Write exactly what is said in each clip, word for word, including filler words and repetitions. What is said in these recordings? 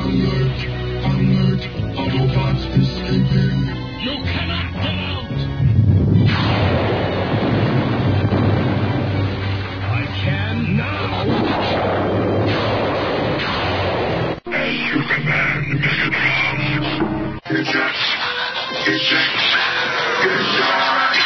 Alert! Alert! Autobots escaping! You cannot get out! I can now! As you command, Megatron. Eject! Eject! Eject!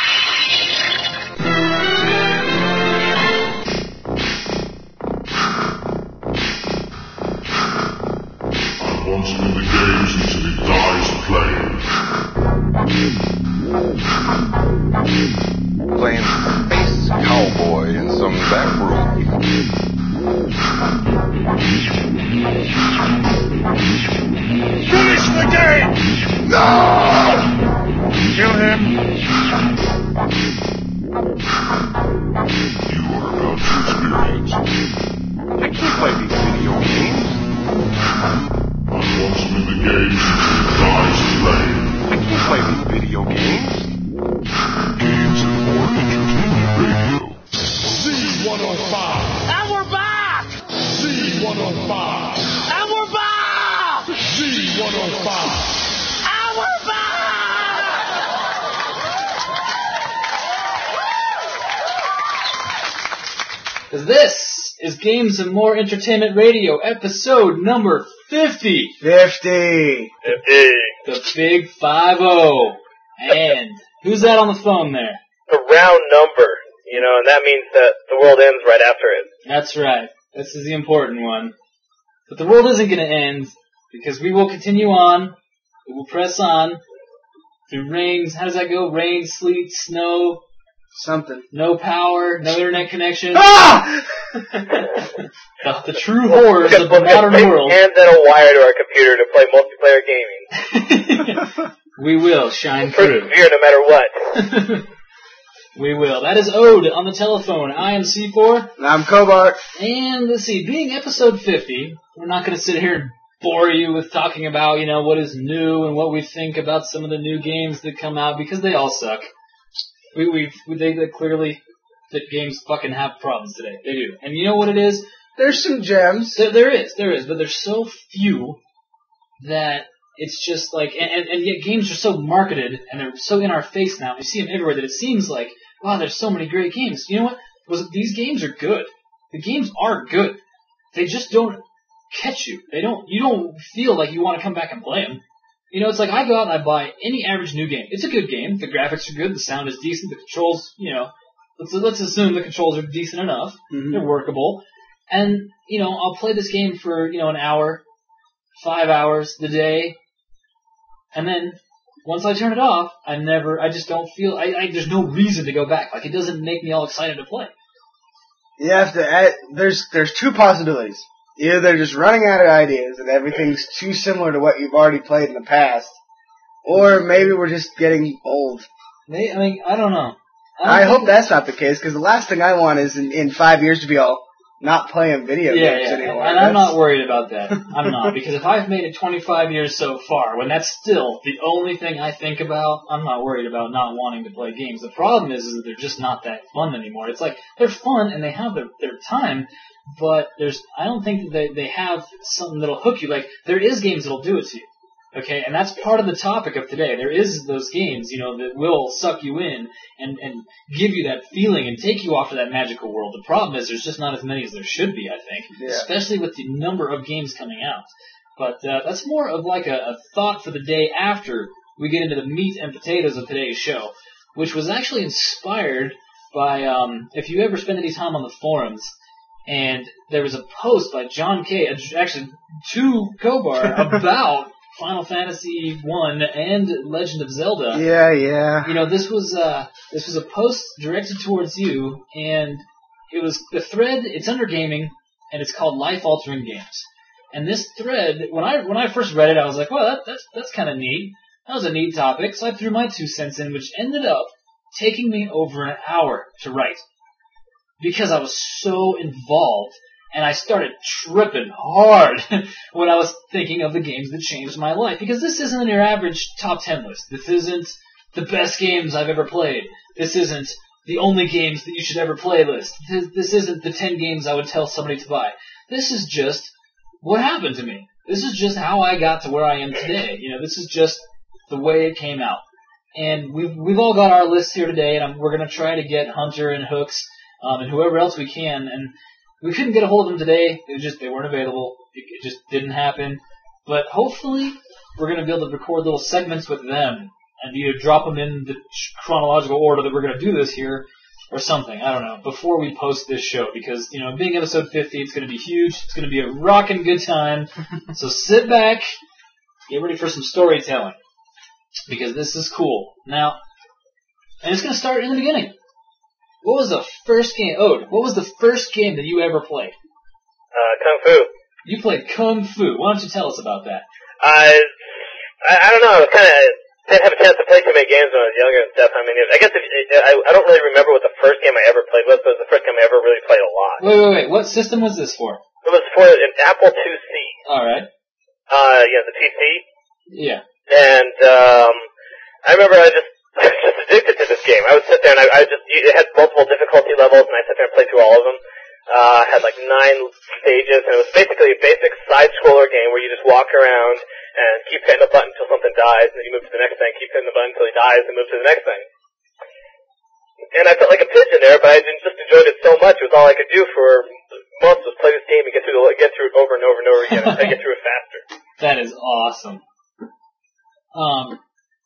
Wants him in the games until he dies playing. Playing Space Cowboy in some back room. Finish the game! No! Kill him! You are about to experience. I can't play these video games. Wants him in the games until he dies playing. I can't play these video games. Games and more entertainment radio. Z one oh five. And we're back! Z one oh five. And we're back! Z one oh five. And we're back! This is Games and More Entertainment Radio, episode number fifty. Fifty. Fifty. The big five oh. And who's that on the phone there? A round number, you know, and that means that the world ends right after it. That's right. This is the important one. But the world isn't going to end, because we will continue on. We will press on through rains. How does that go? Rain, sleet, snow. Something. No power, no internet connection. Ah! the, the true horrors of the modern world. And then a wire to our computer to play multiplayer gaming. We will shine we'll through. persevere no matter what. We will. That is Ode on the telephone. I am C four. And I'm Cobart. And let's see, being episode fifty, we're not going to sit here and bore you with talking about, you know, what is new and what we think about some of the new games that come out, because they all suck. We, we've, we, they, they clearly, that games fucking have problems today. They do. And you know what it is? There's some gems. There, there is, there is, but there's so few that it's just like, and, and, and yet games are so marketed, and they're so in our face now, you see them everywhere, that it seems like, wow, there's so many great games. You know what? Was, these games are good. The games are good. They just don't catch you. They don't, you don't feel like you want to come back and play them. You know, it's like I go out and I buy any average new game. It's a good game. The graphics are good. The sound is decent. The controls, you know, let's let's assume the controls are decent enough. Mm-hmm. They're workable. And, you know, I'll play this game for, you know, an hour, five hours the day. And then once I turn it off, I never, I just don't feel, I, I there's no reason to go back. Like, it doesn't make me all excited to play. You have to add, there's, there's two possibilities. Either they're just running out of ideas and everything's too similar to what you've already played in the past, or maybe we're just getting old. They, I mean, I don't know. I, I hope that's not the case, because the last thing I want is in, in five years to be all not playing video yeah, games yeah. anymore. And, and I'm not worried about that. I'm not, because if I've made it twenty-five years so far, when that's still the only thing I think about, I'm not worried about not wanting to play games. The problem is, is that they're just not that fun anymore. It's like, they're fun and they have their, their time, but there's, I don't think that they, they have something that'll hook you. Like, there is games that'll do it to you. Okay, and that's part of the topic of today. There is those games, you know, that will suck you in and, and give you that feeling and take you off to that magical world. The problem is there's just not as many as there should be, I think, yeah. Especially with the number of games coming out. But uh, that's more of like a, a thought for the day after we get into the meat and potatoes of today's show, which was actually inspired by, um, if you ever spend any time on the forums, and there was a post by John K., actually to Kobar, about Final Fantasy one and Legend of Zelda. Yeah, yeah. You know, this was uh, this was a post directed towards you, and it was the thread. It's under gaming, and it's called Life Altering Games. And this thread, when I when I first read it, I was like, well, that, that's that's kind of neat. That was a neat topic. So I threw my two cents in, which ended up taking me over an hour to write because I was so involved. And I started tripping hard when I was thinking of the games that changed my life. Because this isn't your average top ten list. This isn't the best games I've ever played. This isn't the only games that you should ever play list. This, this isn't the ten games I would tell somebody to buy. This is just what happened to me. This is just how I got to where I am today. You know, this is just the way it came out. And we've we've all got our lists here today, and I'm, we're going to try to get Hunter and Hooks um, and whoever else we can. And we couldn't get a hold of them today. It was just they weren't available. It, it just didn't happen. But hopefully we're going to be able to record little segments with them and either drop them in the chronological order that we're going to do this here or something. I don't know. Before we post this show, because you know, being episode fifty, it's going to be huge. It's going to be a rockin' good time. So sit back, get ready for some storytelling. Because this is cool. Now, and it's going to start in the beginning. What was the first game, Ode, what was the first game that you ever played? Uh, Kung Fu. You played Kung Fu. Why don't you tell us about that? Uh, I, I don't know, I kind of didn't have a chance to play too many games when I was younger and stuff. I mean, I guess if, I, I don't really remember what the first game I ever played was, but it was the first game I ever really played a lot. Wait, wait, wait. What system was this for? It was for an Apple two C. Alright. Uh, yeah, the P C. Yeah. And, um, I remember I just, I was just addicted to this game. I would sit there and I, I just, it had multiple difficulty levels and I sat there and played through all of them. Uh, had like nine stages and it was basically a basic side-scroller game where you just walk around and keep hitting the button until something dies and then you move to the next thing, keep hitting the button until he dies and move to the next thing. And I felt like a pigeon there, but I just enjoyed it so much. It was all I could do for months was play this game and get through the, get through it over and over and over again until I get through it faster. That is awesome. Um,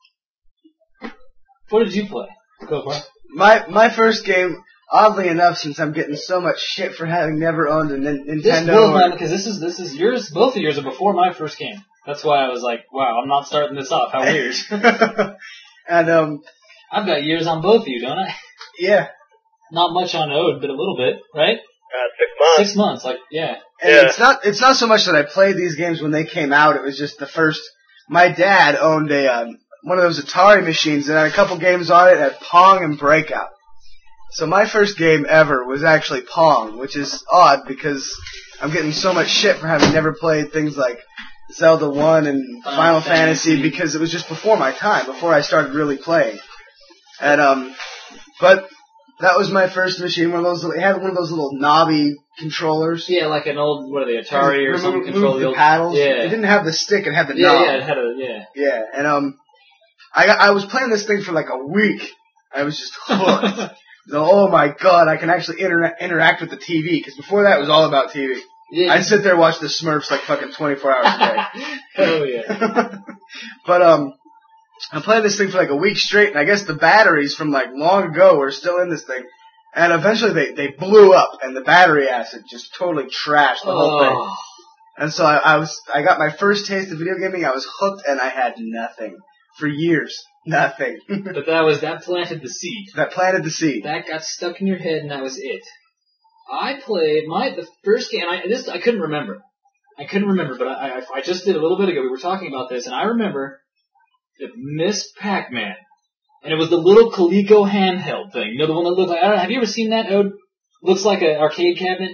what did you play? Go for it. My my first game, oddly enough, since I'm getting so much shit for having never owned a Nin- Nintendo. This blows my mind because this is this is yours. Both of yours are before my first game. That's why I was like, wow, I'm not starting this off. How weird. And um, I've got years on both of you, don't I? yeah. Not much on Ode, but a little bit, right? Uh, six months. Six months, like yeah. And Yeah. it's not it's not so much that I played these games when they came out. It was just the first. My dad owned a um, one of those Atari machines that had a couple games on it. It had Pong and Breakout. So my first game ever was actually Pong, which is odd because I'm getting so much shit for having never played things like Zelda one and Final Final Fantasy, Fantasy. because it was just before my time, before I started really playing. And um, but that was my first machine. One of those, it had one of those little knobby controllers. Yeah, like an old, what are they, Atari or Remove- something? remove Control the, the old paddles. Yeah. It didn't have the stick; it had the yeah, knob. yeah, it had a yeah. Yeah, and um, I got, I was playing this thing for like a week. I was just hooked. So, oh my god, I can actually inter- interact with the T V, because before that it was all about T V. Yeah. I'd sit there and watch the Smurfs like fucking twenty-four hours a day. Hell yeah. But um, I played this thing for like a week straight, and I guess the batteries from like long ago were still in this thing. And eventually they, they blew up, and the battery acid just totally trashed the whole thing. Oh. And so I, I was, I got my first taste of video gaming. I was hooked, and I had nothing for years. Nothing. But that was, that planted the seed. That planted the seed. That got stuck in your head, and that was it. I played my the first game. I this I couldn't remember. I couldn't remember, but I, I I just did a little bit ago. We were talking about this, and I remember that Miss Pac-Man, and it was the little Coleco handheld thing. You know, the one that looked like. I don't know, have you ever seen that? Ode? Looks like an arcade cabinet.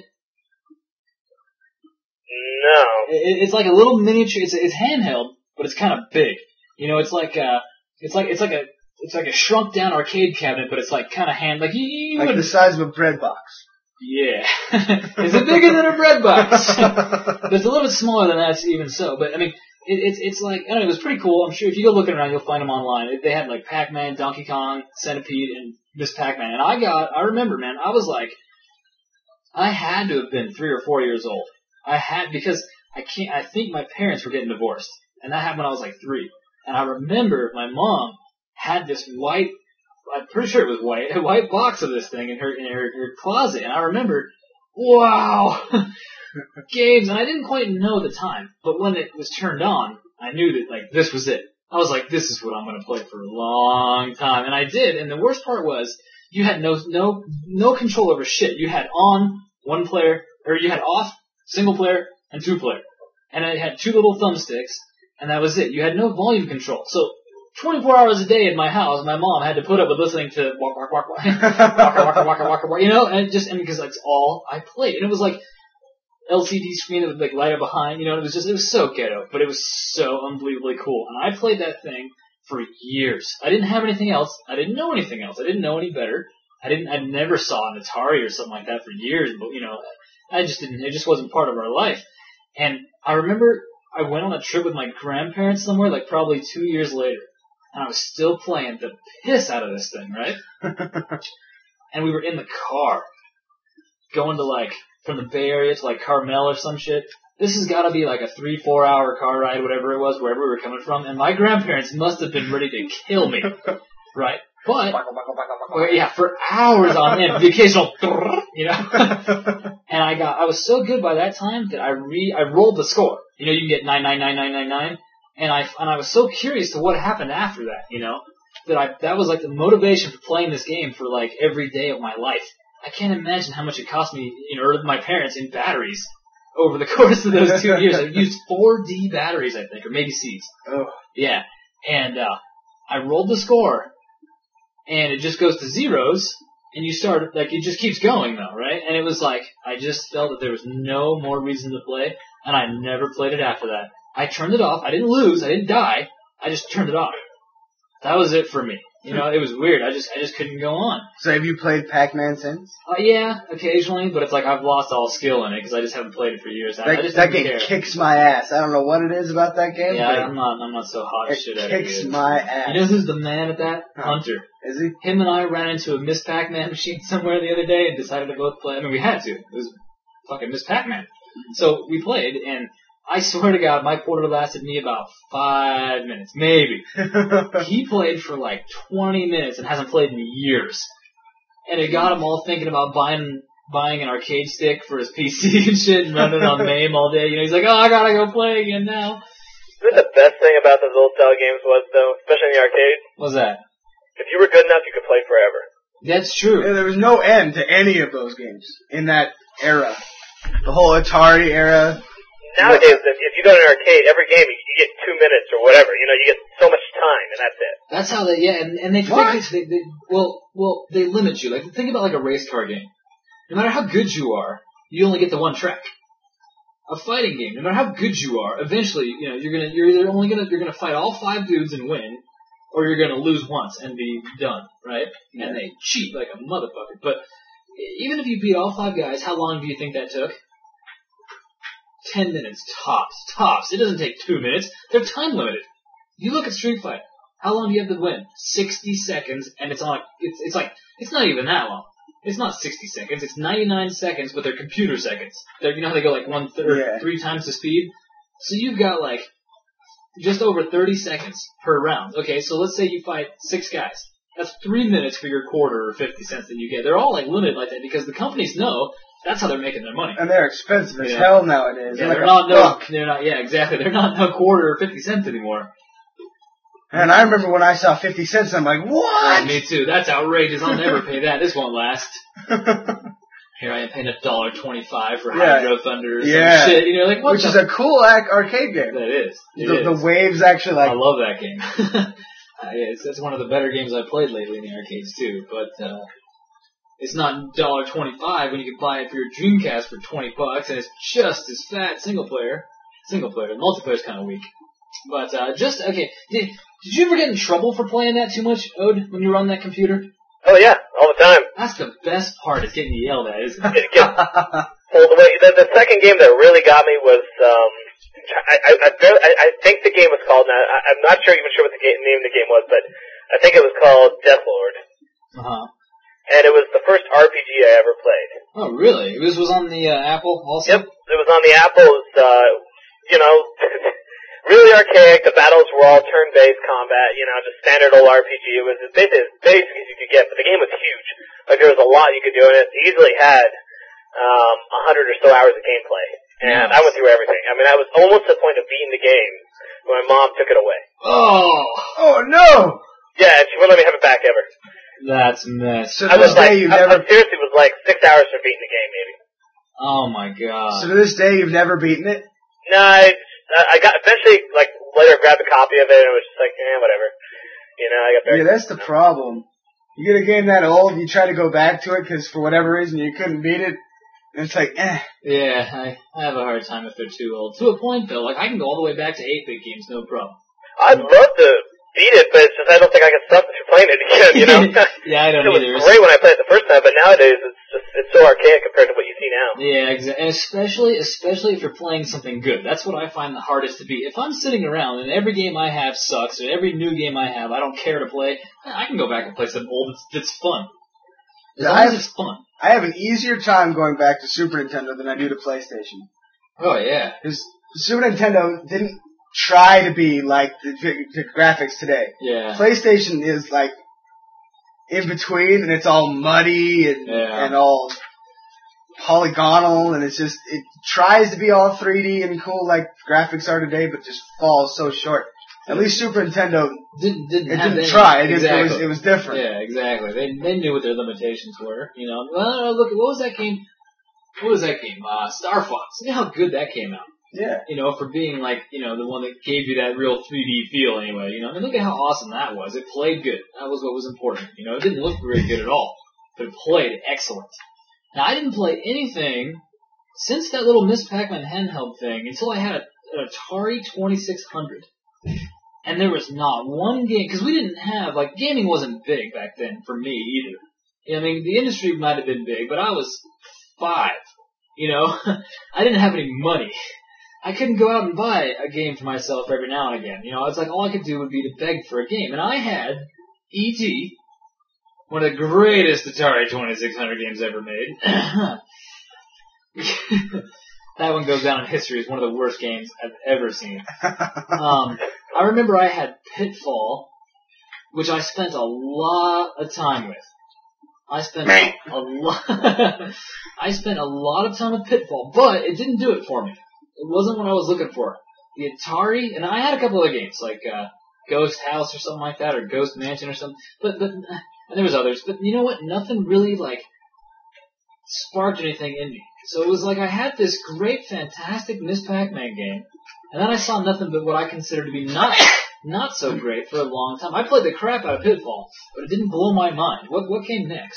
No. It, it's like a little miniature. It's it's handheld, but it's kind of big. You know, it's like uh, it's like it's like a it's like a shrunk down arcade cabinet, but it's like kind of hand like you, you Like wouldn't- the size of a bread box. Yeah. Is it bigger than a bread box? It's a little bit smaller than that, even so. But, I mean, it, it's it's like, I don't know, it was pretty cool. I'm sure if you go looking around, you'll find them online. It, they had, like, Pac-Man, Donkey Kong, Centipede, and Miss Pac-Man. And I got, I remember, man, I was like, I had to have been three or four years old. I had, because I can't, I think my parents were getting divorced. And that happened when I was like three. And I remember my mom had this white, I'm pretty sure it was white, a white box of this thing in her in her, her closet, and I remember, wow, games, and I didn't quite know at the time, but when it was turned on, I knew that like this was it. I was like, this is what I'm going to play for a long time, and I did. And the worst part was, you had no no no control over shit. You had on one player, or you had off single player and two player, and it had two little thumbsticks, and that was it. You had no volume control, so. twenty-four hours a day in my house, my mom had to put up with listening to walk, walk, walk, walk, walk, walk, walk, walk, walk, you know, and just, and because that's all I played. And it was like L C D screen that would like light up behind, you know, and it was just, it was so ghetto, but it was so unbelievably cool. And I played that thing for years. I didn't have anything else. I didn't know anything else. I didn't know any better. I didn't, I never saw an Atari or something like that for years, but you know, I just didn't, it just wasn't part of our life. And I remember I went on a trip with my grandparents somewhere, like probably two years later, and I was still playing the piss out of this thing, right? And we were in the car, going to like, from the Bay Area to like Carmel or some shit. This has got to be like a three, four hour car ride, whatever it was, wherever we were coming from, and my grandparents must have been ready to kill me, right? But, well, yeah, for hours on end, the occasional, you know, and I got, I was so good by that time that I re, I rolled the score. You know, you can get nine nine nine nine nine nine, and I, and I was so curious to what happened after that, you know, that I, that was like the motivation for playing this game for like every day of my life. I can't imagine how much it cost me, you know, or my parents in batteries over the course of those two years. I used four D batteries, I think, or maybe C's. Oh. Yeah, and uh, I rolled the score. And it just goes to zeros, and you start, like, it just keeps going, though, right? And it was like, I just felt that there was no more reason to play, and I never played it after that. I turned it off. I didn't lose. I didn't die. I just turned it off. That was it for me. You know, it was weird. I just, I just couldn't go on. So have you played Pac-Man since? Uh, yeah, occasionally, but it's like I've lost all skill in it because I just haven't played it for years. I, That, I just that didn't game care. kicks my ass. I don't know what it is about that game, Yeah, but I'm not, I'm not so hot it as shit at it. kicks either. my ass. You know who's the man at that? Huh. Hunter. Is he? Him and I ran into a Miss Pac-Man machine somewhere the other day and decided to both play. I mean, we had to. It was fucking Miss Pac-Man. So we played, and I swear to God, my quarter lasted me about five minutes, maybe. He played for like twenty minutes and hasn't played in years. And it got him all thinking about buying buying an arcade stick for his P C and shit and running on MAME all day. You know, he's like, oh, I gotta go play again now. You know what the best thing about those old style games was, though, especially in the arcade? What's that? If you were good enough, you could play forever. That's true. Yeah, there was no end to any of those games in that era. The whole Atari era. Nowadays, if, if you go to an arcade, every game you, you get two minutes or whatever. You know, you get so much time, and that's it. That's how they, yeah, and, and they, What? they, they, well, well, they limit you. Like, think about like a race car game. No matter how good you are, you only get the one track. A fighting game, no matter how good you are, eventually, you know, you're gonna, you're either only gonna, you're gonna fight all five dudes and win, or you're gonna lose once and be done, right? Yeah. And they cheat like a motherfucker. But even if you beat all five guys, how long do you think that took? Ten minutes, tops, tops. It doesn't take two minutes. They're time limited. You look at Street Fighter. How long do you have to win? Sixty seconds, and it's on. A, it's it's like it's not even that long. It's not sixty seconds. It's ninety-nine seconds, but they're computer seconds. They're, you know how they go like one third, Yeah. three times the speed. So you've got like just over thirty seconds per round. Okay, so let's say you fight six guys. That's three minutes for your quarter or fifty cents that you get. They're all like limited like that because the companies know that's how they're making their money. And they're expensive as Yeah. hell nowadays. Yeah, they're they're like not a no, buck. they're not. Yeah, exactly. They're not no quarter or fifty cents anymore. And I remember when I saw fifty cents, I'm like, Yeah, what? me too. That's outrageous. I'll never pay that. This won't last. Here I am paying a dollar twenty-five for Yeah. Hydro Thunder or Yeah. some shit. And you're like, what Which the is a cool ac- arcade game. That is. It The, is. the waves actually I like. love that game. uh, yeah, it's, it's one of the better games I've played lately in the arcades too. But uh, it's not one dollar twenty-five when you can buy it for your Dreamcast for twenty bucks, and it's just as fat single player. Single player. Multiplayer's kind of weak. But uh, just okay. Did, did you ever get in trouble for playing that too much, Ode, when you were on that computer? Oh yeah, all the time. That's the best part, is getting yelled at, isn't it? It gets pulled away. The, the second game that really got me was, um, I, I, I, barely, I, I think the game was called, now, I, I'm not sure even sure what the game, name of the game was, but I think it was called Deathlord. Uh-huh. And it was the first R P G I ever played. Oh, really? This was on the uh, Apple also? Yep, it was on the Apple's, uh, you know, really archaic. The battles were all turn-based combat, you know, just standard old R P G. It was as basic, as basic as you could get, but the game was huge. Like, there was a lot you could do, and it easily had um, a hundred or so hours of gameplay. And I went through everything. I mean, I was almost to the point of beating the game when my mom took it away. Oh! Oh no! Yeah, and she wouldn't let me have it back ever. That's messed. So I to was this like, day, you've I, never. I seriously was like six hours for beating the game, maybe. Oh my god. So to this day, you've never beaten it. No, I, I got eventually, like, later grabbed a copy of it, and it was just like, eh, whatever. You know, I got very... Yeah, that's the problem. You get a game that old, you try to go back to it because for whatever reason you couldn't beat it, and it's like, eh. Yeah, I, I have a hard time if they're too old. To a point though, like I can go all the way back to eight-bit games, no problem. I'd love to beat it, but it's just I don't think I can stop if you're playing it again. You know? Yeah, I don't It was either. great when I played it the first time, but nowadays it's just it's so archaic compared to what you see now. Yeah, exactly. And especially, especially if you're playing something good. That's what I find the hardest to beat. If I'm sitting around and every game I have sucks, or every new game I have I don't care to play, I can go back and play something old that's, that's fun. As Yeah, long I as have- it's fun. I have an easier time going back to Super Nintendo than I do to PlayStation. Oh yeah. Because Super Nintendo didn't try to be like the, the graphics today. Yeah. PlayStation is like in between, and it's all muddy and Yeah. and all polygonal, and it's just it tries to be all three D and cool like graphics are today, but just falls so short. At least Super Nintendo, Didn't didn't it have didn't any, try. It, didn't- exactly. it was it was different. Yeah, exactly. They they knew what their limitations were. You know. Well, look, what was that game? What was that game? Uh, Star Fox. Look how good that came out. Yeah. You know, for being like, you know, the one that gave you that real three D feel anyway, you know, I mean, look at how awesome that was. It played good. That was what was important. You know, it didn't look very good at all, but it played excellent. Now, I didn't play anything since that little Miss Pac-Man handheld thing until I had a, an Atari twenty-six hundred. And there was not one game, because we didn't have, like, gaming wasn't big back then for me either. You know, I mean, the industry might have been big, but I was five. You know, I didn't have any money. I couldn't go out and buy a game for myself every now and again. You know, it's like all I could do would be to beg for a game. And I had E T, one of the greatest Atari twenty-six hundred games ever made. That one goes down in history as one of the worst games I've ever seen. Um, I remember I had Pitfall, which I spent a lot of time with. I spent a lot. I spent a lot of time with Pitfall, but it didn't do it for me. It wasn't what I was looking for. The Atari, and I had a couple other games like uh, Ghost House or something like that, or Ghost Mansion or something. But but and there was others. But you know what? Nothing really like sparked anything in me. So it was like I had this great, fantastic Miss Pac-Man game, and then I saw nothing but what I considered to be not not so great for a long time. I played the crap out of Pitfall, but it didn't blow my mind. What what came next?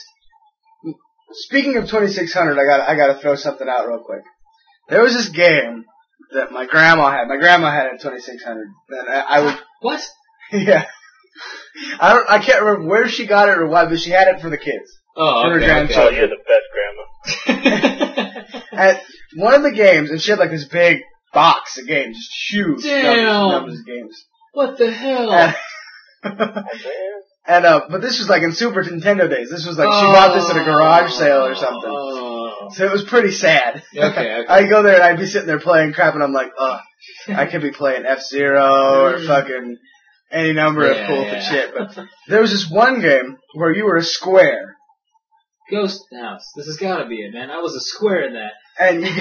Speaking of twenty-six hundred, I got I got to throw something out real quick. There was this game that my grandma had. My grandma had a twenty-six hundred. And I, I would, What? yeah. I don't. I can't remember where she got it or why, but she had it for the kids. Oh, For her okay, Oh, grandchildren. you're the best grandma. At one of the games, and she had like this big box of games, just huge Damn. numbers, numbers of games. What the hell? And, Man. and uh, but this was like in Super Nintendo days. This was like she bought this at a garage sale or something. Oh. So it was pretty sad. Okay, okay. I'd go there and I'd be sitting there playing crap, and I'm like, ugh, I could be playing F-Zero or fucking any number Yeah, of cool yeah. shit. But there was this one game where you were a square, Ghost House. This has got to be it, man. I was a square in that. and you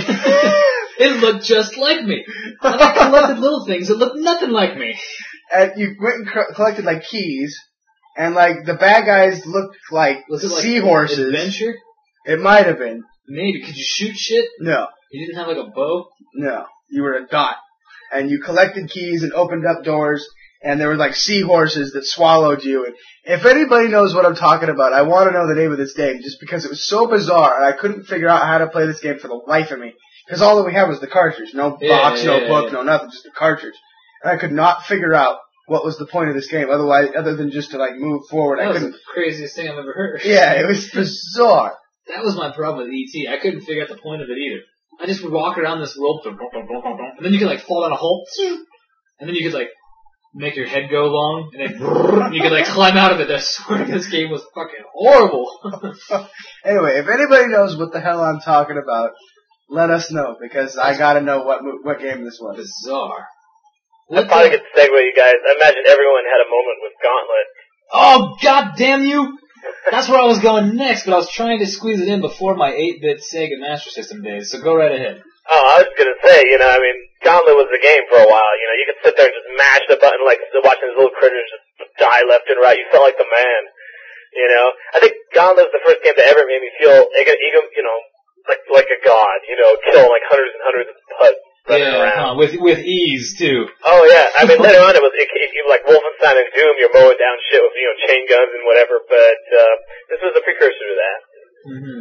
It looked just like me. And I collected little things that looked nothing like me. and you went and co- collected like keys, and like the bad guys looked like Was it like seahorses. Adventure? It might have been. Maybe. Could you shoot shit? No, You didn't have like a bow? no, you were a dot, and you collected keys and opened up doors. And there were like seahorses that swallowed you. And if anybody knows what I'm talking about, I want to know the name of this game just because it was so bizarre and I couldn't figure out how to play this game for the life of me. Because all that we had was the cartridge. No Yeah, box, yeah, no yeah, book, yeah. no nothing, just the cartridge. And I could not figure out what was the point of this game otherwise, other than just to like move forward. That I was couldn't. the craziest thing I've ever heard. Yeah, it was bizarre. That was my problem with E T. I couldn't figure out the point of it either. I just would walk around this rope, and then you could like fall down a hole, and then you could like make your head go long, and then you could like climb out of it. I swear this game was fucking horrible. Anyway, if anybody knows what the hell I'm talking about, let us know because I gotta know what mo- what game this was. Bizarre. That's What probably the- a good segue, you guys. I imagine everyone had a moment with Gauntlet. Oh, god damn you! That's where I was going next, but I was trying to squeeze it in before my eight-bit Sega Master System days, so go right ahead. Oh, I was gonna say, you know, I mean, Gauntlet was the game for a while. You know, you could sit there and just mash the button like watching these little critters just die left and right. You felt like the man. You know, I think Gauntlet was the first game that ever made me feel, you know, like like a god. You know, kill like hundreds and hundreds of bugs running Yeah, around. huh, with with ease too. Oh yeah, I mean later on it was it, it, it, like Wolfenstein and Doom. You're mowing down shit with you know chain guns and whatever. But uh, this was a precursor to that. Mm-hmm.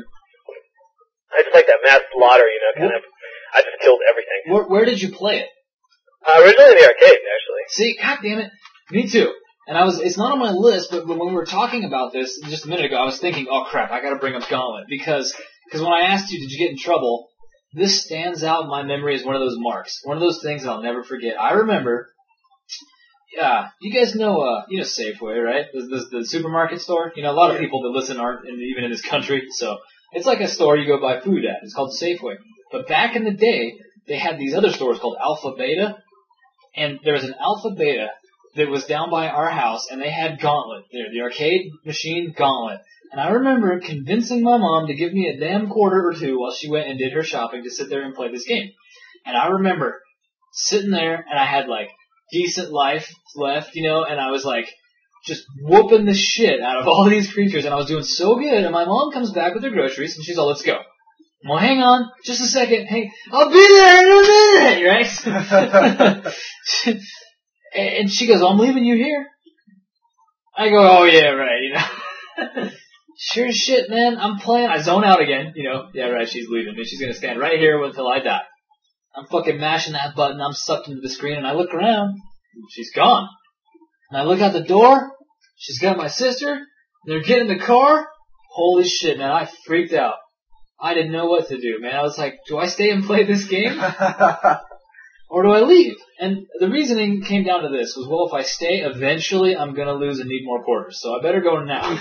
I just like that mass slaughter. You know, kind of. I just killed everything. Where, where did you play it? Uh, originally in the arcade, actually. See, god damn it, me too. And I was, it's not on my list, but when we were talking about this just a minute ago, I was thinking, oh crap, I gotta bring up Gauntlet. Because, because when I asked you, did you get in trouble? This stands out in my memory as one of those marks. One of those things that I'll never forget. I remember, yeah, you guys know, uh, you know Safeway, right? The, the, the supermarket store? You know, a lot of people that listen aren't in, even in this country, so it's like a store you go buy food at. It's called Safeway. But back in the day, they had these other stores called Alpha Beta, and there was an Alpha Beta that was down by our house, and they had Gauntlet there, the arcade machine Gauntlet. And I remember convincing my mom to give me a damn quarter or two while she went and did her shopping to sit there and play this game. And I remember sitting there, and I had, like, decent life left, you know, and I was, like, just whooping the shit out of all these creatures, and I was doing so good, and my mom comes back with her groceries, and she's all, let's go. Well, hang on, just a second, hey, I'll be there in a minute, right? And she goes, oh, I'm leaving you here. I go, oh yeah, right, you know. Sure as shit, man, I'm playing, I zone out again, you know. Yeah, right, she's leaving me, she's gonna stand right here until I die. I'm fucking mashing that button, I'm sucked into the screen, and I look around, she's gone. And I look out the door, she's got my sister, they're getting in the car. Holy shit, man, I freaked out. I didn't know what to do, man. I was like, do I stay and play this game? Or do I leave? And the reasoning came down to this, was, well, if I stay, eventually I'm going to lose and need more quarters. So I better go now.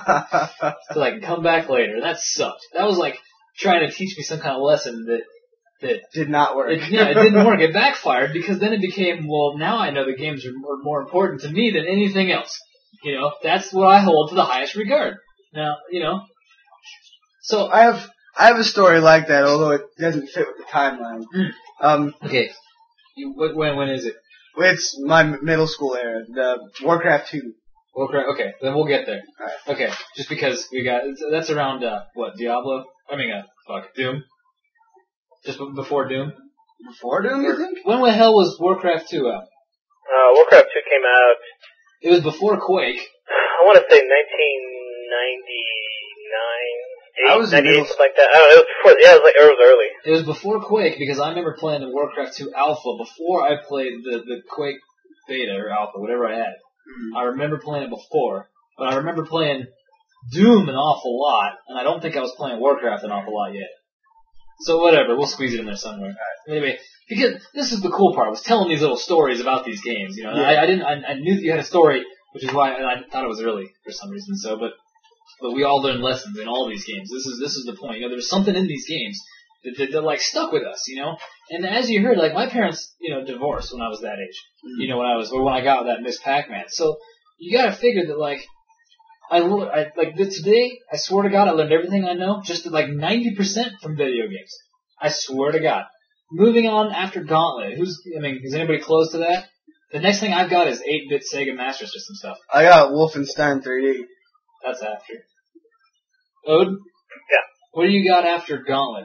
So I can come back later. That sucked. That was like trying to teach me some kind of lesson that that Did not work. It, yeah, it didn't work. It backfired because then it became, well, now I know the games are more, more important to me than anything else. You know, that's what I hold to the highest regard. Now, you know. So I have I have a story like that, although it doesn't fit with the timeline. Um, okay, you, when when is it? It's my middle school era, the Warcraft two. Warcraft. Okay, then we'll get there. All right. Okay, just because we got that's around uh, what Diablo? I mean, uh, fuck Doom. Just before Doom. Before Doom, you think? When the hell was Warcraft two out? Uh, Warcraft two came out, It was before Quake. I want to say nineteen ninety-nine, I was in ninety-eight, middle something like that. I don't know, it was before, yeah, it was like, it was early. It was before Quake because I remember playing the Warcraft two Alpha before I played the, the Quake Beta or Alpha, whatever I had. Mm-hmm. I remember playing it before, but I remember playing Doom an awful lot, and I don't think I was playing Warcraft an awful lot yet. So whatever, we'll squeeze it in there somewhere. Anyway, because this is the cool part, I was telling these little stories about these games, you know. Yeah. I, I didn't, I, I knew that you had a story, which is why I, I thought it was early for some reason. So, but but we all learn lessons in all these games. This is this is the point. You know, there's something in these games that, that, that like stuck with us, you know. And as you heard, like my parents, you know, divorced when I was that age. Mm-hmm. You know, when I was or when I got that Miss Pac-Man. So you got to figure that like. I, I like today. I swear to God, I learned everything I know, just like ninety percent from video games. I swear to God. Moving on after Gauntlet. Who's? I mean, is anybody close to that? The next thing I've got is eight-bit Sega Master System stuff. I got Wolfenstein three D. That's after. Ode? Yeah. What do you got after Gauntlet?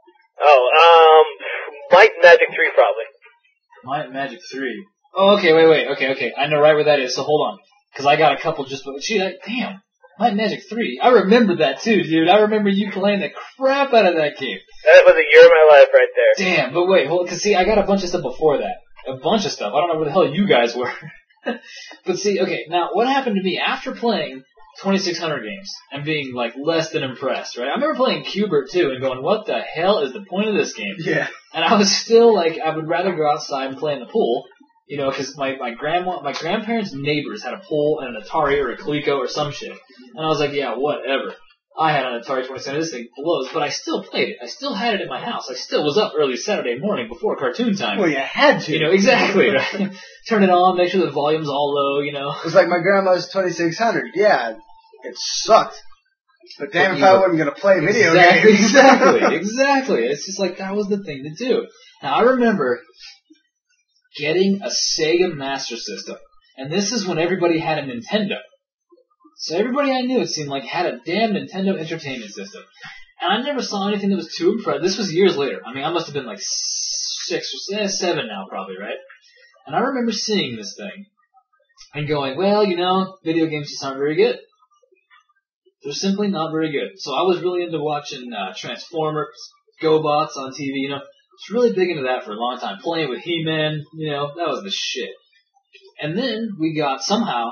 Oh, um, Might and Magic three probably. Might and Magic three. Oh, okay. Wait, wait. Okay, okay. I know right where that is. So hold on. Because I got a couple just, gee, that, damn, Might and Magic three. I remember that too, dude. I remember you playing the crap out of that game. That was a year of my life right there. Damn, but wait, hold, cause see, I got a bunch of stuff before that. A bunch of stuff. I don't know where the hell you guys were. But see, okay, now what happened to me after playing twenty-six hundred games and being like less than impressed, right? I remember playing Q*bert too and going, what the hell is the point of this game? Yeah. And I was still like, I would rather go outside and play in the pool. You know, because my, my grandma, my grandparents' neighbors had a pool and an Atari or a Coleco or some shit. And I was like, yeah, whatever. I had an Atari twenty-seven, this thing blows, but I still played it. I still had it in my house. I still was up early Saturday morning before cartoon time. Well, you had to. You know, exactly, right? Turn it on, make sure the volume's all low, you know. It was like my grandma's twenty-six hundred. Yeah, it sucked. But damn but if I wasn't going to play video exactly, games. Exactly, exactly. It's just like, that was the thing to do. Now, I remember getting a Sega Master System. And this is when everybody had a Nintendo. So everybody I knew, it seemed like, had a damn Nintendo Entertainment System. And I never saw anything that was too impressive. This was years later. I mean, I must have been like six or eh, seven now, probably, right? And I remember seeing this thing and going, well, you know, video games just aren't very good. They're simply not very good. So I was really into watching uh, Transformers, GoBots on T V, you know. I was really big into that for a long time. Playing with He-Man, you know, that was the shit. And then we got, somehow,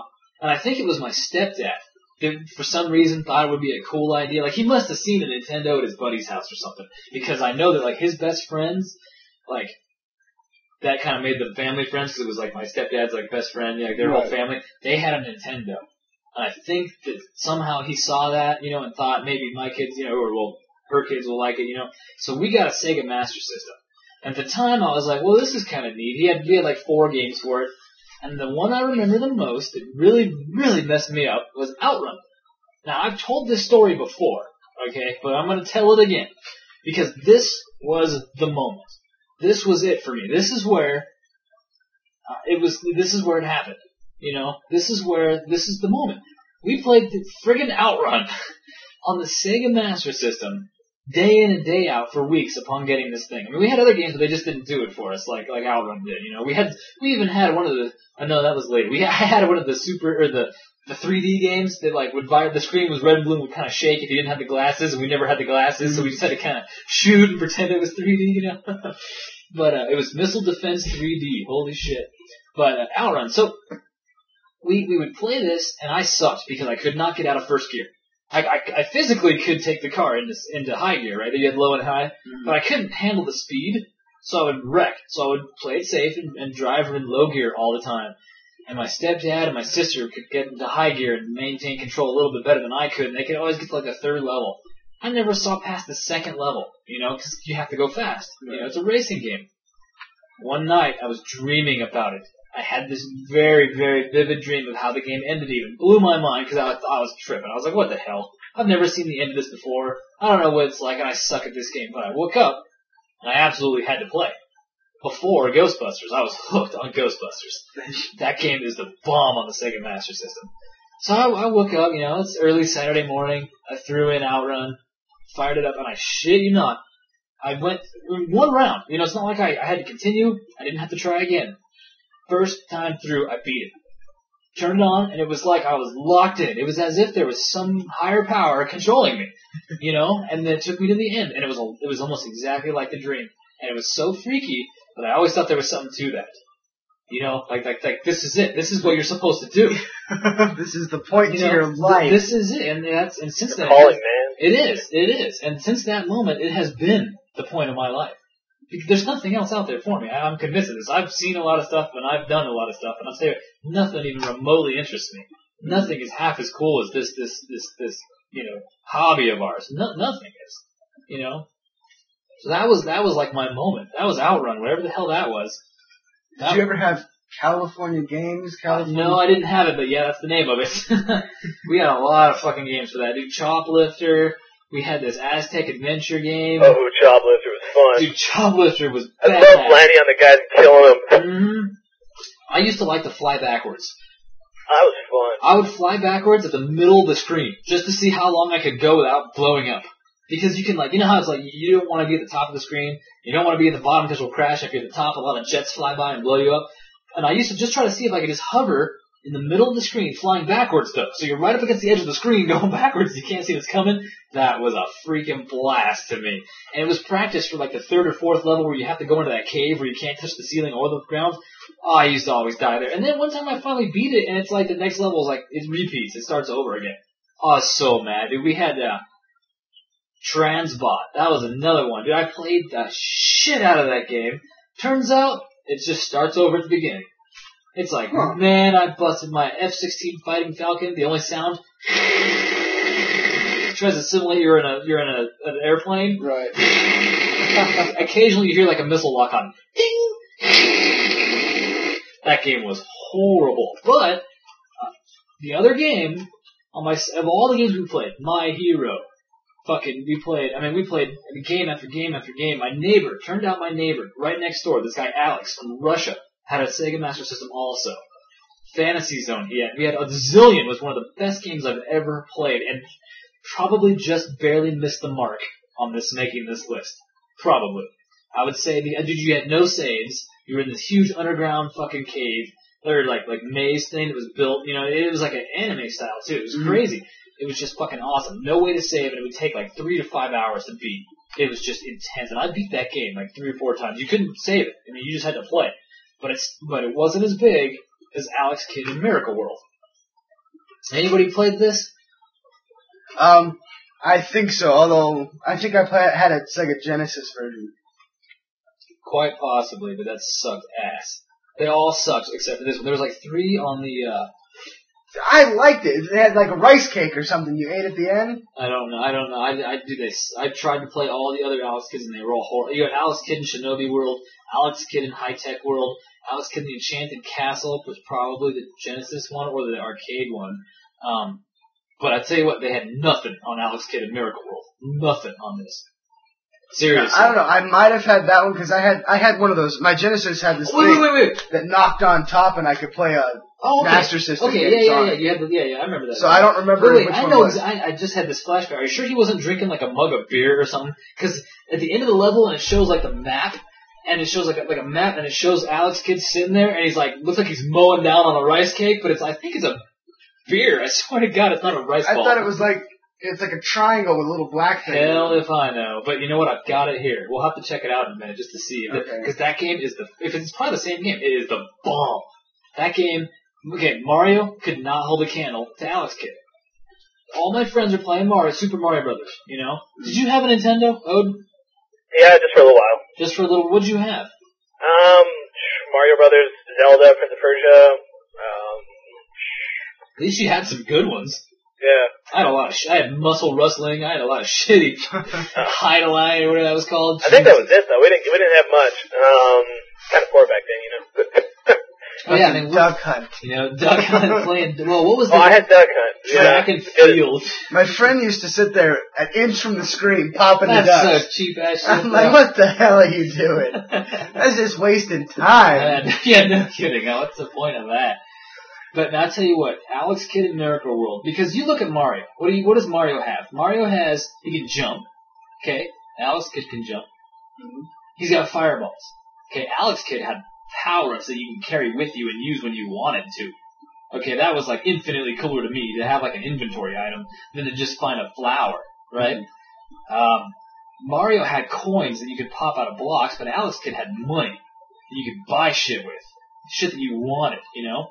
And I think it was my stepdad that for some reason thought it would be a cool idea. Like, he must have seen a Nintendo at his buddy's house or something. Because I know that, like, his best friends, like, that kind of made them family friends because it was, like, my stepdad's, like, best friend, like, their Right. whole family. They had a Nintendo. And I think that somehow he saw that, you know, and thought maybe my kids, you know, or, well, her kids will like it, you know. So we got a Sega Master System. At the time, I was like, well, this is kind of neat. He had, we had, like, four games for it. And the one I remember the most that really, really messed me up was Outrun. Now, I've told this story before, okay, but I'm going to tell it again. Because this was the moment. This was it for me. This is where, uh, it was, this is where it happened. You know, this is where, this is the moment. We played the friggin' Outrun on the Sega Master System day in and day out for weeks upon getting this thing. I mean, we had other games, but they just didn't do it for us, like like Outrun did. You know, we had we even had one of the. Oh no, that was later. We had one of the super or the the three D games that like would vibrate. The screen was red and blue and would kind of shake if you didn't have the glasses, and we never had the glasses, so we just had to kind of shoot and pretend it was three D. You know, but uh, it was Missile Defense three D. Holy shit! But uh, Outrun. So we we would play this, and I sucked because I could not get out of first gear. I, I, I physically could take the car into into high gear, right? You had low and high, mm-hmm. but I couldn't handle the speed, so I would wreck. So I would play it safe and, and drive in low gear all the time. And my stepdad and my sister could get into high gear and maintain control a little bit better than I could, and they could always get to like a third level. I never saw past the second level, you know, because you have to go fast. You know, it's a racing game. One night, I was dreaming about it. I had this very, very vivid dream of how the game ended even. Blew my mind because I thought I was tripping. I was like, what the hell? I've never seen the end of this before. I don't know what it's like, and I suck at this game. But I woke up, and I absolutely had to play. Before Ghostbusters, I was hooked on Ghostbusters. That game is the bomb on the Sega Master System. So I, I woke up, you know, it's early Saturday morning. I threw in Outrun, fired it up, and I shit you not, I went one round. You know, it's not like I, I had to continue. I didn't have to try again. First time through, I beat it. Turned it on, and it was like I was locked in. It was as if there was some higher power controlling me, you know. And then it took me to the end, and it was a, it was almost exactly like the dream. And it was so freaky, but I always thought there was something to that. You know, like like like this is it. This is what you're supposed to do. This is the point you to know, your life. This is it, and that's and since then, calling, man. It is, it is, and since that moment, it has been the point of my life. There's nothing else out there for me. I'm convinced of this. I've seen a lot of stuff, and I've done a lot of stuff, and I'm saying nothing even remotely interests me. Nothing is half as cool as this, this, this, this, you know, hobby of ours. No, nothing is, you know. So that was that was like my moment. That was Outrun, whatever the hell that was. Did that, you ever have California Games? California? Uh, no, I didn't have it, but yeah, that's the name of it. We had a lot of fucking games for that. Dude, Choplifter. We had this Aztec Adventure game. Oh, Choplifter was fun. Dude, Choplifter was I badass. love landing on the guys and killing them. Mm-hmm. I used to like to fly backwards. That was fun. I would fly backwards at the middle of the screen just to see how long I could go without blowing up. Because you can, like, you know how it's like, you don't want to be at the top of the screen, you don't want to be at the bottom because you'll crash. If you're at the top, a lot of jets fly by and blow you up. And I used to just try to see if I could just hover in the middle of the screen, flying backwards though. So you're right up against the edge of the screen going backwards. You can't see what's coming. That was a freaking blast to me. And it was practice for like the third or fourth level where you have to go into that cave where you can't touch the ceiling or the ground. Oh, I used to always die there. And then one time I finally beat it, and it's like the next level is like, it repeats. It starts over again. Oh, I was so mad. Dude, we had, uh, Transbot. That was another one. Dude, I played the shit out of that game. Turns out, it just starts over at the beginning. It's like, huh. Man, I busted my F sixteen Fighting Falcon. The only sound tries to simulate you're in a you're in a, an airplane. Right. Occasionally, you hear like a missile lock on. Ding. That game was horrible. But uh, the other game on my of all the games we played, My Hero. Fucking, we played. I mean, we played game after game after game. My neighbor, turned out my neighbor right next door, this guy Alex from Russia, had a Sega Master System also. Fantasy Zone, he had. We had a Zillion, was one of the best games I've ever played, and probably just barely missed the mark on this making this list. Probably. I would say, the, dude, you had no saves. You were in this huge underground fucking cave, or like like maze thing that was built. You know, it was like an anime style too. It was mm-hmm. crazy. It was just fucking awesome. No way to save, and it would take like three to five hours to beat. It was just intense, and I beat that game like three or four times. You couldn't save it. I mean, you just had to play. But it's but it wasn't as big as Alex Kidd in Miracle World. Anybody played this? Um, I think so. Although I think I play, had a Sega Genesis version. Quite possibly, but that sucked ass. They all sucked except for this one. There was like three on the. Uh, I liked it. It had like a rice cake or something you ate at the end. I don't know. I don't know. I, I do this. I tried to play all the other Alex Kids and they were all horrible. You had Alex Kidd in Shinobi World, Alex Kidd in High Tech World, Alex Kidd in the Enchanted Castle was probably the Genesis one or the arcade one. Um, but I tell you what, they had nothing on Alex Kidd in Miracle World. Nothing on this. Seriously. I don't know. I might have had that one because I had I had one of those. My Genesis had this wait, thing wait, wait, wait. that knocked on top, and I could play a Oh, okay. Master System Okay, games yeah, yeah, on yeah. it. You had the, yeah, yeah. I remember that. So I don't remember Wait, wait. which I one know. was. I, I just had this flashback. Are you sure he wasn't drinking like a mug of beer or something? Because at the end of the level, and it shows like the map, and it shows like a, like a map, and it shows Alex Kidd sitting there, and he's like looks like he's mowing down on a rice cake, but it's I think it's a beer. I swear to God, it's not a rice I ball. thought it was like it's like a triangle with a little black thing. Hell if I know. But you know what? I've got it here. We'll have to check it out in a minute just to see. Because Okay. that game is the, if it's probably the same game, it is the bomb. That game, okay, Mario could not hold a candle to Alex Kidd. All my friends are playing Mario, Super Mario Brothers, you know? Did you have a Nintendo, Ode? Yeah, just for a little while. Just for a little, what'd you have? Um, Mario Brothers, Zelda, Prince of Persia. Um, At least you had some good ones. yeah. I had a lot of, sh- I had Muscle Rustling, I had a lot of shitty Hide-A-Line, or whatever that was called. I think that was it though. We didn't we didn't have much. Um, kind of poor back then, you know. Oh yeah, I mean, Duck Hunt. you know, Duck Hunt playing, well, what was the Oh, I had Duck Hunt. Track Yeah. and Field? My friend used to sit there an inch from the screen popping the That's ducks. so cheap ass shit. I'm like, what the hell are you doing? That's just wasting time. And, yeah, no kidding. Now, what's the point of that? But now, I'll tell you what, Alex Kidd in Miracle World, because you look at Mario. What do you? What does Mario have? Mario has, he can jump. Okay? Alex Kidd can jump. He's got fireballs. Okay? Alex Kidd had power-ups that you can carry with you and use when you wanted to. Okay, that was like infinitely cooler to me to have like an inventory item than to just find a flower, right? Um, Mario had coins that you could pop out of blocks, but Alex Kidd had money that you could buy shit with. Shit that you wanted, you know?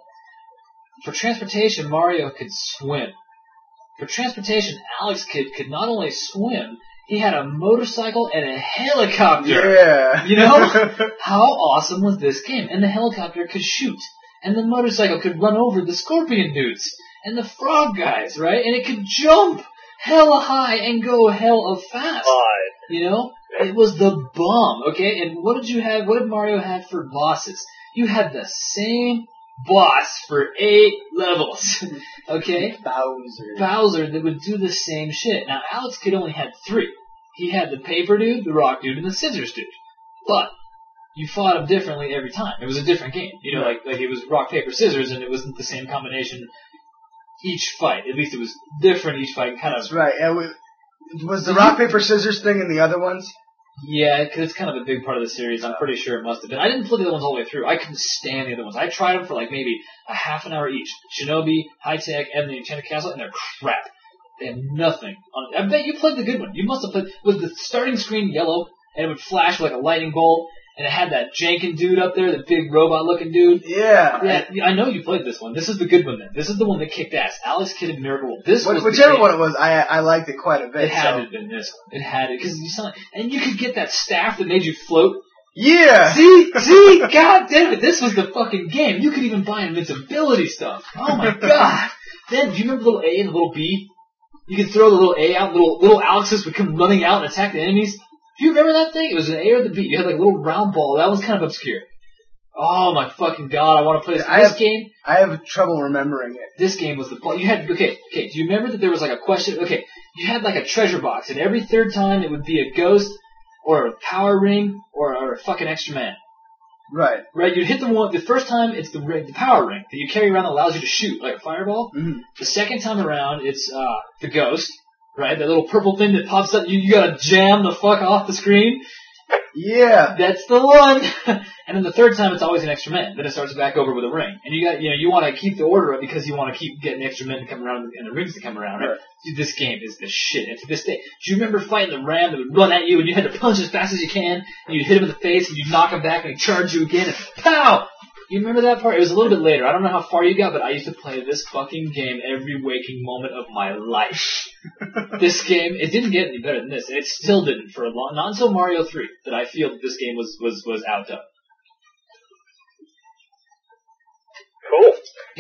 For transportation, Mario could swim. For transportation, Alex Kidd could not only swim, he had a motorcycle and a helicopter. Yeah. You know? How awesome was this game? And the helicopter could shoot. And the motorcycle could run over the scorpion dudes. And the frog guys, right? And it could jump hella high and go hella fast. God. You know? It was the bomb, okay? And what did you have, what did Mario have for bosses? You had the same boss for eight levels, okay? Bowser. Bowser that would do the same shit. Now, Alex Kidd only had three. He had the paper dude, the rock dude, and the scissors dude. But you fought him differently every time. It was a different game. You know, like like it was rock, paper, scissors, and it wasn't the same combination each fight. At least it was different each fight. Kind That's of. right. Yeah, we, was the rock, paper, scissors thing in the other ones? Yeah, because it's kind of a big part of the series. I'm pretty sure it must have been. I didn't play the other ones all the way through. I couldn't stand the other ones. I tried them for like maybe a half an hour each. Shinobi, High Tech, and the Enchanted Castle, and they're crap. They have nothing on it. I bet you played the good one. You must have played with the starting screen yellow, and it would flash like a lightning bolt, and it had that Jankin dude up there, the big robot-looking dude. Yeah. Yeah, I know you played this one. This is the good one then. This is the one that kicked ass. Alex Kidd in Miracle World. This Wh- was Whichever the one it was, I I liked it quite a bit. It had so. to have been this one. It had it because you saw, and you could get that staff that made you float. Yeah. See, see, god damn it, this was the fucking game. You could even buy invincibility stuff. Oh my god. Then, do you remember the little A and the little B? You could throw the little A out, little little Alexes would come running out and attack the enemies. Do you remember that thing? It was an A or the B. You had like a little round ball. That was kind of obscure. Oh my fucking god, I want to play this. I This have- game, I have trouble remembering it. this game was the ball. You had, okay, okay, do you remember that there was like a question? Okay, you had like a treasure box, and every third time it would be a ghost, or a power ring, or, or a fucking extra man. Right. Right, you'd hit the one, the first time it's the ring, the power ring that you carry around that allows you to shoot, like a fireball. Mm-hmm. The second time around, it's, uh, the ghost, right, that little purple thing that pops up, you, you gotta jam the fuck off the screen. Yeah. That's the one! And then the third time, it's always an extra man. Then it starts back over with a ring. And you got, you know, you want to keep the order up because you want to keep getting extra men to come around and the rings to come around, right? Right. Dude, this game is the shit. And to this day, do you remember fighting the ram that would run at you and you had to punch as fast as you can, and you'd hit him in the face and you'd knock him back and he'd charge you again and pow! You remember that part? It was a little bit later. I don't know how far you got, but I used to play this fucking game every waking moment of my life. This game, it didn't get any better than this. It still didn't for a long, not until Mario three that I feel that this game was, was, was outdone. Cool.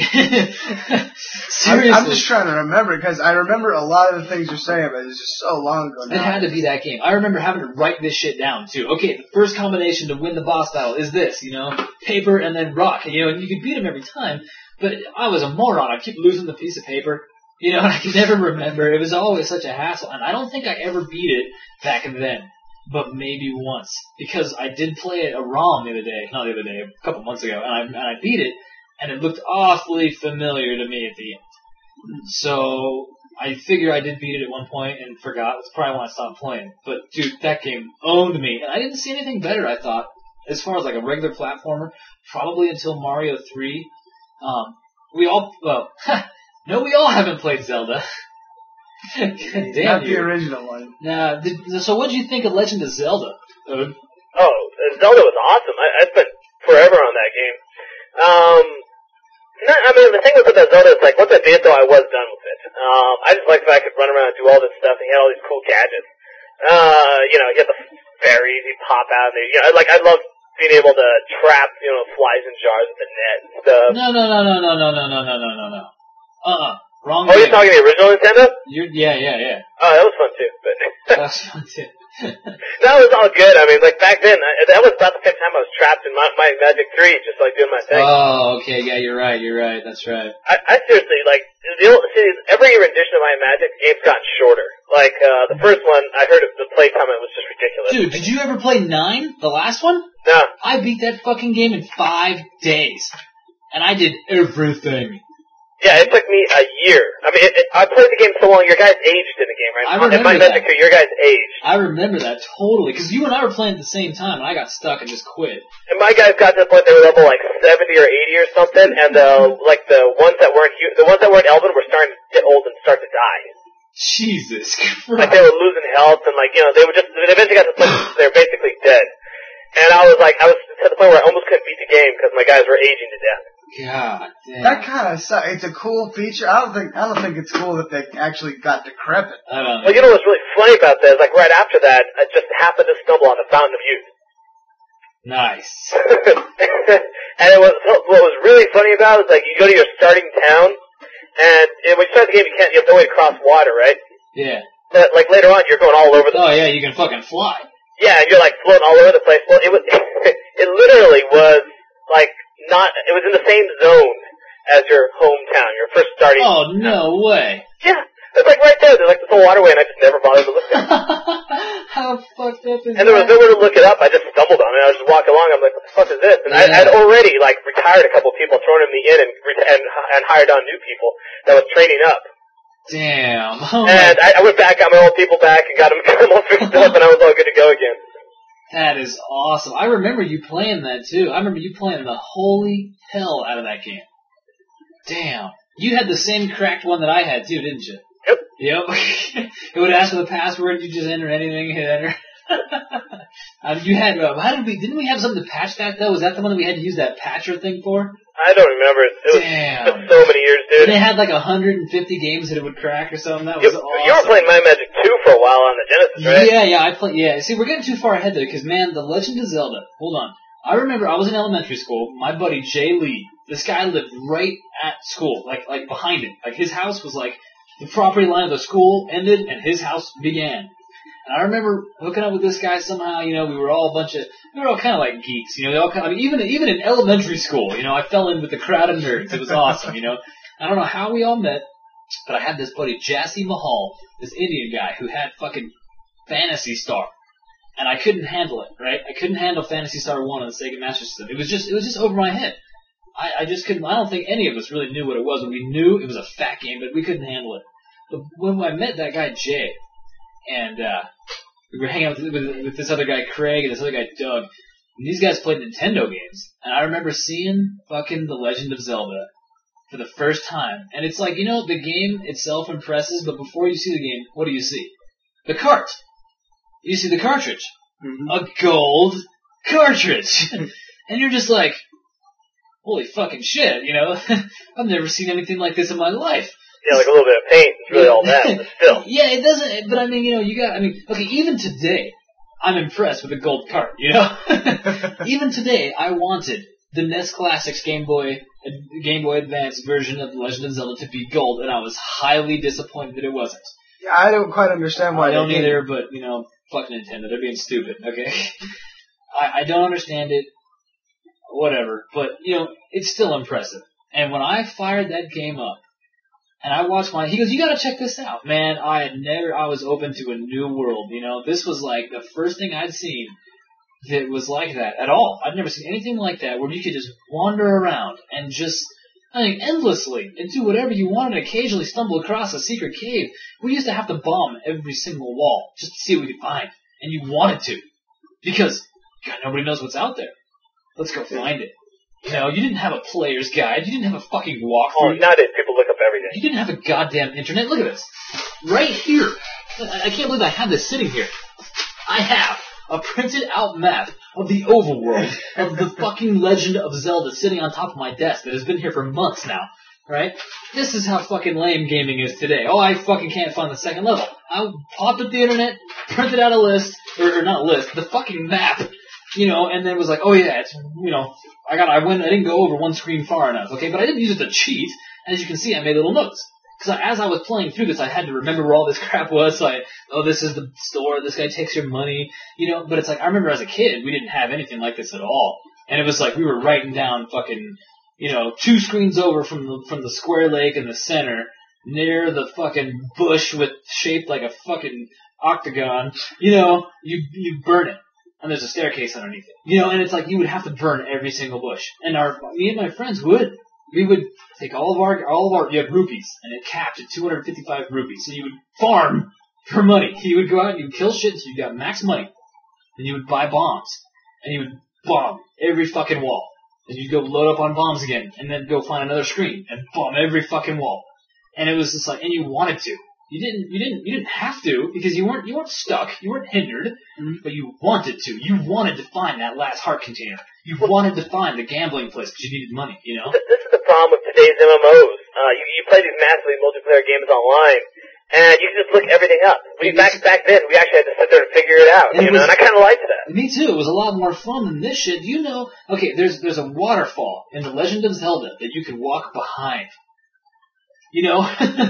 Seriously. I'm, I'm just trying to remember, because I remember a lot of the things you're saying, but it's just so long ago now. It had to be that game. I remember having to write this shit down, too. Okay, the first combination to win the boss battle is this, you know, paper and then rock. You know, and you could beat him every time, but I was a moron. I'd keep losing the piece of paper. You know, and I could never remember. It was always such a hassle, and I don't think I ever beat it back then, but maybe once. Because I did play a ROM the other day, not the other day, a couple months ago, and I, and I beat it, and it looked awfully familiar to me at the end. So I figure I did beat it at one point and forgot. That's probably when I stopped playing. But dude, that game owned me, and I didn't see anything better. I thought, as far as like a regular platformer, probably until Mario three. Um, we all, well, no, we all haven't played Zelda. Damn Not you. the original one. Nah, did, so what did you think of Legend of Zelda? Uh, Oh, Zelda was awesome. I, I spent forever on that game. Um, no, I mean, the thing with that Zelda is, like, once I beat it, though, I was done with it. Um, I just liked that I could run around and do all this stuff, and he had all these cool gadgets. Uh, you know, he had the fairies, he'd pop out, and they, you know, like, I love being able to trap, you know, flies in jars with the net and stuff. no, no, no, no, no, no, no, no, no, no, no, no. Uh-uh. Wrong Oh, game. you're talking the original Nintendo? You're, yeah, yeah, yeah. Oh, that was fun, too, but... That was fun, too. That was all good. I mean, like, back then, I, that was about the same time I was trapped in my, my Magic three, just, like, doing my thing. Oh, okay, yeah, you're right, you're right, that's right. I, I seriously, like, the old, see, every rendition of my Magic, the game's gotten shorter. Like, uh, the first one, I heard of the playtime, it was just ridiculous. Dude, did you ever play nine, the last one? No. I beat that fucking game in five days. And I did everything. Yeah, it took me a year. I mean, it, it, I played the game so long, your guys aged in the game, right? I remember in my that. Magic three, your guys aged. I remember that totally, because you and I were playing at the same time, and I got stuck and just quit. And my guys got to the point they were level, like, seventy or eighty or something, and, uh, like, the ones that weren't, hu- the ones that weren't Elven were starting to get old and start to die. Jesus Christ. Like, they were losing health, and, like, you know, they were just, they eventually got to the point where they were basically dead. And I was like, I was to the point where I almost couldn't beat the game because my guys were aging to death. God damn. That kind of sucks. It's a cool feature. I don't think I don't think it's cool that they actually got decrepit. I don't know. Well, you know what's really funny about that is, like, right after that, I just happened to stumble on the Fountain of Youth. Nice. And it was, what was really funny about it is, like, you go to your starting town, and, and when you start the game, you can't, you have no way to cross water, right? Yeah. But, like, later on, you're going all over the Oh yeah, you can fucking fly. Yeah, and you're, like, floating all over the place. Well, it was, it literally was, like, not, it was in the same zone as your hometown, your first starting. Oh, no way. Yeah, it's like right there. There's like this whole waterway, and I just never bothered to look at it. How fucked up is And there was that? nowhere to look it up. I just stumbled on it. I was just walking along. I'm like, what the fuck is this? And I, Yeah. I'd already, like, retired a couple of people, thrown in the inn, and, ret- and and hired on new people that was training up. Damn. Oh And my, I, I went back, got my old people back, and got them, got them all fixed up, and I was all good to go again. that is awesome. I remember you playing that too. I remember you playing the holy hell out of that game. Damn. You had the same cracked one that I had too, didn't you? Yep. Yep. It would ask for the password. You just enter anything, hit enter. um, you had. Uh, how did we? Didn't we have something to patch that though? Was that the one that we had to use that patcher thing for? I don't remember. It was Damn. been so many years, dude. And it had like one hundred fifty games that it would crack or something. That was You, awesome. you were playing My Magic two for a while on the Genesis, right? Yeah, yeah, I play. Yeah, see, we're getting too far ahead though, because man, The Legend of Zelda. Hold on, I remember I was in elementary school. My buddy Jay Lee, this guy lived right at school, like like behind it. Like his house was like the property line of the school ended, and his house began. And I remember hooking up with this guy somehow. You know, we were all a bunch of, we were all kind of like geeks. You know, they all kind of, I mean, even even in elementary school, you know, I fell in with the crowd of nerds. It was awesome. You know, I don't know how we all met. But I had this buddy, Jassy Mahal, this Indian guy who had fucking Phantasy Star. And I couldn't handle it, right? I couldn't handle Phantasy Star one on the Sega Master System. It was just, it was just over my head. I, I just couldn't, I don't think any of us really knew what it was. We knew it was a fat game, but we couldn't handle it. But when I met that guy, Jay, and, uh, we were hanging out with, with, with this other guy, Craig, and this other guy, Doug, and these guys played Nintendo games. And I remember seeing fucking The Legend of Zelda for the first time. And it's like, you know, the game itself impresses, but before you see the game, what do you see? The cart. You see the cartridge. Mm-hmm. A gold cartridge. And you're just like, holy fucking shit, you know? I've never seen anything like this in my life. Yeah, like a little bit of paint is really all that, but still. Yeah, it doesn't, but I mean, you know, you got, I mean, okay, even today, I'm impressed with the gold card, you know? Even today, I wanted the N E S Classics Game Boy, Game Boy Advance version of The Legend of Zelda to be gold, and I was highly disappointed that it wasn't. Yeah, I don't quite understand why I don't they did. either, but, you know, fuck Nintendo, they're being stupid, okay? I, I don't understand it, whatever, but, you know, it's still impressive. And when I fired that game up, and I watched my, he goes, you gotta check this out. Man, I had never, I was open to a new world, you know. This was like the first thing I'd seen that was like that at all. I'd never seen anything like that where you could just wander around and just, I mean, endlessly and do whatever you wanted and occasionally stumble across a secret cave. We used to have to bomb every single wall just to see what we could find. And you wanted to. Because, God, nobody knows what's out there. Let's go find it. You know, you didn't have a player's guide. You didn't have a fucking walkthrough. Oh, nowadays people look up everything. You didn't have a goddamn internet. Look at this. Right here. I I can't believe I have this sitting here. I have a printed out map of the overworld of the fucking Legend of Zelda sitting on top of my desk that has been here for months now. Right? This is how fucking lame gaming is today. Oh, I fucking can't find the second level. I popped up the internet, printed out a list, or, or not a list, the fucking map. You know, and then was like, oh yeah, it's, you know, I got, I went, I didn't go over one screen far enough, okay, but I didn't use it to cheat. As you can see, I made little notes. Because as I was playing through this, I had to remember where all this crap was, so I, oh, this is the store, this guy takes your money, you know, but it's like, I remember as a kid, we didn't have anything like this at all. And it was like, we were writing down fucking, you know, two screens over from the, from the square lake in the center, near the fucking bush with, shaped like a fucking octagon, you know, you, you burn it. And there's a staircase underneath it. You know, and it's like you would have to burn every single bush. And our, me and my friends would. We would take all of our, all of our, you had rupees, and it capped at two hundred fifty-five rupees. So you would farm for money. You would go out and you would kill shit until you got max money. Then you would buy bombs. And you would bomb every fucking wall. And you'd go load up on bombs again, and then go find another screen, and bomb every fucking wall. And it was just like, and you wanted to. You didn't, you didn't, you didn't have to, because you weren't, you weren't stuck, you weren't hindered, mm-hmm. but you wanted to. You wanted to find that last heart container. You wanted to find the gambling place because you needed money, you know? This is the problem with today's M M Os. Uh, you, you play these massively multiplayer games online, and you can just look everything up. We, back, back then, we actually had to sit there and figure it out, and you know, was, and I kind of liked that. Me too. It was a lot more fun than this shit. You know, okay, there's, there's a waterfall in The Legend of Zelda that you can walk behind. You know?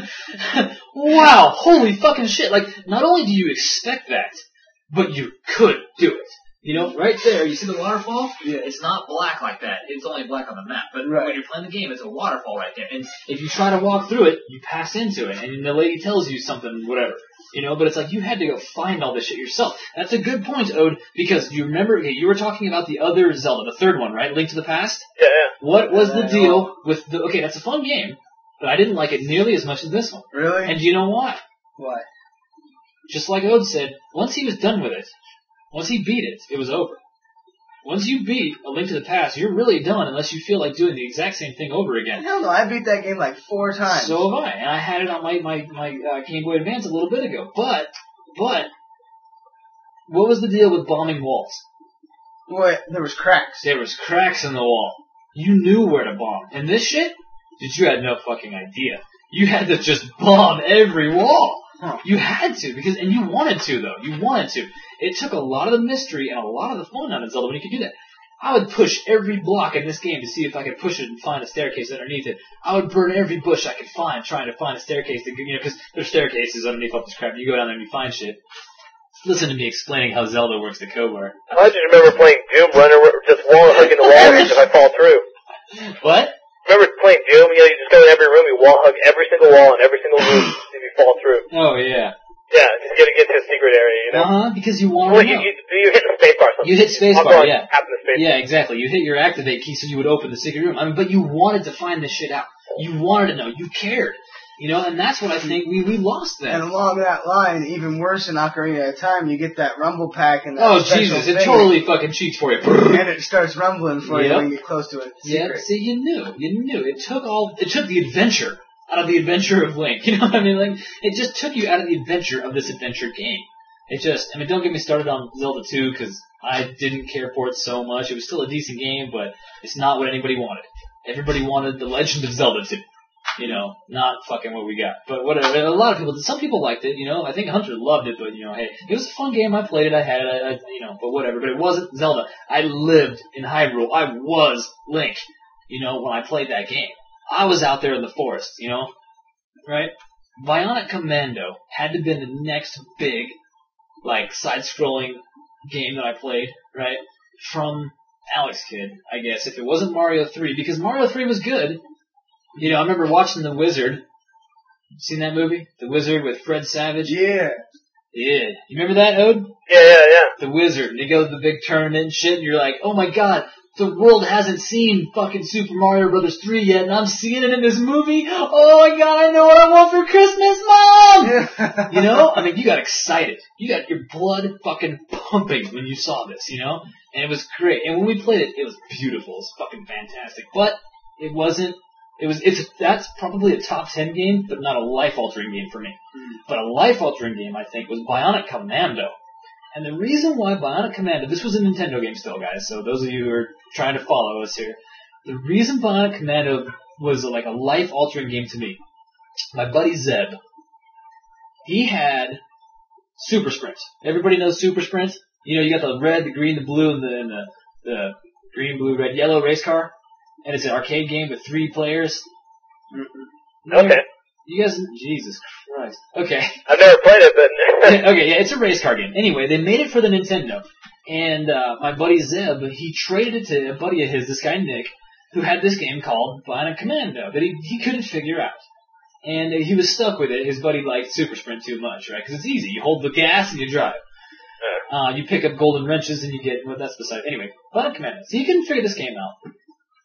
Wow, holy fucking shit. Like, not only do you expect that, but you could do it. You know, right there, you see the waterfall? Yeah. It's not black like that. It's only black on the map. But right. when you're playing the game, it's a waterfall right there. And if you try to walk through it, you pass into it. And the lady tells you something, whatever. You know, but it's like you had to go find all this shit yourself. That's a good point, Ode, because you remember, okay, you were talking about the other Zelda, the third one, right? Link to the Past? Yeah, yeah. What was yeah, the deal with the, okay, that's a fun game. But I didn't like it nearly as much as this one. Really? And do you know why? Why? Just like Ode said, once he was done with it, once he beat it, it was over. Once you beat A Link to the Past, you're really done unless you feel like doing the exact same thing over again. Hell no, I beat that game like four times. So have I. And I had it on my, my, my uh, Game Boy Advance a little bit ago. But, but, what was the deal with bombing walls? Boy, there was cracks. There was cracks in the wall. You knew where to bomb. And this shit? Dude, you had no fucking idea. You had to just bomb every wall. Huh. You had to, because, and you wanted to though. You wanted to. It took a lot of the mystery and a lot of the fun out of Zelda when you could do that. I would push every block in this game to see if I could push it and find a staircase underneath it. I would burn every bush I could find trying to find a staircase to, you know, because there's staircases underneath all this crap. You go down there and you find shit. Listen to me explaining how Zelda works the code. I just remember playing Doom Runner, just wall hugging the walls if I fall through. What? Remember playing Doom? You know, you just go in every room, you wall hug every single wall and every single room if you fall through. Oh yeah. Yeah, just get to get to a secret area, you know. Uh huh. Because you want well, to you, know. you, you hit the spacebar. You hit spacebar, bar, yeah. The space yeah, exactly. You hit your activate key so you would open the secret room. I mean, but you wanted to find this shit out. You wanted to know. You cared. You know, and that's what I think we, we lost then. And along that line, even worse in Ocarina of Time, you get that rumble pack and that Oh, special Jesus, it thing, totally fucking cheats for you. and it starts rumbling for Yep. you when you get close to it. Yeah, see, you knew. You knew. It took all, it took the adventure out of the adventure of Link. You know what I mean? Like, it just took you out of the adventure of this adventure game. It just, I mean, don't get me started on Zelda two, because I didn't care for it so much. It was still a decent game, but it's not what anybody wanted. everybody wanted The Legend of Zelda two. You know, not fucking what we got. But whatever. A lot of people, some people liked it, you know. I think Hunter loved it, but, you know, hey, it was a fun game. I played it. I had it, I, I, you know, but whatever. But it wasn't Zelda. I lived in Hyrule. I was Link, you know, when I played that game. I was out there in the forest, you know, right? Bionic Commando had to have been the next big, like, side-scrolling game that I played, right? From Alex Kidd, I guess, if it wasn't Mario three, because Mario three was good. You know, I remember watching The Wizard. Seen that movie? The Wizard with Fred Savage? Yeah. Yeah. You remember that, Ode? Yeah, yeah, yeah. The Wizard. And you go to the big tournament and shit, and you're like, oh my god, the world hasn't seen fucking Super Mario Brothers three yet, and I'm seeing it in this movie. Oh my god, I know what I want for Christmas, Mom! You know? I mean, you got excited. You got your blood fucking pumping when you saw this, you know? And it was great. And when we played it, it was beautiful. It was fucking fantastic. But it wasn't It was, it's, that's probably a top ten game, but not a life-altering game for me. Mm. But a life-altering game, I think, was Bionic Commando. And the reason why Bionic Commando, this was a Nintendo game still, guys, so those of you who are trying to follow us here, the reason Bionic Commando was like a life-altering game to me, my buddy Zeb, he had Super Sprint. Everybody knows Super Sprint? You know, you got the red, the green, the blue, and the, and the, the green, blue, red, yellow race car. And it's an arcade game with three players. Okay. You guys, Jesus Christ. Okay. I've never played it, but... yeah, okay, yeah, it's a race car game. Anyway, they made it for the Nintendo. And uh, my buddy Zeb, he traded it to a buddy of his, this guy Nick, who had this game called Bionic Commando that he, he couldn't figure out. And uh, he was stuck with it. His buddy liked Super Sprint too much, right? Because it's easy. You hold the gas and you drive. Uh, you pick up golden wrenches and you get... Well, that's beside... Anyway, Bionic Commando. So you couldn't figure this game out.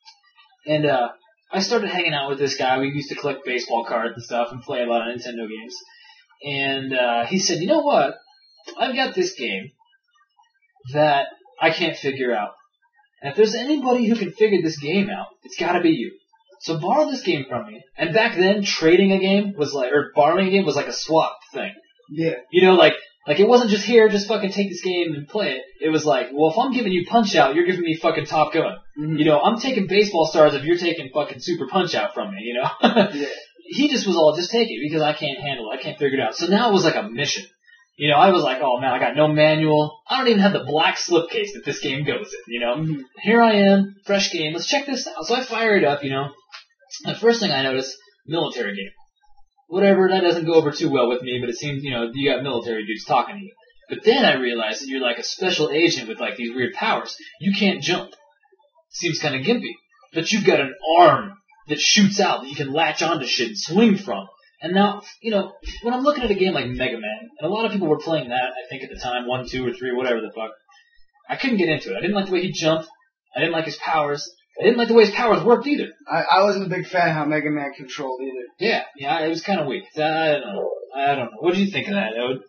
And uh, I started hanging out with this guy. We used to collect baseball cards and stuff and play a lot of Nintendo games. And uh, he said, you know what? I've got this game that I can't figure out. And if there's anybody who can figure this game out, it's got to be you. So borrow this game from me. And back then, trading a game was like, or borrowing a game was like a swap thing. Yeah. You know, like, like it wasn't just here, just fucking take this game and play it. It was like, well, if I'm giving you Punch-Out, you're giving me fucking Top Gun. Mm-hmm. You know, I'm taking Baseball Stars if you're taking fucking Super Punch-Out from me, you know? Yeah. He just was all, just take it because I can't handle it. I can't figure it out. So now it was like a mission. You know, I was like, oh man, I got no manual. I don't even have the black slipcase that this game goes in, you know? Mm-hmm. Here I am, fresh game. Let's check this out. So I fire it up, you know. The first thing I notice, military game. Whatever, that doesn't go over too well with me, but it seems, you know, you got military dudes talking to you. But then I realized that you're like a special agent with like these weird powers. You can't jump. Seems kind of gimpy. But you've got an arm that shoots out that you can latch onto shit and swing from. And now, you know, when I'm looking at a game like Mega Man, and a lot of people were playing that, I think at the time, one, two, or three, whatever the fuck, I couldn't get into it. I didn't like the way he jumped. I didn't like his powers. I didn't like the way his powers worked either. I, I wasn't a big fan of how Mega Man controlled either. Yeah, yeah, it was kind of weak. I don't know. I don't know. What did you think of that, Ode?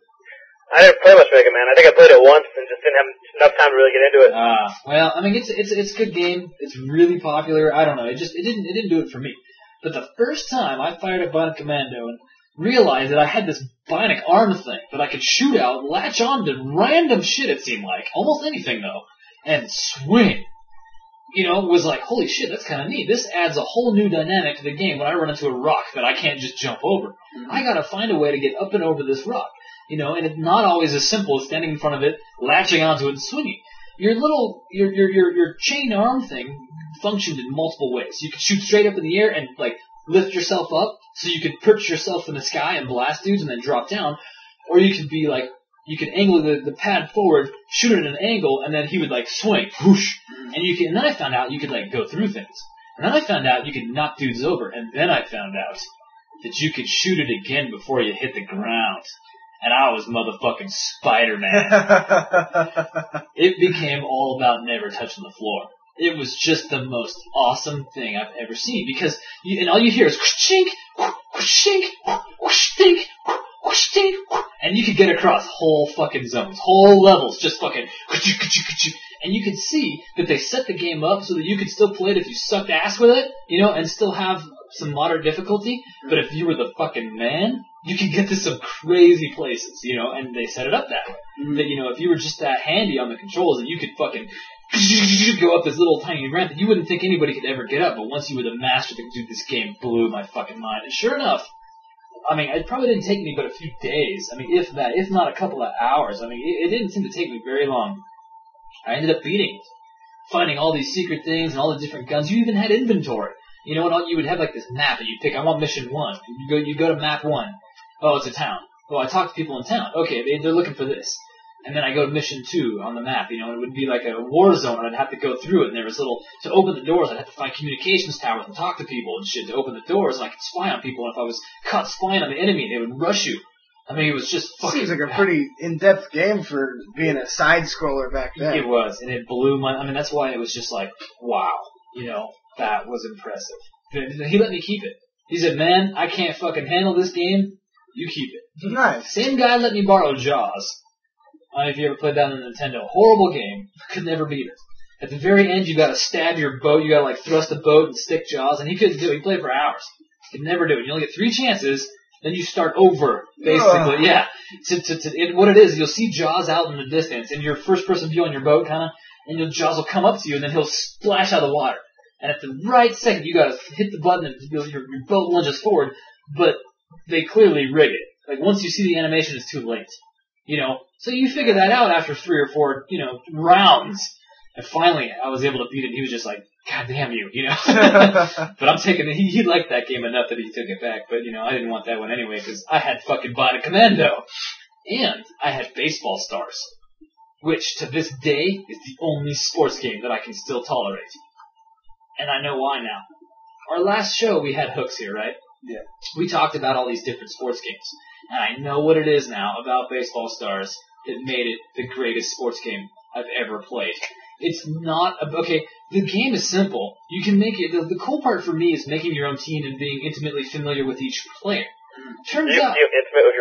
I didn't play much Mega Man. I think I played it once and just didn't have enough time to really get into it. Ah, uh, well, I mean, it's it's it's a good game. It's really popular. I don't know. It just it didn't it didn't do it for me. But the first time I fired up Bionic Commando and realized that I had this bionic arm thing that I could shoot out, latch on to random shit. It seemed like almost anything though, and swing. You know, was like, holy shit, that's kind of neat. This adds a whole new dynamic to the game when I run into a rock that I can't just jump over. Mm-hmm. I gotta find a way to get up and over this rock. You know, and it's not always as simple as standing in front of it, latching onto it, and swinging. Your little, your, your, your, your chain arm thing functioned in multiple ways. You could shoot straight up in the air and, like, lift yourself up, so you could perch yourself in the sky and blast dudes and then drop down. Or you could be, like, you could angle the, the pad forward, shoot it at an angle, and then he would, like, swing, whoosh. And you can, and then I found out you could, like, go through things. And then I found out you could knock dudes over. And then I found out that you could shoot it again before you hit the ground. And I was motherfucking Spider-Man. It became all about never touching the floor. It was just the most awesome thing I've ever seen. Because, you, and all you hear is whoosh-tink, whoosh-tink, whoosh-tink, whoosh-tink, and you could get across whole fucking zones, whole levels, just fucking, and you could see that they set the game up so that you could still play it if you sucked ass with it, you know, and still have some moderate difficulty, but if you were the fucking man, you could get to some crazy places, you know, and they set it up that way. Mm-hmm. That, you know, if you were just that handy on the controls, that you could fucking go up this little tiny ramp that you wouldn't think anybody could ever get up, but once you were the master, dude, this game blew my fucking mind. And sure enough, I mean, it probably didn't take me but a few days. I mean, if that, if not a couple of hours. I mean, it, it didn't seem to take me very long. I ended up beating it, finding all these secret things and all the different guns. You even had inventory. You know, and all, you would have like this map that you pick. I want mission one. You go, you go to map one. Oh, it's a town. Well, I talk to people in town. Okay, they, they're looking for this. And then I go to mission two on the map, you know, and it would be like a war zone, and I'd have to go through it, and there was little, to open the doors, I'd have to find communications towers and talk to people and shit to open the doors, and I could spy on people, and if I was caught spying on the enemy, they would rush you. I mean, it was just fucking... Seems like a pretty in-depth game for being a side-scroller back then. It was, and it blew my... I mean, that's why it was just like, wow, you know, that was impressive. He let me keep it. He said, man, I can't fucking handle this game, you keep it. Nice. Same guy let me borrow Jaws. I don't know if you ever played that on the Nintendo. Horrible game. Could never beat it. At the very end, you gotta stab your boat. You gotta like thrust the boat and stick Jaws, and he couldn't do it. He played for hours. Could never do it. You only get three chances, then you start over, basically. Ugh. Yeah. To, to, to, it, what it is, you'll see Jaws out in the distance, and your first-person view on your boat, kind of, and your Jaws will come up to you, and then he'll splash out of the water. And at the right second, you gotta hit the button, and your, your boat lunges forward, but they clearly rig it. Like, once you see the animation, it's too late. You know, so you figure that out after three or four, you know, rounds. And finally, I was able to beat it. He was just like, God damn you, you know. But I'm taking it. He, he liked that game enough that he took it back. But, you know, I didn't want that one anyway because I had fucking Bionic Commando. And I had Baseball Stars, which to this day is the only sports game that I can still tolerate. And I know why now. Our last show, we had Hooks here, right? Yeah. We talked about all these different sports games. And I know what it is now about Baseball Stars that made it the greatest sports game I've ever played. It's not, a, okay, the game is simple. You can make it, the, the cool part for me is making your own team and being intimately familiar with each player. Turns you, out... you intimate with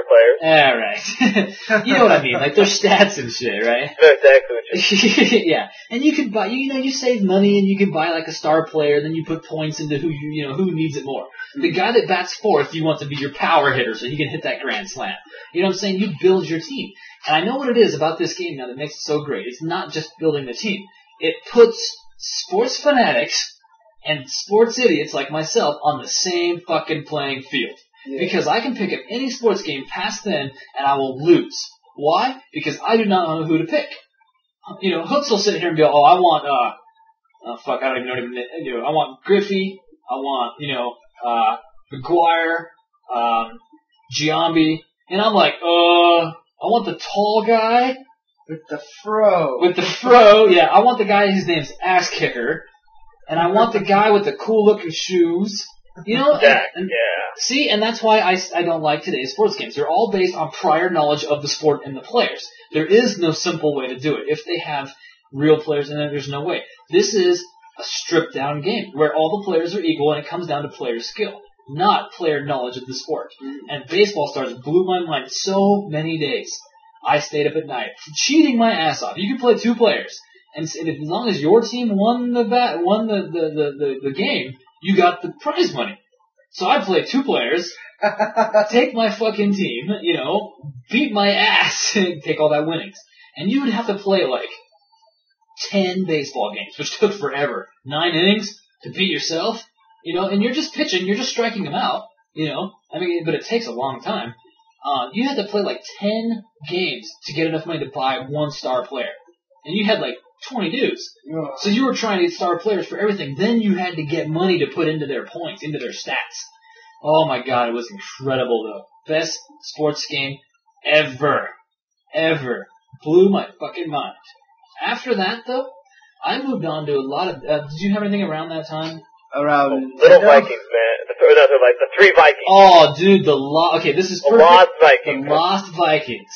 your players? Alright. You know what I mean, like their stats and shit, right? That's exactly what you Yeah. And you can buy, you know, you save money and you can buy like a star player, then you put points into who you, you know, who needs it more. The guy that bats fourth, you want to be your power hitter so he can hit that grand slam. You know what I'm saying? You build your team. And I know what it is about this game now that makes it so great. It's not just building the team. It puts sports fanatics and sports idiots like myself on the same fucking playing field. Yeah. Because I can pick up any sports game past then and I will lose. Why? Because I do not know who to pick. You know, Hooks will sit here and be, oh, I want, uh, oh fuck, I don't even know what to do. I want Griffey. I want, you know, uh, McGuire, um, Giambi. And I'm like, uh, I want the tall guy. With the fro. With the fro, yeah. I want the guy whose name's Ass Kicker. And I want the guy with the cool looking shoes. You know? Yeah, and, and, yeah. See, and that's why I, I don't like today's sports games. They're all based on prior knowledge of the sport and the players. There is no simple way to do it. If they have real players in it, there's no way. This is a stripped down game where all the players are equal and it comes down to player skill, not player knowledge of the sport. Mm-hmm. And Baseball Stars blew my mind so many days. I stayed up at night, cheating my ass off. You could play two players, and as long as your team won the bat, won the, the, the, the, the game, you got the prize money. So I played two players, take my fucking team, you know, beat my ass, and take all that winnings. And you would have to play like ten baseball games, which took forever. Nine innings to beat yourself, you know, and you're just pitching, you're just striking them out, you know. I mean, but it takes a long time. Uh, you had to play like ten games to get enough money to buy one star player. And you had like twenty dudes. Ugh. So you were trying to get star players for everything. Then you had to get money to put into their points, into their stats. Oh my god, it was incredible though. Best sports game ever. Ever. Blew my fucking mind. After that though, I moved on to a lot of, uh, did you have anything around that time? Around oh, Little Vikings, man. The, no, the, like, the three Vikings. Oh, dude, the lo- okay, this is the perfect. Lost Vikings. The Lost Vikings.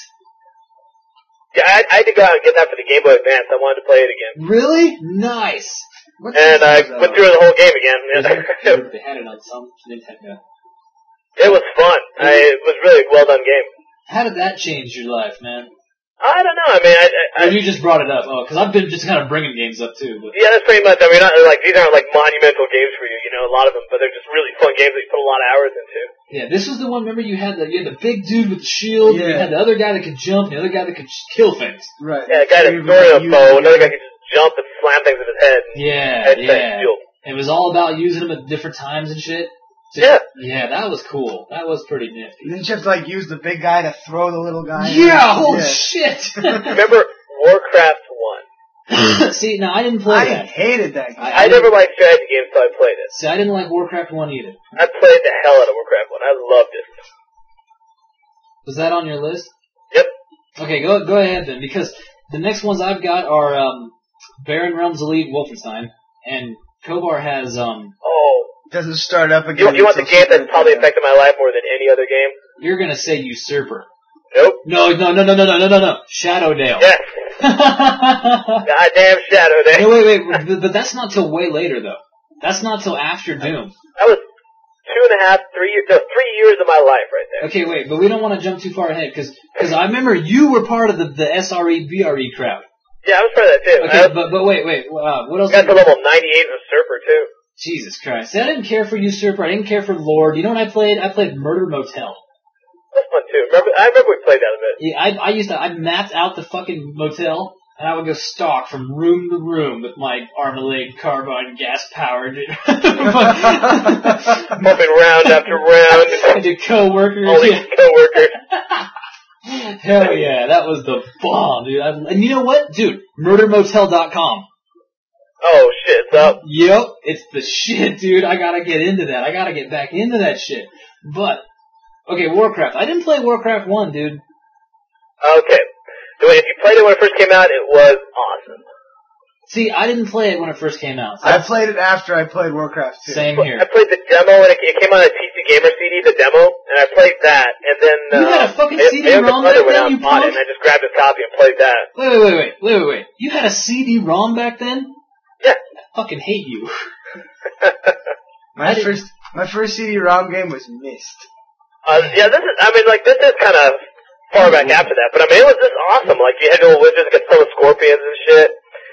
Yeah, I, I had to go out and get that for the Game Boy Advance. I wanted to play it again. Really? Nice. What's and I uh, went through the whole game again. They had it on some Nintendo. It was fun. I, it was really a well done game. How did that change your life, man? I don't know. I mean, I, I, or you just brought it up. Oh, because I've been just kind of bringing games up too. But. Yeah, that's pretty much. I mean, not, like these aren't like monumental games for you, you know, a lot of them, but they're just really fun games that you put a lot of hours into. Yeah, this was the one. Remember, you had the you had the big dude with the shield. Yeah. And you had the other guy that could jump, and the other guy that could kill things. Right. Yeah, a guy that threw a bow, another guy could just jump and slam things in his head. And Yeah, head yeah. shield. It was all about using them at different times and shit. So- Yeah. Yeah, that was cool. That was pretty nifty. Didn't you have to like use the big guy to throw the little guy? Yeah, holy Yeah. shit! Remember Warcraft one? See, now I didn't play I that. hated that game. I- I never liked strategy games, so I played it. See, I didn't like Warcraft one either. I played the hell out of Warcraft one. I loved it. Was that on your list? Yep. Okay, go go ahead then, because the next ones I've got are um, Baron Realms Elite Wolfenstein, and Kobar has um. Oh. Doesn't start up You, again. you want the until game that's Super probably Nintendo. affected my life more than any other game? You're gonna say Usurper. Nope. No, no, no, no, no, no, no, no, no. Shadowdale. Yes. no, Goddamn Shadow Day. wait, wait, but, but that's not till way later though. That's not till after Doom. That was two and a half, three years, no, three years of my life right there. Okay, wait, but we don't want to jump too far ahead because I remember you were part of the, the S R E B R E crowd. Yeah, I was part of that too. Okay, I was, but but wait, wait, uh, what else? got to level ninety-eight in Usurper too. Jesus Christ! See, I didn't care for Usurper. I didn't care for Lord. You know what I played? I played Murder Motel. That's fun too. Remember, I remember we played that a bit. Yeah, I, I used to, I mapped out the fucking motel, and I would go stalk from room to room with my Armalate carbine gas powered, Pumping round after round. and your coworkers. All these Yeah. coworkers. Hell yeah, that was the bomb, dude. I, and you know what, dude? Murder Motel dot com. Oh shit, it's up. Yep, it's the shit, dude. I gotta get into that. I gotta get back into that shit. But okay, Warcraft. I didn't play Warcraft one, dude. Okay. So if you played it when it first came out, it was awesome. See, I didn't play it when it first came out. So I played it after I played Warcraft two. same I here. played the demo, and it, it came on a P C Gamer C D, the demo, and I played that, and then You uh, had a fucking I- C D I owned ROM the back other one then, out you and bought it, punk? and I just grabbed his copy and played that. Wait, wait, wait, wait, wait, wait, wait. You had a C D ROM back then? Yeah. I fucking hate you. My I didn't- first, my first C D ROM game was Myst. Uh, yeah, this is, I mean, like, this is kind of far back after that, but I mean, it was just awesome. Like, you had little wizards get some scorpions and shit.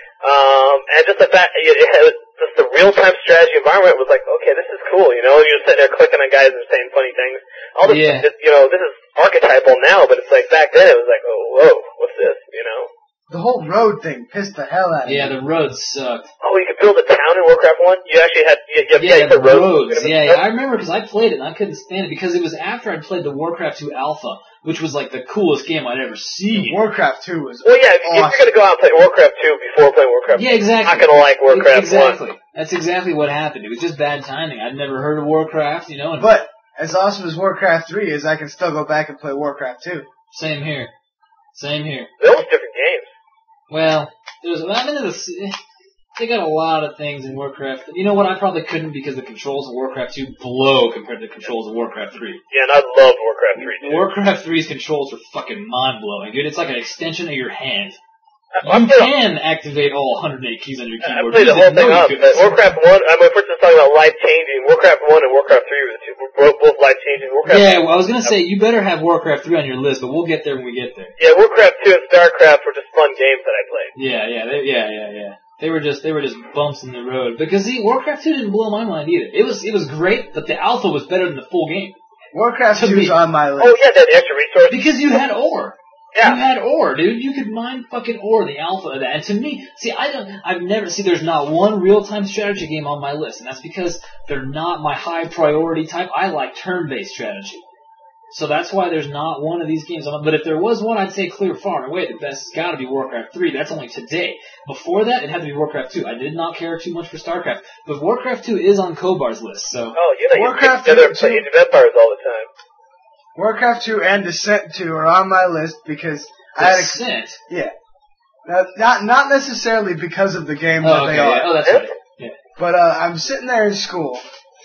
Um, and just the fact, it, it had just the real-time strategy environment was like, okay, this is cool, you know? You're sitting there clicking on guys and saying funny things. All this, Yeah. this, you know, this is archetypal now, but it's like, back then it was like, oh, whoa, what's this, you know? The whole road thing pissed the hell out of Yeah, me. the roads sucked. Oh, you could build a town in Warcraft one? You actually had, you, you, Yeah, yeah, you the put roads. roads. You know, Yeah, yeah, I remember because I played it and I couldn't stand it because it was after I'd played the Warcraft two Alpha, which was like the coolest game I'd ever seen. Warcraft two was Well, yeah, if, if awesome. you're gonna go out and play Warcraft two before playing Warcraft Yeah, exactly. you're not gonna like Warcraft exactly. one. That's exactly what happened. It was just bad timing. I'd never heard of Warcraft, you know. And But as awesome as Warcraft three is, I can still go back and play Warcraft two. same here. Same here. They're almost different games. Well, there's. I mean, there's, they got a lot of things in Warcraft. You know what? I probably couldn't because the controls of Warcraft two blow compared to the controls of Warcraft three. Yeah, and I loved Warcraft three too. Warcraft three's controls are fucking mind blowing, dude. It's like an extension of your hand. I, I You played, can activate all one hundred eight keys on your I keyboard. played You the whole didn't know thing you up. could. But Warcraft one, I mean, if we're just talking about life changing, Warcraft one and Warcraft three were the two, were both life changing. Warcraft Yeah, well, I was gonna say you better have Warcraft three on your list, but we'll get there when we get there. yeah, Warcraft two and StarCraft were just fun games that I played. Yeah, yeah, they, yeah, yeah, yeah. They were just they were just bumps in the road because see, Warcraft two didn't blow my mind either. It was it was great, but the alpha was better than the full game Warcraft To two is me. on my list. Oh yeah, that extra resource. because you had ore. Yeah. You had ore, dude. You could mine fucking ore, the alpha of that. And to me, see, I don't, I've never, see, there's not one real-time strategy game on my list, and that's because they're not my high priority type. I like turn-based strategy. So that's why there's not one of these games on. But if there was one, I'd say clear far and away the best has got to be Warcraft three. That's only today. Before that, it had to be Warcraft two. I did not care too much for StarCraft, but Warcraft two is on Kobar's list. So Oh, you know, Warcraft you get together and two- play Age of Empires all the time. Warcraft two and Descent two are on my list because I had a, Descent. yeah. Now, not not necessarily because of the game that Oh, okay. they are. Yeah. Oh, that's right. Yeah. But uh, I'm sitting there in school,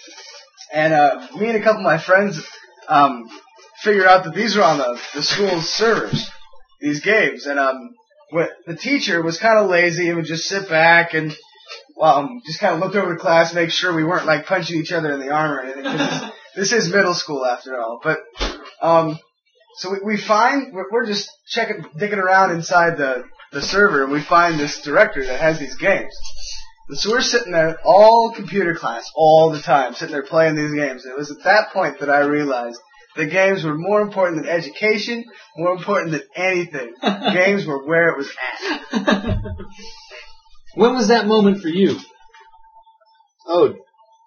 and uh, me and a couple of my friends um, figured out that these were on the, the school's servers, these games. And um, what, the teacher was kind of lazy and would just sit back and um, just kind of look over the class, make sure we weren't like punching each other in the arm or anything. 'Cause this, this is middle school after all. But um, so we, we find we're, we're just checking, digging around inside the the server, and we find this directory that has these games. So we're sitting there, all computer class, all the time, sitting there playing these games. And it was at that point that I realized the games were more important than education, more important than anything. Games were where it was at. When was that moment for you? Oh, Um,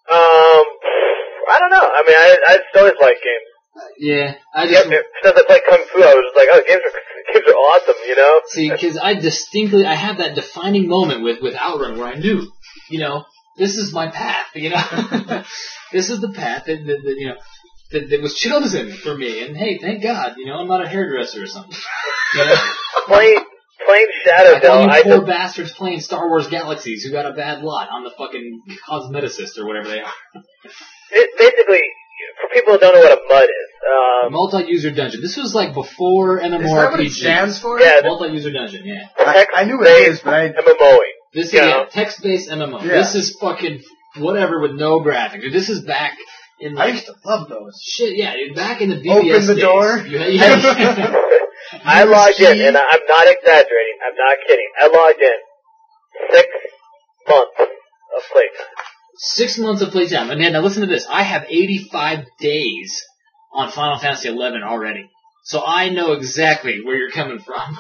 I don't know. I mean, I I just always liked games. yeah. I Yeah, just since I played Kung Fu, I was just like, oh, games are games are awesome, you know. see because I distinctly I have that defining moment with with Outrun where I knew, you know, this is my path. You know, this is the path that, that, that you know that, that was chosen for me. And hey, thank God, you know, I'm not a hairdresser or something. You know? Playing playing Shadow Like all Dell, you I poor just bastards playing Star Wars Galaxies who got a bad lot. I'm the fucking cosmeticist or whatever they are. it, basically for people who don't know what a mud is. Um, Multi-user dungeon. This was like before Is that what it MMORPG. stands for? yeah, this Multi-user dungeon, yeah. I, I knew what it is, but I... MMOing. This is Yeah. yeah, text-based M M O. Yeah. This is fucking whatever with no graphics. Dude, this is back in I like used to love those. shit. Yeah, dude, back in the B B S Open the days. door. You had- yeah. I Use logged in, key. and I'm not exaggerating. I'm not kidding. I logged in six months of playtime. Six months of playtime. And then now listen to this. I have eighty-five days on Final Fantasy eleven already. So I know exactly where you're coming from.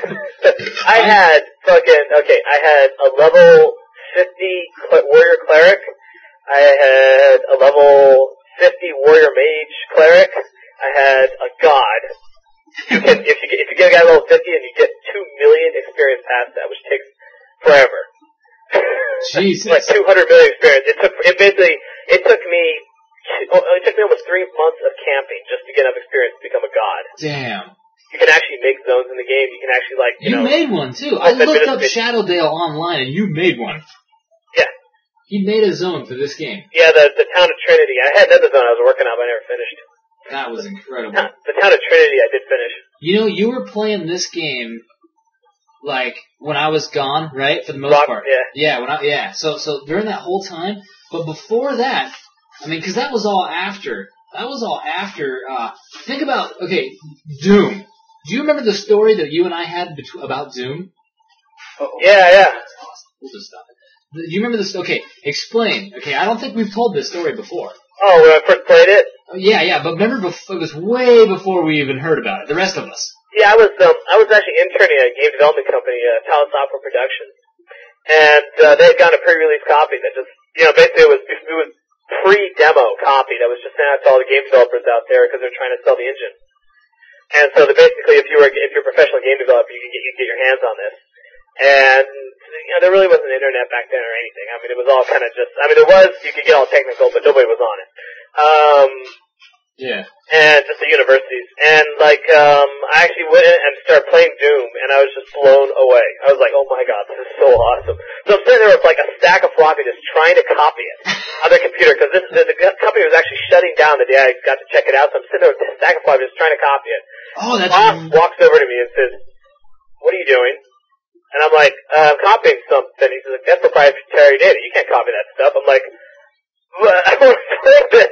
I had fucking okay. I had a level fifty cl- warrior cleric. I had a level fifty warrior mage cleric. I had a god. You can if you get, if you get a guy level fifty and you get two million experience past that, which takes forever. Jesus. Like two hundred million experience. It took it basically it took me it took me almost three months of camping just to get enough experience to become a god. Damn. You can actually make zones in the game. You can actually like you, You know made one too. I Oh, that looked bit up of- Shadowdale online and you made one. Yeah. He made a zone for this game. Yeah, the the town of Trinity. I had another zone I was working on, but I never finished. That was incredible. The town of Trinity I did finish. You know, you were playing this game like when I was gone, right? For the most Rock- part. yeah. Yeah, when I yeah. So so during that whole time, but before that, I mean, because that was all after. That was all after. Uh, think about okay, Doom. Do you remember the story that you and I had bet- about Doom? Yeah, yeah. We'll just stop it. Do you remember this? Okay, explain. Okay, I don't think we've told this story before. Oh, when I first played it. Oh, yeah, yeah, but remember, bef- it was way before we even heard about it. The rest of us. Yeah, I was um I was actually interning at a game development company, uh, Talent Software Productions, and uh, they had gotten a pre-release copy that just you know basically it was it was pre-demo copy that was just sent out to all the game developers out there because they're trying to sell the engine. And so the, basically, if you were if you're a professional game developer, you can get you can get your hands on this. And you know there really wasn't internet back then or anything. I mean it was all kind of just I mean there was you could get all technical, but nobody was on it. Um, Yeah. and just the universities. And like, um, I actually went in and started playing Doom, and I was just blown away. I was like, oh my god, this is so awesome. So I'm sitting there with like a stack of floppy disks trying to copy it on their computer, because this the, the company was actually shutting down the day I got to check it out, so I'm sitting there with a stack of floppy disks trying to copy it. Oh, that's Boss walks over to me and says, what are you doing? And I'm like, uh, I'm copying something. He says, like, that's proprietary data. You can't copy that stuff. I'm like, well, I want to play this.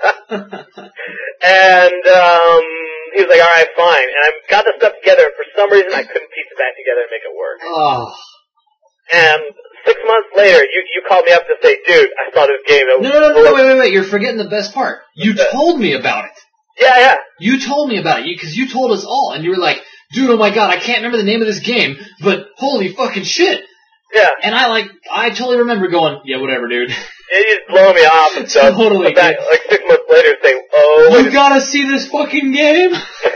And um, he was like, all right, fine. And I got the stuff together, and for some reason I couldn't piece it back together and make it work. Oh. And six months later, you you called me up to say, dude, I saw this game. That No, was no, no, no, wait, wait, wait. You're forgetting the best part. You What's that? told me about it. Yeah, yeah. You told me about it because you told us all, and you were like, dude, oh my god, I can't remember the name of this game, but holy fucking shit. Yeah. And I like, I totally remember going, yeah, whatever, dude. It just blew me off and stuff. Totally, Back, dude. like six months later, saying, oh, wait You gotta see this fucking game.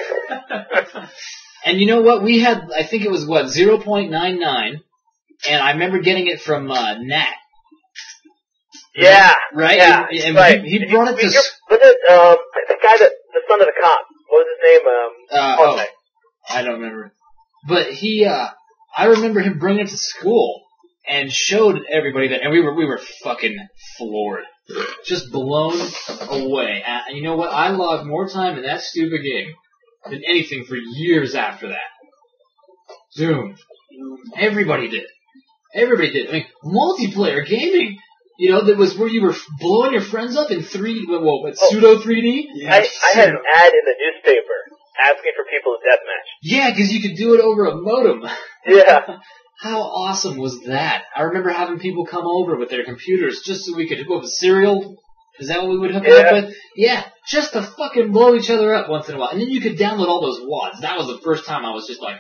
And you know what? We had, I think it was what, zero point nine nine, and I remember getting it from uh, Nat. Yeah. Right? Yeah. And, and right. he, he brought it to. Was it um the guy that the son of the cop? What was his name? Um. Uh, oh, oh, I don't remember. But he, uh, I remember him bringing it to school and showed everybody that, and we were we were fucking floored, just blown away. And you know what? I logged more time in that stupid game than anything for years after that. Zoom. Everybody did. Everybody did. I mean, multiplayer gaming. You know, that was where you were blowing your friends up in three, well, what, Oh. pseudo three D? Yeah, I I had an ad in the newspaper asking for people to deathmatch. Yeah, because you could do it over a modem. Yeah. How awesome was that? I remember having people come over with their computers just so we could hook up with Serial. Is that what we would hook it Yeah. up with? Yeah, just to fucking blow each other up once in a while. And then you could download all those W A Ds. That was the first time I was just like,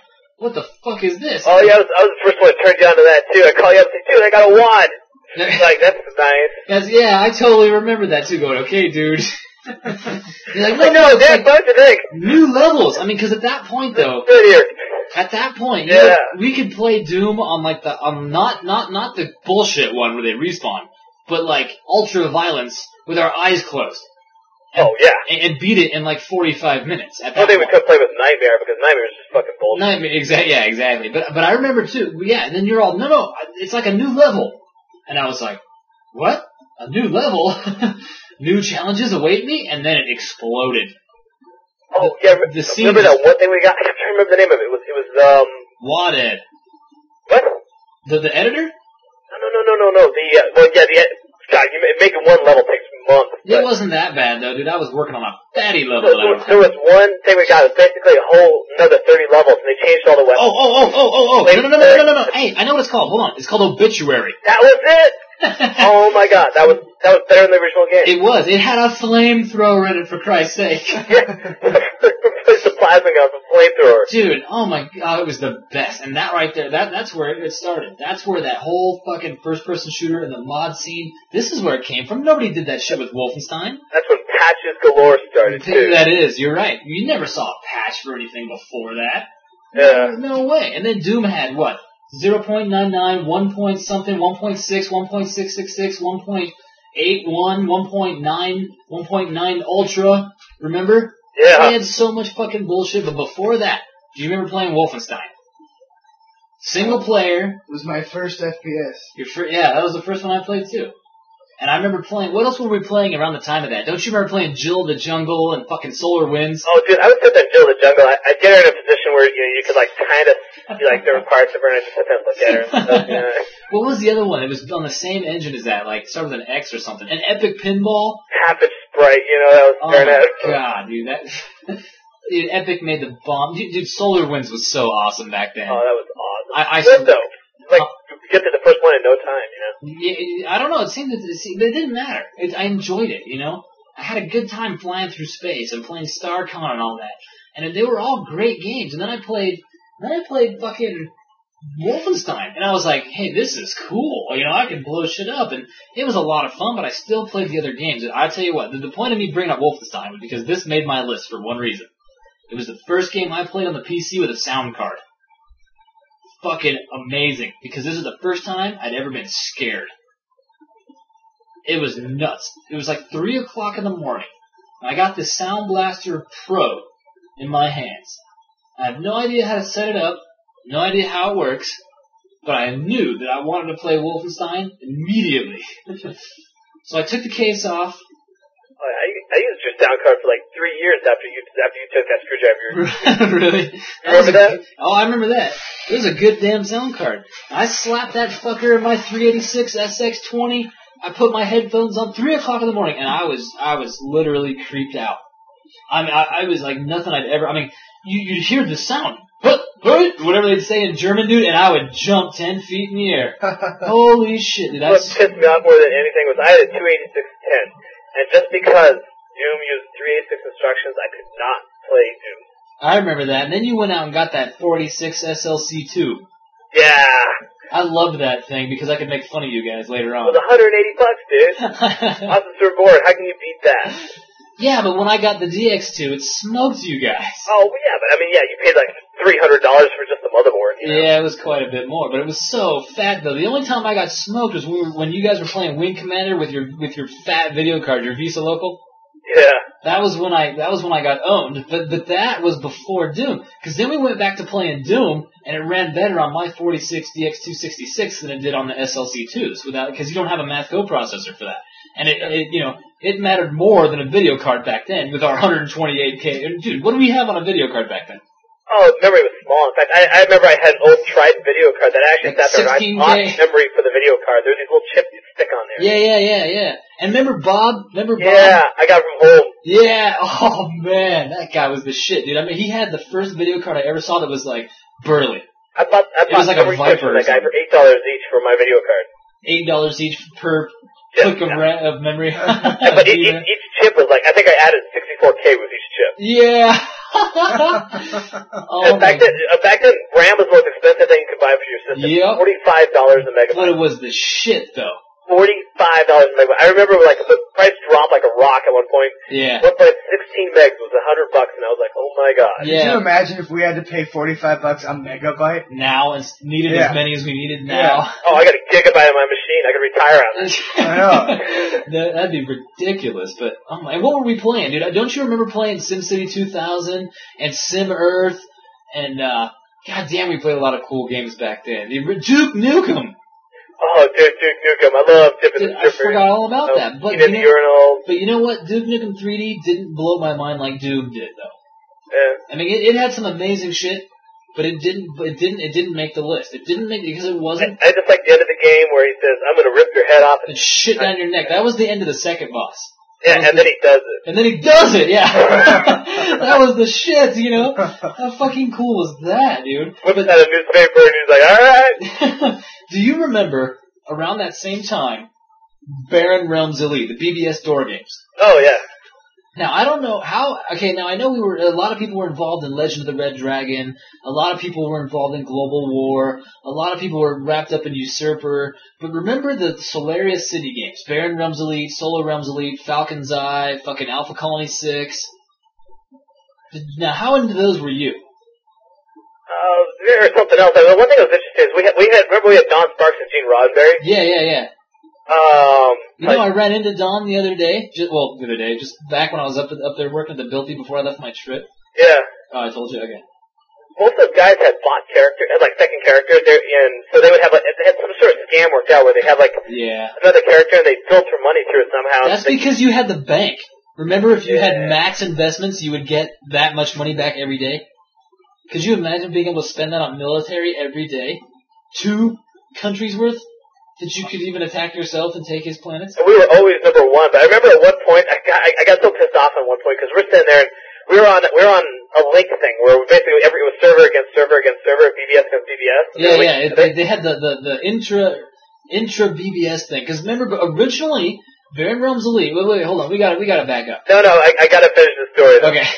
what the fuck is this? Oh yeah, I was, I was the first one to turn you on to that too. I call you up and say, dude, I got a wad. Like, that's nice. That's, yeah, I totally remember that too, going, okay, dude. You're like, no, I know, no, it's Dan, like what do you think? new levels. I mean, because at that point, though, Sit here. at that point, you Yeah. know, we could play Doom on like the, um, not, not, not the bullshit one where they respawn, but like ultra violence with our eyes closed. And, Oh, yeah. And, and beat it in like forty-five minutes at that One thing we point. could play with Nightmare, because Nightmare is just fucking bullshit. Nightmare, exactly, yeah, exactly. But, but I remember too, yeah, and then you're all, no, no, it's like a new level. And I was like, what? A new level? New challenges await me? And then it exploded. Oh, yeah, re- The scene remember was- that one thing we got? I can't remember the name of it. It was, it was, um, Waded. what? The, the editor? No, no, no, no, no, no. The, uh, well, yeah, the, ed- God, you ma- making one level takes months. It but- wasn't that bad though, dude. I was working on a fatty level. There, at there, was, that there time. was one thing we got. It was basically a whole another thirty levels, and they changed all the weapons. Oh, oh, oh, oh, oh, oh. No, no, no, no, no, no, no. Hey, I know what it's called. Hold on. It's called Obituary. That was it. Oh my God, that was that was better than the original game. It was. It had a flamethrower in it, for Christ's sake. Replace the plasma gun with flamethrower. Dude, oh my god, it was the best. And that right there, that that's where it started. That's where that whole fucking first-person shooter and the mod scene, this is where it came from. Nobody did that shit with Wolfenstein. That's when patches galore started too. That is, you're right. You never saw a patch for anything before that. Yeah. No way. And then Doom had what? zero point nine nine, one point something, one point six, one point six six six, one point eight one, one point nine, one point nine Ultra. Remember? Yeah. They had so much fucking bullshit, but before that, do you remember playing Wolfenstein? Single player. It was my first F P S. Your fir- yeah, that was the first one I played too. And I remember playing, what else were we playing around the time of that? Don't you remember playing Jill the Jungle and fucking Solar Winds? Oh, dude, I would sit there and Jill the Jungle. I, I'd get her in a position where you know, you could like kind of see like there were parts of her, and I just sit there and look at her. And stuff, you know. What was the other one? It was on the same engine as that, like started with an X or something. An Epic Pinball? Half its sprite, you know, that was Oh staring at my god, dude, that dude, Epic made the bomb. Dude, dude, Solar Winds was so awesome back then. Oh, that was awesome. I, I Good though. Like Uh, you get to the first one in no time, you know. Yeah, I don't know. It seemed that it, seemed, it didn't matter. It, I enjoyed it. You know, I had a good time flying through space and playing StarCon and all that, and they were all great games. And then I played, then I played fucking Wolfenstein, and I was like, hey, this is cool. You know, I can blow shit up, and it was a lot of fun. But I still played the other games. And I tell you what, the, the point of me bringing up Wolfenstein was because this made my list for one reason. It was the first game I played on the P C with a sound card. Fucking amazing, because this is the first time I'd ever been scared. It was nuts. It was like three o'clock in the morning. And I got this Sound Blaster Pro in my hands. I have no idea how to set it up, no idea how it works, but I knew that I wanted to play Wolfenstein immediately. So I took the case off. I, I used your sound card for like three years after you after you took that screwdriver. Really? That was Remember a- that? Oh, I remember that. It was a good damn sound card. I slapped that fucker in my three eighty-six S X twenty. I put my headphones on three o'clock in the morning, and I was I was literally creeped out. I mean, I, I was like nothing I'd ever. I mean, you you'd hear the sound, but whatever they'd say in German, dude, and I would jump ten feet in the air. Holy shit, dude! What That's pissed me off more than anything was I had a two eighty-six ten, and just because Doom used three eighty-six instructions, I could not play Doom. I remember that. And then you went out and got that forty-six S L C two. Yeah, I loved that thing because I could make fun of you guys later it on. was one hundred eighty bucks, dude. Officer board, how can you beat that? Yeah, but when I got the D X two, it smoked you guys. Oh, well, yeah, but I mean, yeah, you paid like three hundred dollars for just the motherboard. You know? Yeah, it was quite a bit more, but it was so fat though. The only time I got smoked was when, we were, when you guys were playing Wing Commander with your with your fat video card, your Visa Local. Yeah. That was when I that was when I got owned, but but that was before Doom. Because then we went back to playing Doom, and it ran better on my forty-six D X two sixty-six than it did on the S L C twos, without because you don't have a Math-Go processor for that, and it, it you know it mattered more than a video card back then with our one twenty-eight K. And dude, what do we have on a video card back then? Oh, memory was small. In fact, I, I remember I had an old Trident video card that actually Like sat there. I sixteen K? bought memory for the video card. There were these little chips you stick on there. Yeah, yeah, yeah, yeah. And remember Bob? Remember Bob? Yeah, I got from home. Yeah. Oh man, that guy was the shit, dude. I mean, he had the first video card I ever saw that was like burly. I bought I It bought was like a memory chips Viper from or that guy something. for eight dollars each for my video card. Eight dollars each per Yeah, click of, yeah. ra- of memory. Yeah, but each, Yeah. each chip was like I think I added sixty-four K with each chip. Yeah. oh And back my- then, uh, back then, RAM was the most expensive thing you could buy for your system. Yep. Forty-five dollars a But megabyte. it was the shit, though. Forty-five dollars a megabyte. I remember like the price dropped like a rock at one point. Yeah. One point sixteen megs was a hundred bucks, and I was like, oh my god. Yeah. Could you imagine if we had to pay forty-five bucks a megabyte? Now, and needed Yeah. as many as we needed now. Oh, I got a gigabyte on my machine. I could retire on that. I know. That- That'd be ridiculous. But oh my, and what were we playing, dude? Don't you remember playing SimCity two thousand and Sim Earth? And uh, god damn, we played a lot of cool games back then. The- Duke Nukem. Oh, Duke, Duke Nukem. I love Dippin' Dude, and I Strippers. forgot all about Oh, that. But Eating you the know, urinals. but you know what? Duke Nukem three D didn't blow my mind like Doom did, though. Yeah. I mean, it, it had some amazing shit, but it didn't. It didn't. It didn't make the list. It didn't make because it I, wasn't. I just like the end of the game where he says, I'm gonna rip your head off. And shit down your neck. That was the end of the second boss. Yeah, and then he does it. And then he does it, yeah. That was the shit, you know? How fucking cool was that, dude? Whips out a newspaper and he's like, alright. Do you remember, around that same time, Baron Realms Elite, the B B S door games? Oh, yeah. Now, I don't know how, okay, now I know we were, a lot of people were involved in Legend of the Red Dragon, a lot of people were involved in Global War, a lot of people were wrapped up in Usurper, but remember the Solarius City games, Baron Realms Elite, Solar Realms Elite, Falcon's Eye, fucking Alpha Colony six. Now, how into those were you? Uh, there was something else. I mean, one thing that was interesting is we had, we had, remember we had Don Sparks and Gene Roddenberry? Yeah, yeah, yeah. Um, You know, I ran into Don the other day, just, well, the other day, just back when I was up up there working at the Bilty before I left my trip. yeah. Oh, I told you, okay. Most of those guys had bot characters, had like second characters, they're in, so they would have like, they had some sort of scam worked out where they have like Yeah. another character and they filter money through it somehow. That's They- because you had the bank. Remember, if you had Yeah. max investments, you would get that much money back every day? Could you imagine being able to spend that on military every day? Two countries worth? That you could even attack yourself and take his planets? And we were always number one, but I remember at one point, I got, I, I got so pissed off at one point because we're sitting there and we were on, we were on a link thing where basically every, it was server against server against server, B B S against B B S. Yeah, we, yeah. It, they, they had the, the, the intra intra B B S thing. Because remember, but originally, Baron Realms Elite. Wait, wait, hold on. We got to we got to back up. No, no, I, I gotta finish the story though. Okay.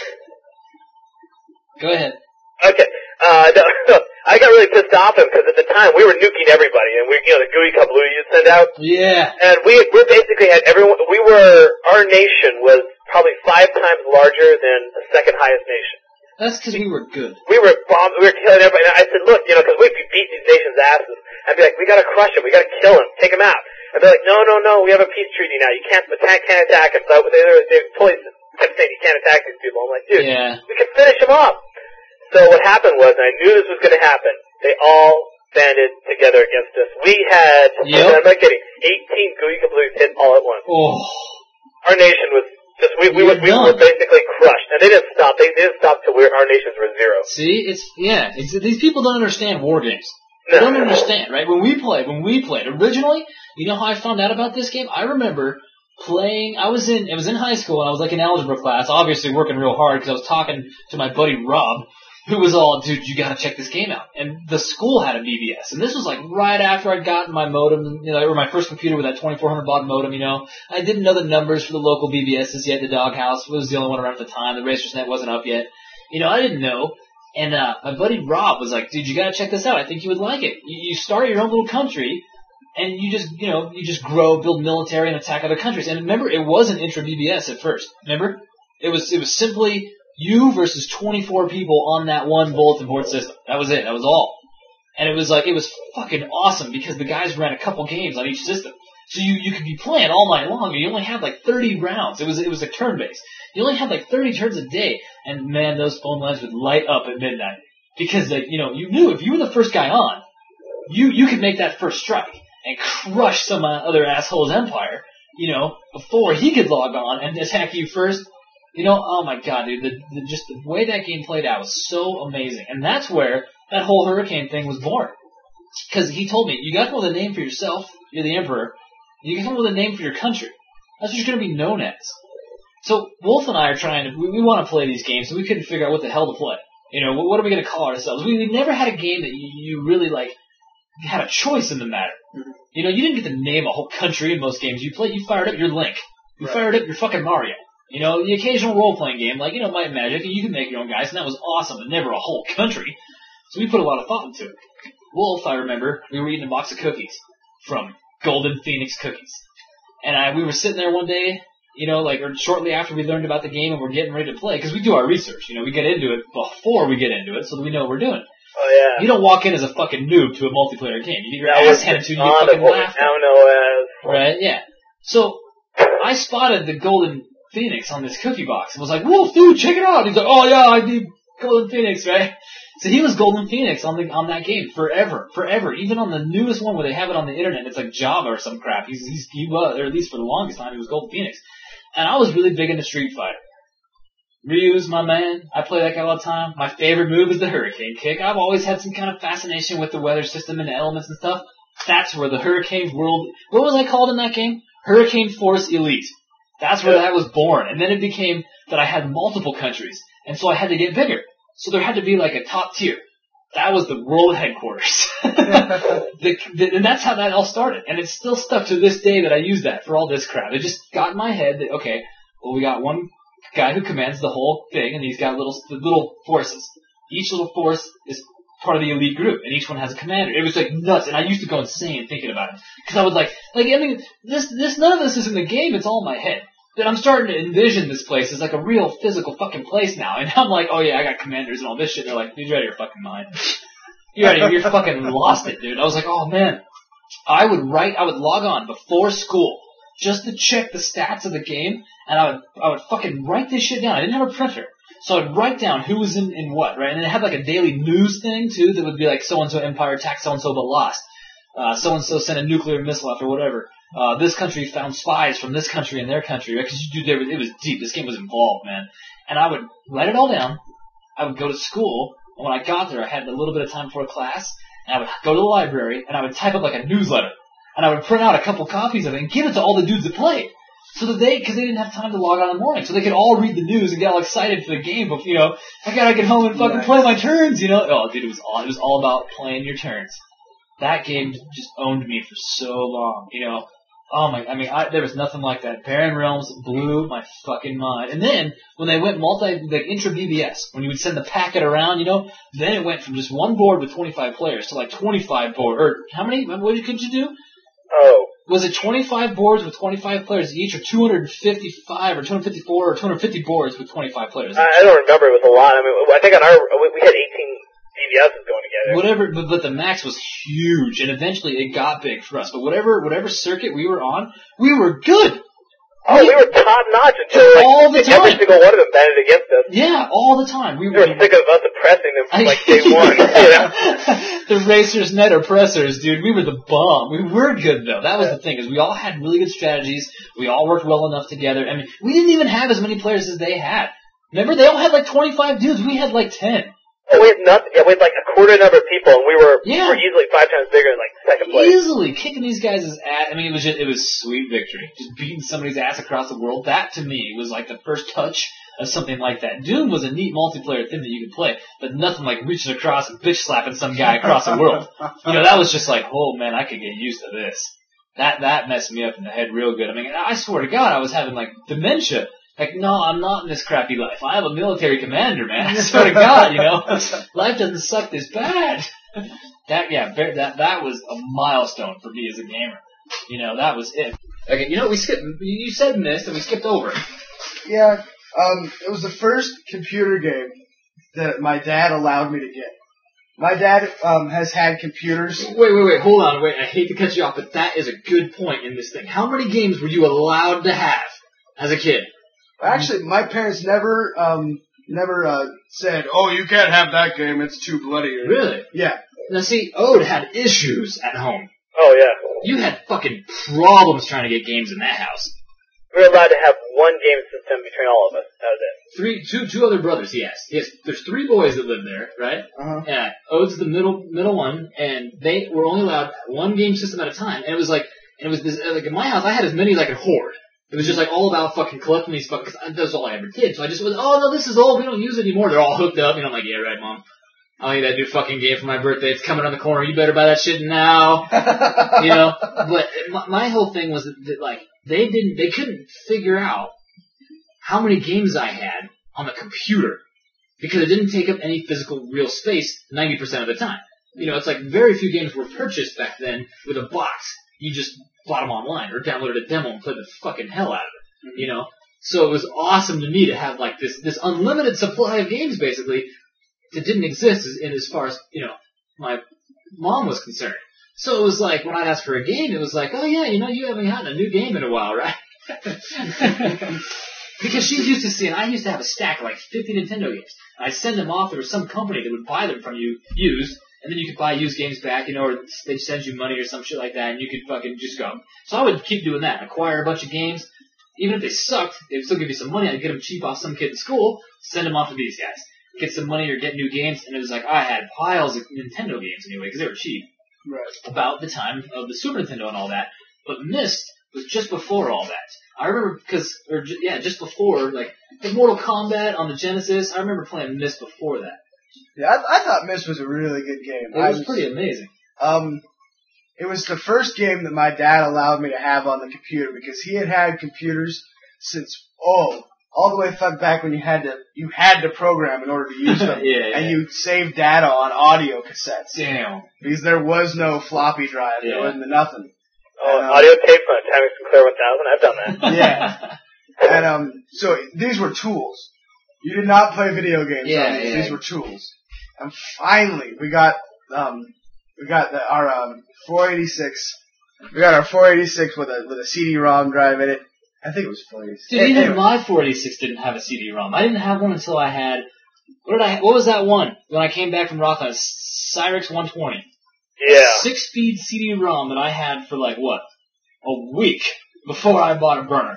Go ahead. Okay. Uh, no, no, I got really pissed off at him because at the time we were nuking everybody, and we, you know, the gooey kablooey you'd send out, Yeah. and we we basically had everyone. We were our nation was probably five times larger than the second highest nation. That's because we were good. We were bomb, we were killing everybody. And I said, look, you know, because we beat these nations' asses. I'd be like, we gotta crush him, we gotta kill him, take him out. I'd be like, no, no, no, we have a peace treaty now. You can't attack, can't attack him. So they they, they totally kept saying you can't attack these people. I'm like, dude, Yeah. we can finish him off. So what happened was, and I knew this was going to happen, they all banded together against us. We had, Yep. I'm not kidding, eighteen gooey kabloos hit all at once. Oh. Our nation was just, we, we, You're were, we done. were basically crushed. And they didn't stop. They, they didn't stop till we, our nations were zero. See, it's yeah. It's, these people don't understand war games. No. They don't understand, right? When we played, when we played originally, you know how I found out about this game? I remember playing. I was in, it was in high school, and I was like in algebra class, obviously working real hard because I was talking to my buddy Rob, who was all, dude, you gotta check this game out. And the school had a B B S, and this was like right after I'd gotten my modem, you know, or my first computer with that twenty-four hundred baud modem, you know. I didn't know the numbers for the local B B Ss yet. The Doghouse was the only one around at the time. The Racers Net wasn't up yet. You know, I didn't know. And uh, my buddy Rob was like, dude, you gotta check this out. I think you would like it. You, you start your own little country, and you just, you know, you just grow, build military, and attack other countries. And remember, it wasn't intra B B S at first. Remember? It was, it was simply you versus twenty-four people on that one bulletin board system. That was it. That was all. And it was like, it was fucking awesome because the guys ran a couple games on each system. So you, you could be playing all night long, and you only had like thirty rounds. It was, it was a turn-based. You only had like thirty turns a day, and man, those phone lines would light up at midnight. Because, like, you know, you knew if you were the first guy on, you, you could make that first strike and crush some uh, other asshole's empire, you know, before he could log on and attack you first. You know, oh my god, dude, the, the, just the way that game played out was so amazing. And that's where that whole Hurricane thing was born. Because he told me, you got to come up with a name for yourself, you're the emperor, you got to come up with a name for your country. That's what you're going to be known as. So, Wolf and I are trying to, we, we want to play these games, and we couldn't figure out what the hell to play. You know, what, what are we going to call ourselves? We, we never had a game that you, you really, like, had a choice in the matter. Mm-hmm. You know, you didn't get to name a whole country in most games you played. You fired up your Link. You Right. fired up your fucking Mario. You know, the occasional role-playing game, like, you know, Might and Magic, and you can make your own guys, and that was awesome, but never a whole country. So we put a lot of thought into it. Wolf, I remember, we were eating a box of cookies from Golden Phoenix Cookies. And I, we were sitting there one day, you know, like, or shortly after we learned about the game and we're getting ready to play, because we do our research, you know, we get into it before we get into it so that we know what we're doing. Oh, yeah. You don't walk in as a fucking noob to a multiplayer game. You get your That ass was handed to you, you on fucking of what we laugh. now know as. Right, yeah. So, I spotted the Golden Phoenix on this cookie box and was like, Wolf, dude, check it out. He's like, oh yeah, I need Golden Phoenix, right? So he was Golden Phoenix on the on that game forever, forever. Even on the newest one where they have it on the internet, it's like Java or some crap. He's, he's he was, or at least for the longest time, he was Golden Phoenix. And I was really big into Street Fighter. Ryu's my man. I play that guy all the time. My favorite move is the Hurricane Kick. I've always had some kind of fascination with the weather system and the elements and stuff. That's where the Hurricane World, what was I called in that game? Hurricane Force Elite. That's where that was born. And then it became that I had multiple countries. And so I had to get bigger. So there had to be like a top tier. That was the world headquarters. the, the, and that's how that all started. And it's still stuck to this day that I use that for all this crap. It just got in my head that, okay, well, we got one guy who commands the whole thing, and he's got little little forces. Each little force is part of the elite group, and each one has a commander. It was like nuts, and I used to go insane thinking about it. Because I was like, like, I mean, this, this, none of this is in the game, it's all in my head. Then I'm starting to envision this place as like a real physical fucking place now, and I'm like, oh yeah, I got commanders and all this shit, and they're like, dude, you're out of your fucking mind. You're out of your, you're fucking lost it, dude. I was like, oh man. I would write, I would log on before school, just to check the stats of the game, and I would, I would fucking write this shit down. I didn't have a printer. So I'd write down who was in, in what, right? And it had like a daily news thing, too, that would be like, so-and-so empire attacked so-and-so but lost. Uh, so-and-so sent a nuclear missile after whatever. Uh, this country found spies from this country in their country, right? Because you do, it was deep. This game was involved, man. And I would write it all down. I would go to school, and when I got there, I had a little bit of time before class, and I would go to the library, and I would type up like a newsletter. And I would print out a couple copies of it and give it to all the dudes that played. So that they, because they didn't have time to log on in the morning, so they could all read the news and get all excited for the game. But you know, I gotta get home and fucking Nice. play my turns. You know, oh dude, it was all it was all about playing your turns. That game just owned me for so long. You know, oh my, I mean, I, there was nothing like that. Barren Realms blew my fucking mind. And then when they went multi, like intra B B S, when you would send the packet around, you know, then it went from just one board with twenty-five players to like twenty-five board. Or how many? What could you do? Oh. Was it twenty-five boards with twenty-five players each, or two hundred fifty-five, or two hundred fifty-four, or two hundred fifty boards with twenty-five players each? I, I don't remember. It was a lot. I mean, I think on our we, we had eighteen D V Ss going together. Whatever, but, but the max was huge, and eventually it got big for us. But whatever, whatever circuit we were on, we were good. Oh, we were top notch until like, All the every time. single one of them batted against us. Yeah, all the time. We They were sick of us oppressing them from like day one. You know? The Racers Net oppressors, dude. We were the bomb. We were good though. That was the thing, is we all had really good strategies. We all worked well enough together. I mean, we didn't even have as many players as they had. Remember, they all had like twenty-five dudes. We had like ten. Oh, we had nothing. Yeah, we had like a quarter number of people, and we were Yeah. we were easily five times bigger than like second place. Easily kicking these guys' ass. I mean, it was just, it was sweet victory. Just beating somebody's ass across the world. That to me was like the first touch of something like that. Doom was a neat multiplayer thing that you could play, but nothing like reaching across and bitch slapping some guy across the world. You know, that was just like, oh man, I could get used to this. That that messed me up in the head real good. I mean, I swear to God, I was having like dementia. Like, no, I'm not in this crappy life. I have a military commander, man. I swear to God, you know, life doesn't suck this bad. That, yeah, that that was a milestone for me as a gamer. You know, that was it. Okay, you know, we skipped. You said Myst, and we skipped over it. Yeah, um, it was the first computer game that my dad allowed me to get. My dad um, has had computers. Wait, wait, wait, hold on, wait. I hate to cut you off, but that is a good point in this thing. How many games were you allowed to have as a kid? Actually, my parents never, um, never uh, said, "Oh, you can't have that game; it's too bloody." Really? Yeah. Now, see, Ode had issues at home. Oh yeah, You had fucking problems trying to get games in that house. we were allowed to have one game system between all of us. That was it. Three, two, two other brothers. He has. He has. There's three boys that live there, right? Uh-huh. Yeah. Ode's the middle, middle one, and they were only allowed one game system at a time. And it was like, and it was this, like in my house, I had as many as I could hoard. It was just like all about fucking collecting these fucking, cause that's all I ever did. So I just was, oh no, this is old, we don't use it anymore. They're all hooked up, you know, I'm like, yeah, right, Mom. I'll need that new fucking game for my birthday. It's coming on the corner. You better buy that shit now. You know? But my, my whole thing was that, that, like, they didn't, they couldn't figure out how many games I had on the computer because it didn't take up any physical real space ninety percent of the time. You know, it's like very few games were purchased back then with a box. You just bought them online or downloaded a demo and played the fucking hell out of it. Mm-hmm. You know? So it was awesome to me to have like this, this unlimited supply of games basically that didn't exist in as far as, you know, my mom was concerned. So it was like when I'd ask for a game, it was like, oh yeah, you know, you haven't had a new game in a while, right? Because she's used to seeing, I used to have a stack of like fifty Nintendo games. And I'd send them off. There was some company that would buy them from you used, and then you could buy used games back, you know, or they'd send you money or some shit like that, and you could fucking just go. So I would keep doing that, acquire a bunch of games. Even if they sucked, they would still give you some money. I'd get them cheap off some kid in school, send them off to these guys. Get some money or get new games, and it was like I had piles of Nintendo games anyway, because they were cheap. Right. About the time of the Super Nintendo and all that. But Myst was just before all that. I remember because, or yeah, just before, like, like Mortal Kombat on the Genesis. I remember playing Myst before that. Yeah, I, I thought Myst was a really good game. It was, was pretty amazing. Um, it was the first game that my dad allowed me to have on the computer because he had had computers since oh, all the way back when you had to you had to program in order to use them, yeah, yeah. and you saved data on audio cassettes. Damn. Because there was no floppy drive, Yeah. there wasn't nothing. Oh, And, um, audio tape on a Timing Sinclair one thousand. I've done that. Yeah. And um, so these were tools. You did not play video games Yeah, on these. yeah. These were tools. And finally, we got um, we got the, our um, four eighty-six. We got our four eighty-six with a with a C D-ROM drive in it. I think it was four eighty-six. Dude, Anyway. even my four eighty-six didn't have a C D-ROM. I didn't have one until I had, what did I, what was that one? When I came back from Rockland, Cyrix one twenty. Yeah. Six-speed C D-ROM that I had for like, what? A week before I bought a burner.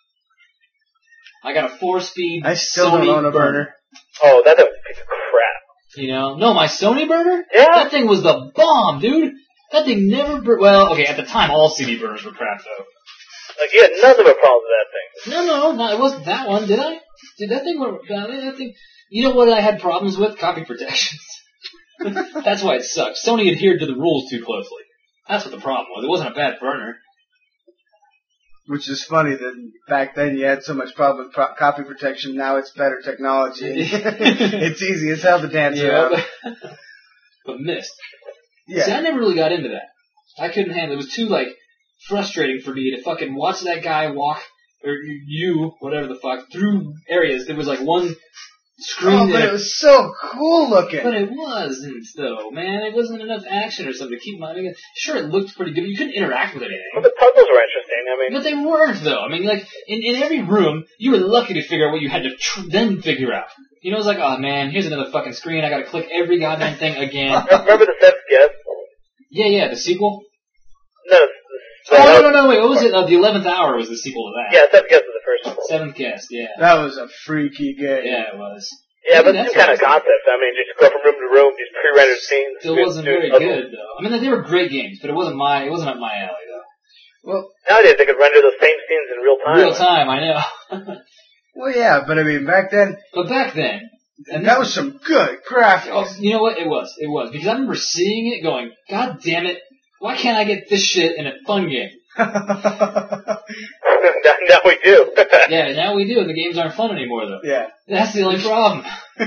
I got a four-speed I still Sony don't own a burner. Oh, that thing was a piece of crap. You know? No, my Sony burner? Yeah. That thing was the bomb, dude. That thing never bur- well, okay, at the time all C D burners were crap though. Like, you had nothing but problems with that thing. No, no, no, it wasn't that one, did I? Did that thing, work- uh, that thing, you know what I had problems with? Copy protections. That's why it sucked. Sony adhered to the rules too closely. That's what the problem was. It wasn't a bad burner. Which is funny that back then you had so much problem with pro- copy protection. Now it's better technology. It's easy as hell to dance Yeah, around. but, but Myst. Yeah. See, I never really got into that. I couldn't handle it. It was too, like, frustrating for me to fucking watch that guy walk, or you, whatever the fuck, through areas. There was, like, one screen Oh, but there. it was so cool looking. But it wasn't, though, man. It wasn't enough action or something to keep my... I mean, sure, it looked pretty good. You couldn't interact with Well, anything. the puzzles were interesting. I mean, But they weren't, though. I mean, like, in, in every room, you were lucky to figure out what you had to tr- then figure out. You know, it was like, oh, man, here's another fucking screen. I gotta click every goddamn thing again. remember the Seventh Guest? Yeah, yeah, the sequel. No. Oh, no, no, no, wait, what was it? Uh, the eleventh Hour was the sequel to that. Yeah, Seventh Guest was the first one. Seventh Guest, yeah. That was a freaky game. Yeah, it was. Yeah, but That's same kind of what I was concept. I mean, just go from room to room, these pre-rendered scenes. Still do- wasn't do very puzzles. good, though. I mean, they were great games, but it wasn't my, it wasn't up my alley, though. Well, Nowadays, they could render those same scenes in real time. Real time, I know. well, yeah, but I mean, back then, But back then, and that was some good graphics. oh, you know what? It was. It was. Because I remember seeing it going, God damn it, why can't I get this shit in a fun game? now, now we do. Yeah, now we do, and the games aren't fun anymore, though. Yeah. That's the only problem.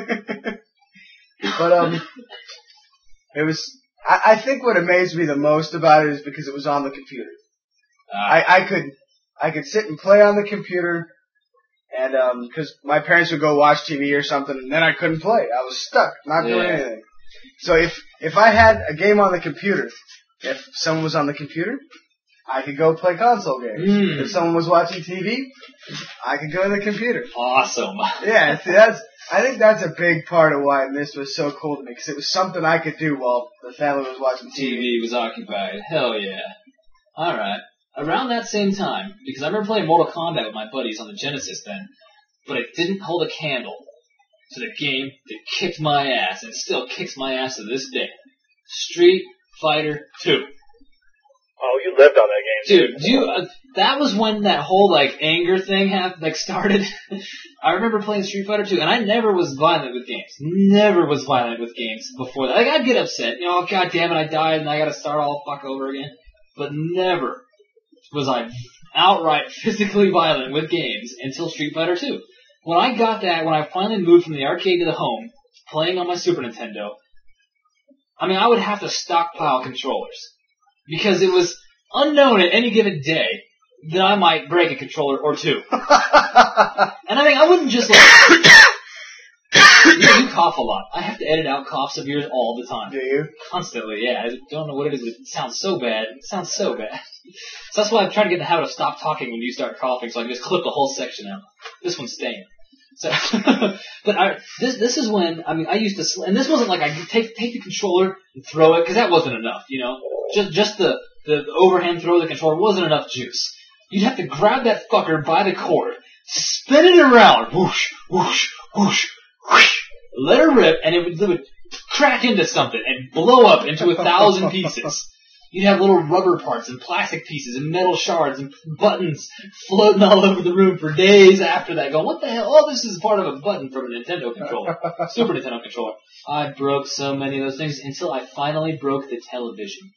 But, um, it was, I, I think what amazed me the most about it is because it was on the computer. Uh, I, I could, I could sit and play on the computer, and, um, cause my parents would go watch T V or something, and then I couldn't play. I was stuck, not doing Yeah. anything. So if, if I had a game on the computer, if someone was on the computer, I could go play console games. Mm. If someone was watching T V, I could go to the computer. awesome. Yeah, see, that's, I think that's a big part of why this was so cool to me, because it was something I could do while the family was watching T V. T V was occupied. Hell yeah. Alright. Around that same time, because I remember playing Mortal Kombat with my buddies on the Genesis then, but it didn't hold a candle to the game that kicked my ass, and still kicks my ass to this day. Street Fighter two. Oh, you lived on that game. Dude, do you, uh, that was when that whole, like, anger thing hap- like, started. I remember playing Street Fighter two, and I never was violent with games. Never was violent with games before that. Like, I'd get upset, you know, oh, god damn it, I died, and I gotta start all fuck over again. But never was I outright physically violent with games until Street Fighter two. When I got that, when I finally moved from the arcade to the home, playing on my Super Nintendo, I mean, I would have to stockpile controllers. Because it was unknown at any given day that I might break a controller or two. And I mean, I wouldn't just like... you, you cough a lot. I have to edit out coughs of yours all the time. Do you? Constantly, yeah. I don't know what it is. It sounds so bad. It sounds so bad. So that's why I'm trying to get in the habit of stop talking when you start coughing, so I can just clip the whole section out. This one's staying. So, but I, this this is when I mean I used to, sl- and this wasn't like I could take take the controller and throw it because that wasn't enough, you know. Just just the the overhand throw of the controller wasn't enough juice. You'd have to grab that fucker by the cord, spin it around, whoosh whoosh whoosh whoosh, let her rip, and it would, it would crack into something and blow up into a thousand pieces. You'd have little rubber parts and plastic pieces and metal shards and buttons floating all over the room for days after that going, what the hell? Oh, this is part of a button from a Nintendo controller. Super Nintendo controller. I broke so many of those things until I finally broke the television.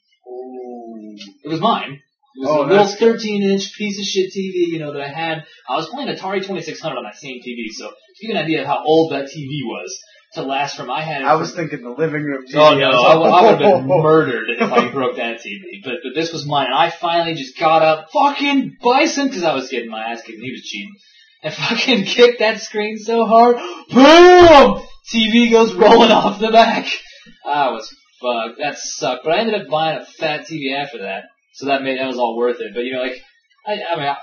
Ooh. It was mine. It was Oh, a little that's- thirteen inch piece of shit T V, you know, that I had. I was playing Atari twenty-six hundred on that same T V, so to give you an idea of how old that T V was, to last from, I had it I was from- thinking the living room T V. Oh no, I, w- I would have been murdered if I broke that T V. But but this was mine, and I finally just got up, fucking Bison, because I was getting my ass kicked and he was cheating, and fucking kicked that screen so hard, boom! T V goes rolling off the back. I was fucked. That sucked. But I ended up buying a fat T V after that, so that made that was all worth it. But you know, like I, I mean. I,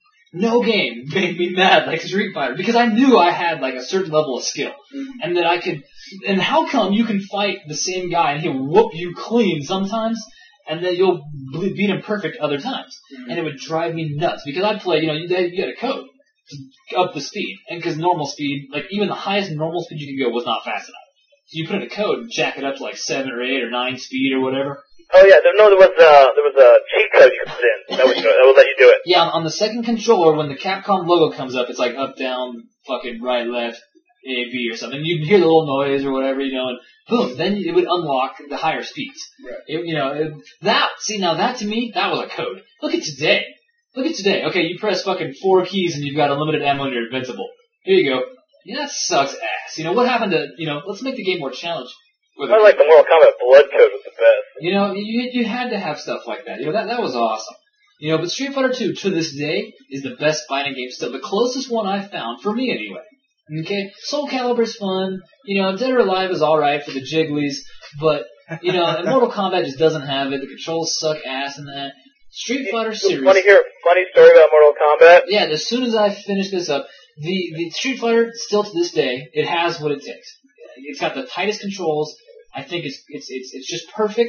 No game made me mad like Street Fighter because I knew I had like a certain level of skill and that I could. And how come you can fight the same guy and he'll whoop you clean sometimes, and then you'll ble- beat him perfect other times, Mm-hmm. and it would drive me nuts because I'd play. You know, you, you had a code to up the speed, and because normal speed, like even the highest normal speed you could go was not fast enough. So you put in a code and jack it up to like seven or eight or nine speed or whatever. Oh yeah, there, no, there was uh, there was a cheat code you could put in that would that would let you do it. Yeah, on, on the second controller, when the Capcom logo comes up, it's like up, down, fucking right, left, A, B, or something. You'd hear the little noise or whatever, you know, and boom, then it would unlock the higher speeds. Right. It, you know, it, that, see, now that to me, that was a code. Look at today. Look at today. Okay, you press fucking four keys and you've got unlimited ammo and you're invincible. Here you go. Yeah, that sucks ass. You know, what happened to, you know, let's make the game more challenging. I like the Mortal Kombat blood code was the best. You know, you you had to have stuff like that. You know, that that was awesome. You know, but Street Fighter two to this day is the best fighting game still. The closest one I've found, for me anyway. Okay? Soul Calibur's fun. You know, Dead or Alive is alright for the jigglies. But, you know, and Mortal Kombat just doesn't have it. The controls suck ass in that. Street Fighter series. Want to hear a funny story about Mortal Kombat? Yeah, as soon as I finish this up, the, the Street Fighter, still to this day, it has what it takes. It's got the tightest controls. I think it's it's it's it's just perfect.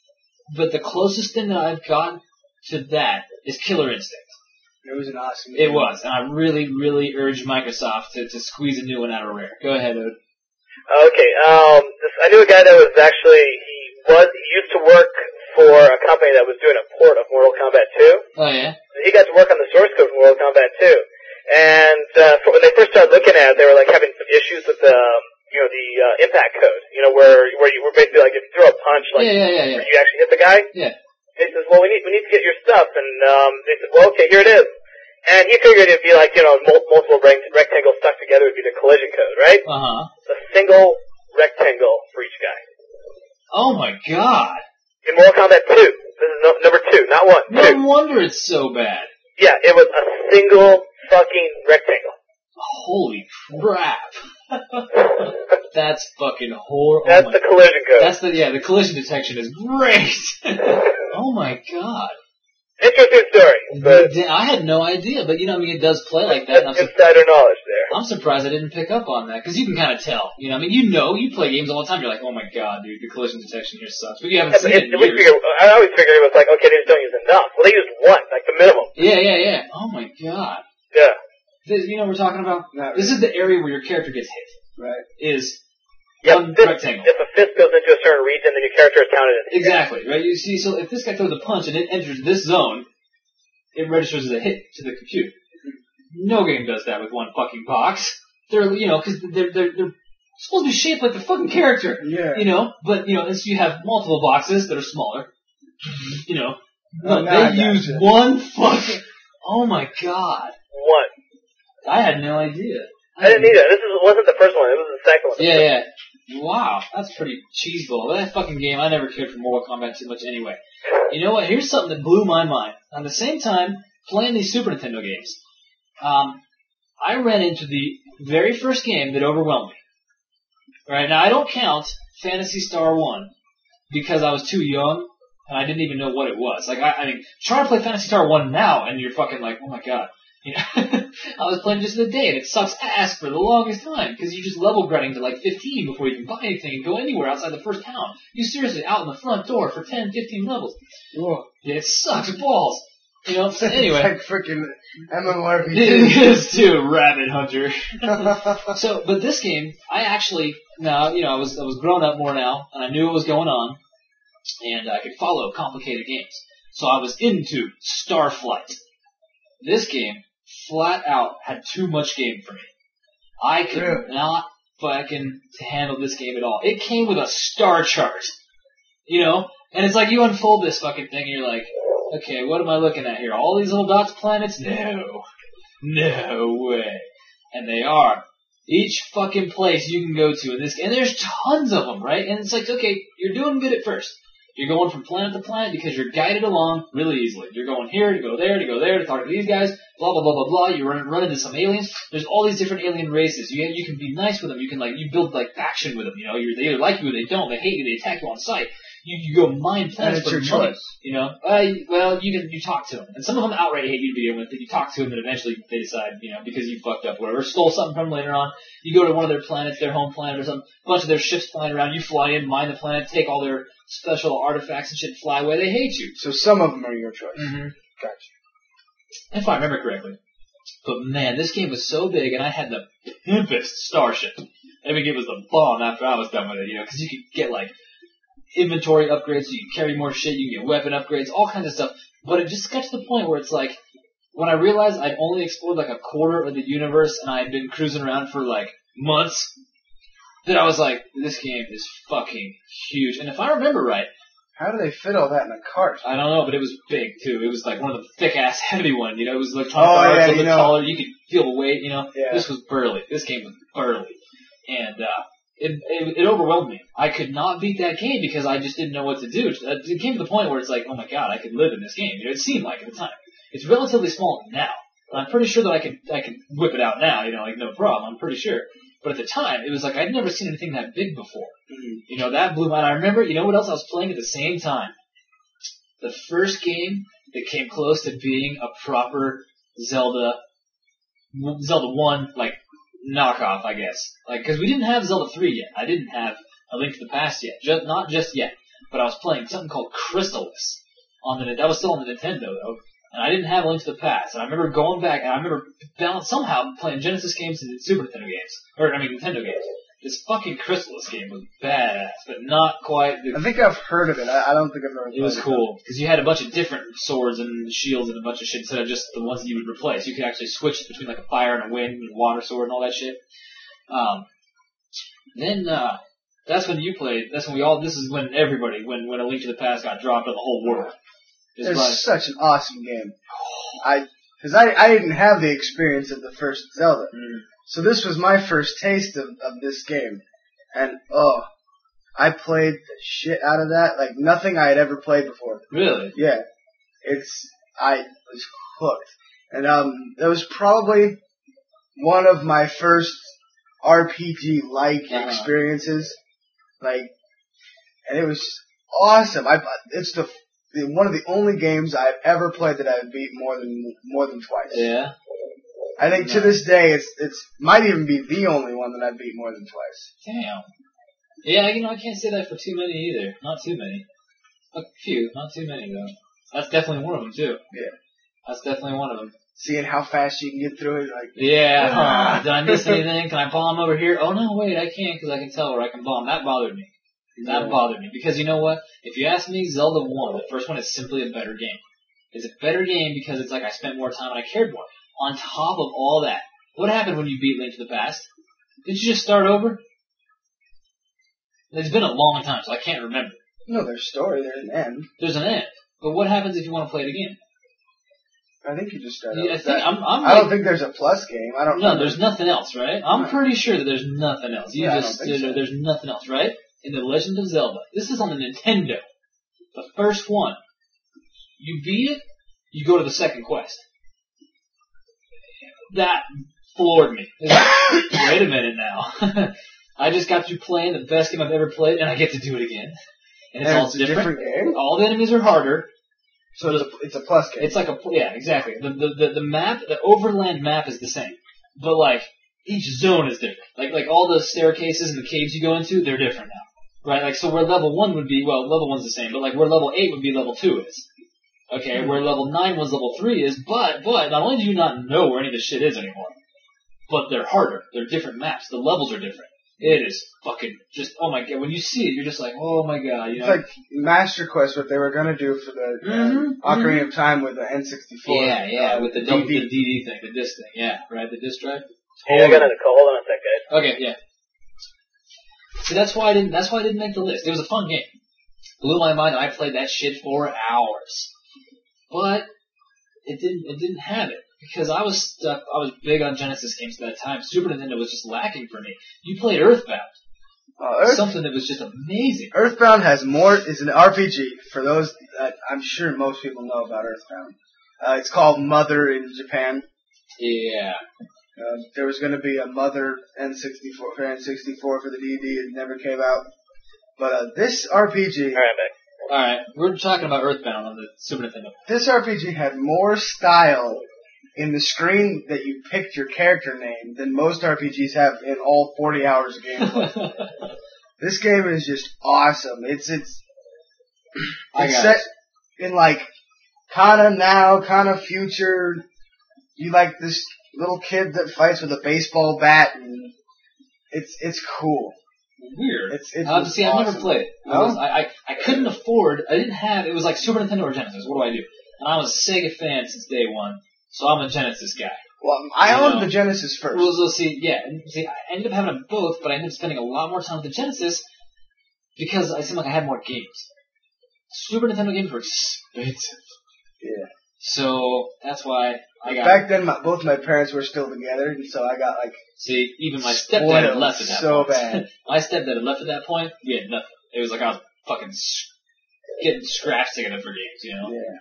But the closest thing that I've got to that is Killer Instinct. It was an awesome It game. was, and I really, really urge Microsoft to, to squeeze a new one out of Rare. Go ahead, Ode. Okay, um, this, I knew a guy that was actually he was he used to work for a company that was doing a port of Mortal Kombat two. Oh yeah. He got to work on the source code for Mortal Kombat two, and uh, for, when they first started looking at it, they were like having some issues with the. Um, you know, the uh, impact code, you know, where where you were basically like if you throw a punch, like Yeah, yeah, yeah, yeah. where you actually hit the guy. Yeah. They says, well, we need we need to get your stuff, and um, they said, well, okay, here it is. And he figured it'd be like you know mul- multiple rect- rectangles stuck together would be the collision code, right? Uh huh. A single rectangle for each guy. Oh my God. In Mortal Kombat two, this is no, number two, not one, No two. wonder it's so bad. Yeah, it was a single fucking rectangle. Holy crap. That's fucking horrible. That's oh my the collision code. That's the, yeah, the collision detection is great. Oh my God. Interesting story, but I had no idea, but you know, I mean, it does play like that. And I'm, that's su- insider knowledge there. I'm surprised I didn't pick up on that, because you can kind of tell. You know, I mean, you know, you play games all the time. You're like, oh my God, dude, the collision detection here sucks. But you haven't Yeah, seen but it it, in we years. figure, I always figured it was like, okay, they just don't use enough. Well, they used one, like the minimum. Yeah, yeah, yeah. Oh my God. Yeah. This, you know what we're talking about? Not This is the area where your character gets hit. Right. Is Yeah, one fist, rectangle. if a fist goes into a certain region, then your character is counted as Exactly, right? You see, so if this guy throws a punch and it enters this zone, it registers as a hit to the computer. No game does that with one fucking box. They're, you know, because they're, they're, they're supposed to be shaped like the fucking character. Yeah. You know, but, you know, and so you have multiple boxes that are smaller. You know, Oh, no, now I they got use you. one fucking, Oh my god. One. I had no idea. I didn't either. This is, wasn't the first one. It was the second one. Yeah, yeah. Wow, that's pretty cheeseball. That fucking game, I never cared for Mortal Kombat too much anyway. You know what? Here's something that blew my mind. At the same time, playing these Super Nintendo games, um, I ran into the very first game that overwhelmed me. Right now, I don't count Phantasy Star One because I was too young and I didn't even know what it was. Like, I, I mean, try to play Phantasy Star One now, and you're fucking like, oh my god. You know, I was playing just the day, and it sucks ass for the longest time because you're just level grinding to like fifteen before you can buy anything and go anywhere outside the first town. You seriously out in the front door for ten, fifteen levels. Whoa. Yeah, it sucks balls. You know. Anyway, It's like freaking MMORPG. it is too, Rabbit Hunter. So, but this game, I actually now you know I was I was grown up more now, and I knew what was going on, and I could follow complicated games. So I was into Starflight. This game, flat out, had too much game for me. I could Really? not fucking handle this game at all. It came with a star chart, you know, and it's like you unfold this fucking thing and you're like, okay, what am I looking at here? All these little dots, planets? No, no way. And they are. Each fucking place you can go to in this game, and there's tons of them, right? And it's like, okay, you're doing good at first. You're going from planet to planet because you're guided along really easily. You're going here to go there to go there to talk to these guys, blah, blah, blah, blah, blah. You run, run into some aliens. There's all these different alien races. You you can be nice with them. You can, like, you build, like, faction with them, you know. You're, they either like you or they don't. They hate you. They attack you on sight. You, you go mine And planets it's for your money, choice. you know. Uh, well, you can, you talk to them. And some of them outright hate you to begin with, but you talk to them and eventually they decide, you know, because you fucked up whatever, stole something from them later on. You go to one of their planets, their home planet or something, a bunch of their ships flying around. You fly in, mine the planet, take all their special artifacts and shit, fly away. They hate you. So some of them are your choice. Mm-hmm. Gotcha. If I remember correctly. But man, this game was so big, and I had the pimpest starship. Every game was the bomb after I was done with it, you know, because you could get, like, inventory upgrades, so you can carry more shit, you can get weapon upgrades, all kinds of stuff. But it just got to the point where it's like, when I realized I'd only explored, like, a quarter of the universe, and I had been cruising around for, like, months, that I was like, this game is fucking huge. And if I remember right, How do they fit all that in a cart? I don't know, but it was big too. It was like one of the thick ass heavy ones, you know. It was electronic Oh, arts, yeah, a little you bit know. taller. You could feel the weight, you know. Yeah. This was burly. This game was burly, and uh, it, it it overwhelmed me. I could not beat that game because I just didn't know what to do. It came to the point where it's like, oh my god, I could live in this game. You know, it seemed like at the time. It's relatively small now. And I'm pretty sure that I could I could whip it out now. You know, like no problem. I'm pretty sure. But at the time, it was like I'd never seen anything that big before. Mm-hmm. You know, that blew my mind. I remember, you know what else I was playing at the same time? The first game that came close to being a proper Zelda, Zelda one, like, knockoff, I guess. Like, cause we didn't have Zelda three yet. I didn't have A Link to the Past yet. Just, not just yet. But I was playing something called Crystallis on the, that was still on the Nintendo though. And I didn't have A Link to the Past. And I remember going back, and I remember balance, somehow playing Genesis games and Super Nintendo games. Or, I mean, Nintendo games. This fucking Crystallis game was badass, but not quite the... I think I've heard of it. I, I don't think I've ever played It was cool, because you had a bunch of different swords and shields and a bunch of shit instead of just the ones that you would replace. You could actually switch between, like, a fire and a wind and a water sword and all that shit. Um, then, uh, that's when you played, that's when we all, this is when everybody, when, when A Link to the Past got dropped on the whole world. It It's was like, such an awesome game. I, cause I, I didn't have the experience of the first Zelda. mm, So this was my first taste of, of this game. And, oh, I played the shit out of that like nothing I had ever played before. really? Yeah. It's, I was hooked. And, um, that was probably one of my first R P G-like Uh-huh. experiences. Like, and it was awesome. I, it's the, the, one of the only games I've ever played that I've beat more than, more than twice. Yeah? I think to this day, it's it's might even be the only one that I beat more than twice. Damn. Yeah, you know, I can't say that for too many either. Not too many. A few, not too many though. That's definitely one of them too. Yeah. That's definitely one of them. Seeing how fast you can get through it, like Yeah, Ah. huh. Did I miss anything? Can I bomb over here? Oh no, wait, I can't because I can tell where I can bomb. That bothered me. That Yeah. bothered me. Because you know what? If you ask me, Zelda one, the first one is simply a better game. It's a better game because it's like I spent more time and I cared more. On top of all that, what happened when you beat Link to the Past? Did you just start over? It's been a long time, so I can't remember. no, there's story, there's an end. There's an end. But what happens if you want to play it again? I think you just started. Yeah, I with think that. I'm. I'm I don't like, think there's a plus game. I don't. no, remember. there's nothing else, right? I'm No. pretty sure that there's nothing else. You Yeah, I just don't think so. there's nothing else, right? In the Legend of Zelda, this is on the Nintendo, the first one. You beat it, you go to the second quest. That floored me. It's like, wait a minute now. I just got through playing the best game I've ever played, and I get to do it again. And it's And all it's a different. different game. All the enemies are harder. So it's a, it's a plus game. It's like a yeah, exactly. The, the the the map, the overland map is the same, but like each zone is different. Like like all the staircases and the caves you go into, they're different now, right? Like so where level one would be, well, level one's the same, but like where level eight would be, level two is. Okay, where level nine was, level three is. But but not only do you not know where any of this shit is anymore, but they're harder. They're different maps. The levels are different. It is fucking just, oh my god, when you see it, you're just like, oh my god, you It's know? like Master Quest, what they were gonna do for the uh, Mhm, Ocarina of Time with the N sixty-four. Yeah, yeah, uh, with the, D double, V D. the D D thing, the disc thing, yeah, right, the disc drive. Hey, I got another call. Hold on a sec, guys. Okay, yeah. See, that's why I didn't, that's why I didn't make the list. It was a fun game. Blew my mind, and I played that shit for hours. But, it didn't, it didn't have it. Because I was stuck, I was big on Genesis games at that time. Super Nintendo was just lacking for me. You played Earthbound. Uh, Earth, Something that was just amazing. Earthbound has more. Is an R P G for those that I'm sure most people know about Earthbound. Uh, it's called Mother in Japan. Yeah. Uh, there was going to be a Mother N sixty-four for N sixty-four for the D V D. It never came out. But uh, this R P G, All right, I'm back. Alright, we're talking about Earthbound on the Super Nintendo. this R P G had more style in the screen that you picked your character name than most R P Gs have in all forty hours of gameplay. This game is just awesome. It's it's I it's got set it. in like kinda now, kinda future. You like this little kid that fights with a baseball bat, and it's it's cool. Weird. It's it's Um, see, I've never awesome. played it. I, No? was, I, I I couldn't afford. I didn't have. It was like Super Nintendo or Genesis. What do I do? And I was a Sega fan since day one, so I'm a Genesis guy. Well, I You owned know. the Genesis first. Well, so see, yeah, and see, I ended up having them both, but I ended up spending a lot more time with the Genesis because I seemed like I had more games. Super Nintendo games were expensive, Yeah. so that's why I got. Back then, my, both my parents were still together, and so I got like See, even my stepdad had spoiled left at that so point. bad. My stepdad had left at that point. We had nothing. It was like I was fucking s- getting scratched together for games, you know. Yeah.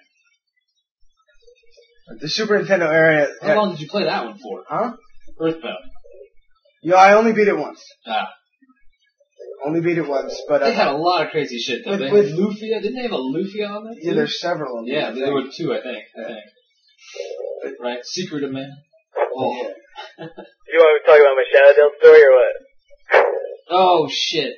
The Super Nintendo era. How long did you play that one for? Huh? Earthbound. You know, I only beat it once. Ah, Only beat it once, but uh, they had a lot of crazy shit though. With- They with- had Lufia. Didn't they have a Lufia on that? yeah, too? there's several of them. Yeah, I there think. were two, I think. I think. Right, Secret of Man. Oh. Yeah. You want me to talk about my Shadow Dale story or what? Oh shit.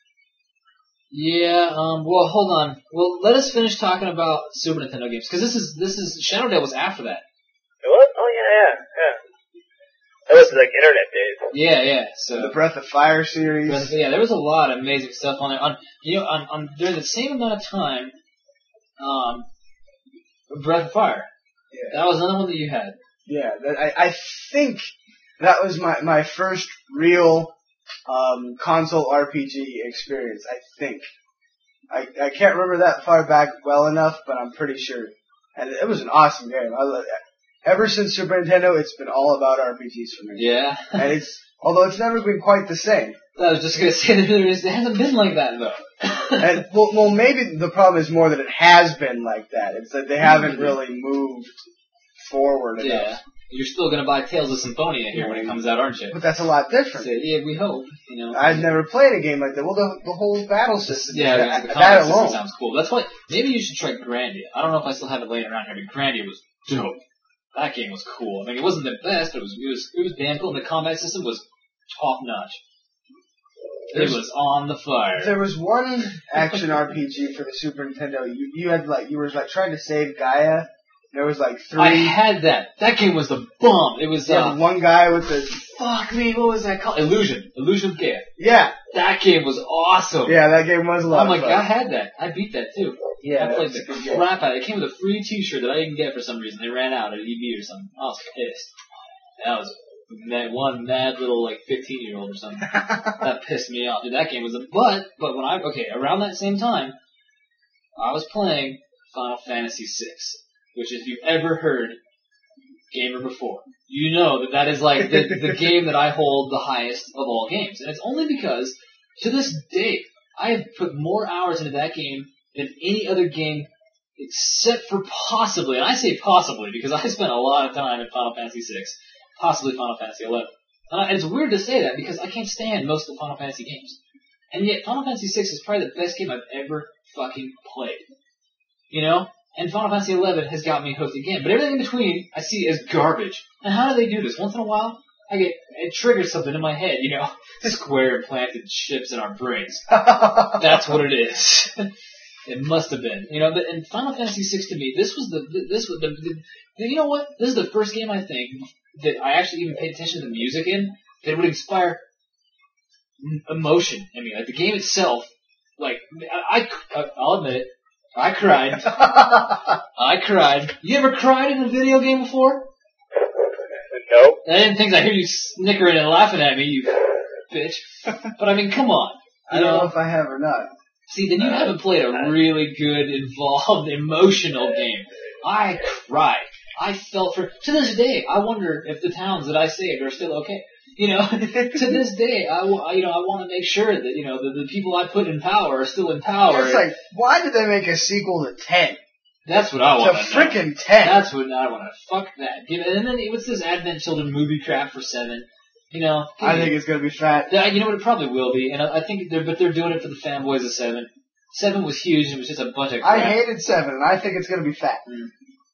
Yeah. Um. Well, hold on. Well, let us finish talking about Super Nintendo games because this is this is Shadow Dale was after that. It was? Oh, yeah, yeah, yeah. That was like internet days. Yeah, yeah. So. The Breath of Fire series. But, yeah, there was a lot of amazing stuff on there. On you know, on, on during the same amount of time, um, Breath of Fire. Yeah. That was another one that you had. Yeah, that, I, I think that was my, my first real um, console R P G experience, I think. I, I can't remember that far back well enough, but I'm pretty sure. And it was an awesome game. I love it. Ever since Super Nintendo, it's been all about R P Gs for me. Yeah. And it's, although it's never been quite the same. I was just gonna say that there is, it hasn't been like that though. And, well, well, maybe the problem is more that it has been like that. It's that they haven't really moved forward enough. Yeah. You're still gonna buy Tales of Symphonia here when it comes out, aren't you? But that's a lot different. So, yeah, we hope. You know. I've never played a game like that. Well, the, the whole battle system. Yeah, that, the that combat system alone. sounds cool. That's why maybe you should try Grandia. I don't know if I still have it laying around here, but Grandia was dope. That game was cool. I mean, it wasn't the best, but it was it was it was damn cool. And the combat system was top notch. It There's- was on the fire. There was one action R P G for the Super Nintendo. You you had like you were like trying to save Gaia. There was like three. I had that. That game was the bomb. It was you uh, had one guy with the fuck me. What was that called? Illusion. Illusion of Gaia. yeah That game was awesome. yeah that game was a lot Oh my of god, fun. I had that. I beat that too. Yeah, I played that's the a good game. crap out of it. It came with a free T-shirt that I didn't get for some reason. They ran out at E B or something. I was pissed. That was mad, one mad little like fifteen year old or something. That pissed me off. Dude, that game was a but but when I okay around that same time, I was playing Final Fantasy six, which if you've ever heard gamer before. You know that that is like the, the game that I hold the highest of all games. And it's only because, to this day, I have put more hours into that game than any other game except for possibly, and I say possibly because I spent a lot of time in Final Fantasy six, possibly Final Fantasy eleven. And, I, and it's weird to say that because I can't stand most of the Final Fantasy games. And yet Final Fantasy six is probably the best game I've ever fucking played. You know? And Final Fantasy eleven has got me hooked again. But everything in between I see as garbage. And how do they do this? Once in a while, I get, it triggers something in my head, you know? Square implanted chips in our brains. That's what it is. It must have been, you know. But in Final Fantasy six, to me, this was the this was the, the, the you know what? This is the first game I think that I actually even paid attention to the music in that would inspire emotion. I mean, like the game itself, like I, I I'll admit it, I cried. I cried. You ever cried in a video game before? No. I didn't think I hear you snickering and laughing at me, you bitch. But I mean, come on. I don't know? know if I have or not. See, then you haven't played a really good, involved, emotional game. I cried. I felt for, to this day, I wonder if the towns that I saved are still okay. You know, to this day, I, you know, I want to make sure that, you know, the, the people I put in power are still in power. It's like, why did they make a sequel to ten? That's what I want to know. To freaking ten. That's what I want to, fuck that. Give it, and then what's this Advent Children movie crap for seven? You know, I think it's going to be fat. You know what? It probably will be, and I, I think they're, but they're doing it for the fanboys of Seven. Seven was huge, and it was just a bunch of crap. I hated Seven, and I think it's going to be fat. Mm.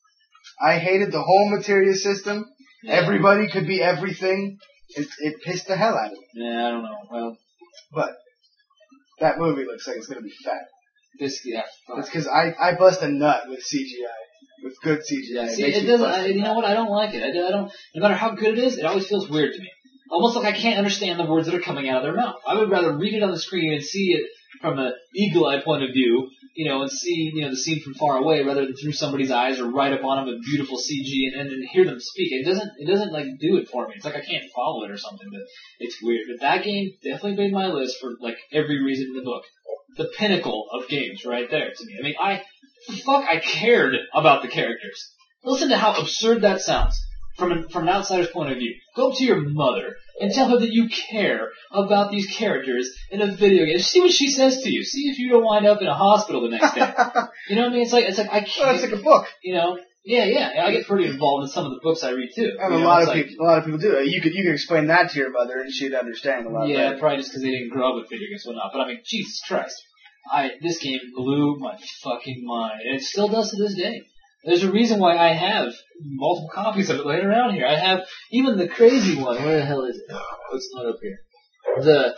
I hated the whole materia system. Yeah. Everybody could be everything. It, it pissed the hell out of me. Yeah, I don't know. Well, but that movie looks like it's going to be fat. This, yeah, fuck. It's because I, I bust a nut with C G I, with good C G I. See, it it doesn't. I, you know what? I don't like it. I, I don't. No matter how good it is, it always feels weird to me. Almost like I can't understand the words that are coming out of their mouth. I would rather read it on the screen and see it from an eagle-eye point of view, you know, and see, you know, the scene from far away rather than through somebody's eyes or right up on them with beautiful C G and, and, and hear them speak. It doesn't, it doesn't like do it for me. It's like I can't follow it or something, but it's weird. But that game definitely made my list for like every reason in the book. The pinnacle of games right there to me. I mean, I, fuck, I cared about the characters. Listen to how absurd that sounds. From an, from an outsider's point of view. Go up to your mother and tell her that you care about these characters in a video game. See what she says to you. See if you don't wind up in a hospital the next day. You know what I mean? It's like, it's like, I can't. Well, it's like a book. You know? Yeah, yeah. I get pretty involved in some of the books I read too. And you a know, lot of like, people, a lot of people do. You could, you could explain that to your mother and she'd understand a lot yeah, better. probably just because they didn't grow up with video games and whatnot. But I mean, Jesus Christ. I, this game blew my fucking mind. And it still does to this day. There's a reason why I have multiple copies of it laying around here. I have even the crazy one. Where the hell is it? Oh, it's not up here. The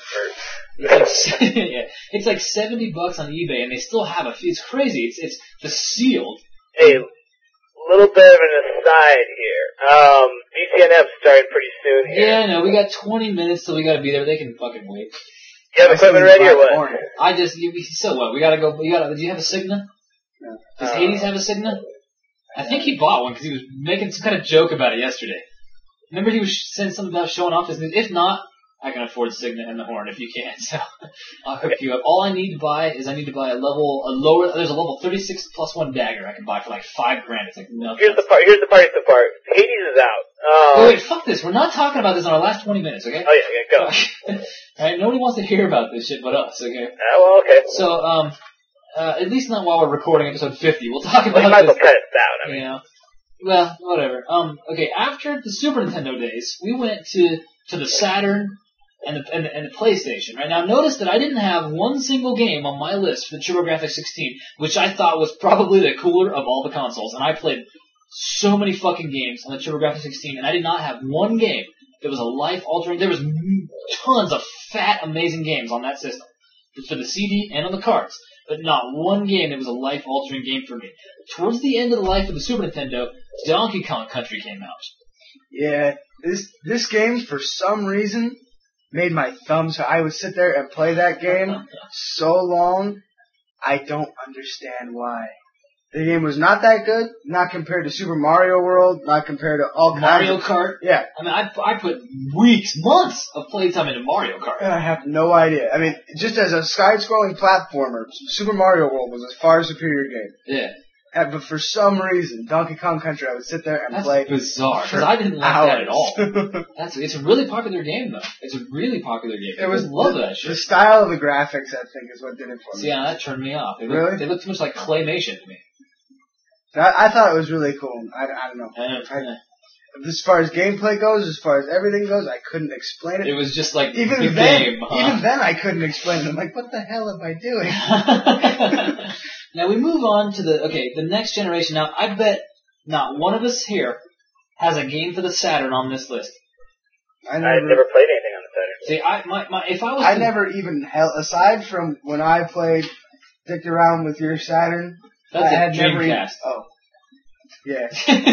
it's like, yeah, it's like seventy bucks on eBay, and they still have it. It's crazy. It's it's the sealed. Hey, little bit of an aside here. Um, B C N F starting pretty soon here. Yeah, no, we got twenty minutes till we got to be there. They can fucking wait. You have equipment ready or what? I just you, so what? We gotta go. We gotta. Do you have a Signa? No. Does Uh, Hades have a Signa? I think he bought one because he was making some kind of joke about it yesterday. Remember he was saying something about showing off his new... If not, I can afford Signa and the Horn if you can, so I'll hook you up. All I need to buy is I need to buy a level, a lower, there's a level thirty-six plus one dagger I can buy for like five grand. It's like nothing. Here's the part, here's the part, here's the part. Hades is out. Um, Wait, wait, fuck this. We're not talking about this in our last twenty minutes, okay? Oh yeah, yeah, go. Alright, nobody wants to hear about this shit but us, okay? Uh, well, okay. So, um, uh, at least not while we're recording episode fifty. We'll talk Well, about you might as this. well cut it down, I mean. You know? Well, whatever. Um, okay, after the Super Nintendo days, we went to, to the Saturn and the, and the, and the PlayStation, right? Now notice that I didn't have one single game on my list for the TurboGrafx sixteen, which I thought was probably the cooler of all the consoles, and I played so many fucking games on the TurboGrafx sixteen, and I did not have one game that was a life-altering. There was tons of fat, amazing games on that system for the C D and on the cards, but not one game that was a life-altering game for me. Towards the end of the life of the Super Nintendo, Donkey Kong Country came out. Yeah, this this game for some reason made my thumbs. So I would sit there and play that game so long. I don't understand why. The game was not that good, not compared to Super Mario World, not compared to all kinds Mario of... Kart? Yeah. I mean, I, I put weeks, months of playtime into Mario Kart. I have no idea. I mean, just as a side-scrolling platformer, Super Mario World was a far superior game. Yeah. And, but for some reason, Donkey Kong Country, I would sit there and That's play bizarre, because for I didn't like that at all. hours. That's It's a really popular game, though. It's a really popular game. It People was love the, that shit. the style of the graphics, I think, is what did it for me. See, yeah, that turned me off. They Really? Looked, they looked too much like claymation to me. I, I thought it was really cool. I, I don't know. And I, as far as gameplay goes, as far as everything goes, I couldn't explain it. it was just like even the then, game, huh? even then, I couldn't explain it. I'm like, what the hell am I doing? Now we move on to the, okay, the next generation. Now, I bet not one of us here has a game for the Saturn on this list. I I never, never played anything on the Saturn. See, I, my, my, if I was I to, never even held, aside from when I played, dicked around with your Saturn, that's I a had never even, Dreamcast. oh, yeah.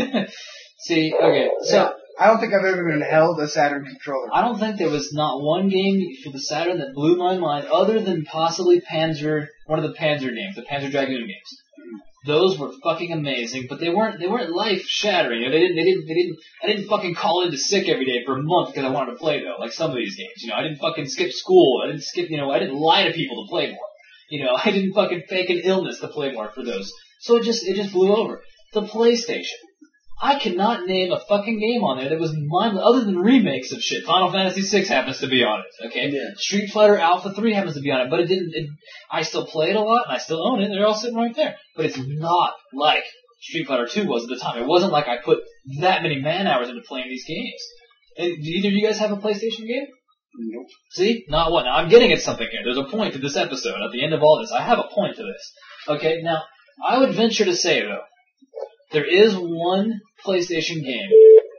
See, okay, so, Yeah. I don't think I've ever even held a Saturn controller. I don't think there was not one game for the Saturn that blew my mind other than possibly Panzer, one of the Panzer games, the Panzer Dragoon games. Those were fucking amazing, but they weren't, they weren't life shattering. You know, they didn't, they didn't, they didn't, I didn't fucking call into sick every day for a month because I wanted to play though, like some of these games. You know, I didn't fucking skip school. I didn't skip, you know, I didn't lie to people to play more. You know, I didn't fucking fake an illness to play more for those. So it just, it just blew over. The PlayStation. I cannot name a fucking game on there that was mindless, other than remakes of shit. Final Fantasy six happens to be on it, okay? Yeah. Street Fighter Alpha three happens to be on it, but it didn't, it, I still play it a lot, and I still own it, and they're all sitting right there. But it's not like Street Fighter two was at the time. It wasn't like I put that many man hours into playing these games. And do either of you guys have a PlayStation game? Nope. See? Not one. Now, I'm getting at something here. There's a point to this episode. At the end of all this, I have a point to this. Okay, now, I would venture to say, though, there is one PlayStation game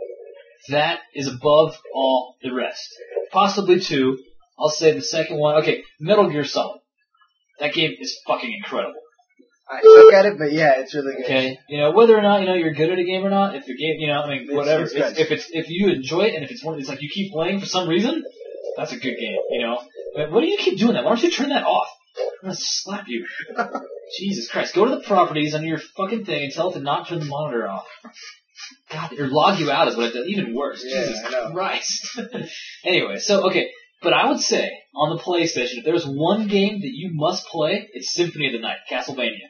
that is above all the rest. Possibly two. I'll say the second one. Okay, Metal Gear Solid. That game is fucking incredible. I suck at it, but yeah, it's really good. Okay, you know, whether or not, you know, you're good at a game or not, if the game, you know, I mean, It's- whatever, it's it's, good. if it's, if you enjoy it and if it's one, it's like you keep playing for some reason, that's a good game, you know? But why do you keep doing that? Why don't you turn that off? I'm gonna slap you. Jesus Christ. Go to the properties under your fucking thing and tell it to not turn the monitor off. God, or log you out is what it does. Even worse. Yeah, Jesus I know. Christ. Anyway, so, okay. But I would say, on the PlayStation, if there's one game that you must play, it's Symphony of the Night, Castlevania.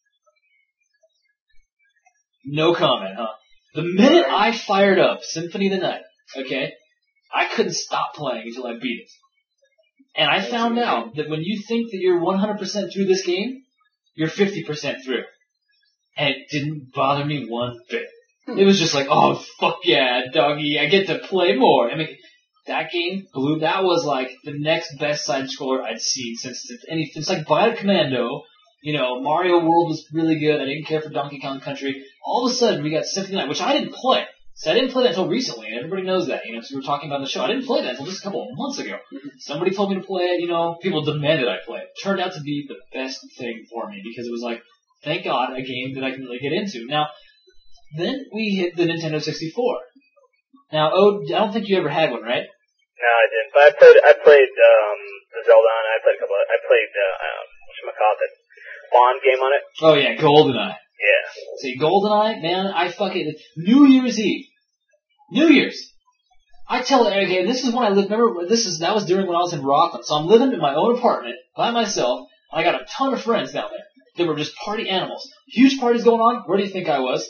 No comment, huh? The minute I fired up Symphony of the Night, okay, I couldn't stop playing until I beat it. And I That's found amazing. out that when you think that you're one hundred percent through this game, you're fifty percent through. And it didn't bother me one bit. It was just like, oh, fuck yeah, doggy, I get to play more. I mean, that game blew, that was like the next best side-scroller I'd seen since any, since like Bionic Commando. You know, Mario World was really good. I didn't care for Donkey Kong Country. All of a sudden, we got Symphony of the Night, which I didn't play. So I didn't play that until recently, and everybody knows that, you know, because we were talking about it on the show. I didn't play that until just a couple of months ago. Somebody told me to play it, you know, people demanded I play it. Turned out to be the best thing for me, because it was like, thank God, a game that I can really get into. Now, then we hit the Nintendo sixty-four. Now, oh, I don't think you ever had one, right? No, I didn't. But I played. I played um, the Zelda on it. I played a couple. Of, I played uh, um, whatchamacallit, Bond game on it. Oh yeah, GoldenEye. Yeah. See, GoldenEye, man, I fucking New Year's Eve, New Year's. I tell it, okay, this is when I lived. Remember, this is that was during when I was in Rockland, so I'm living in my own apartment by myself. I got a ton of friends down there. They were just party animals. Huge parties going on. Where do you think I was?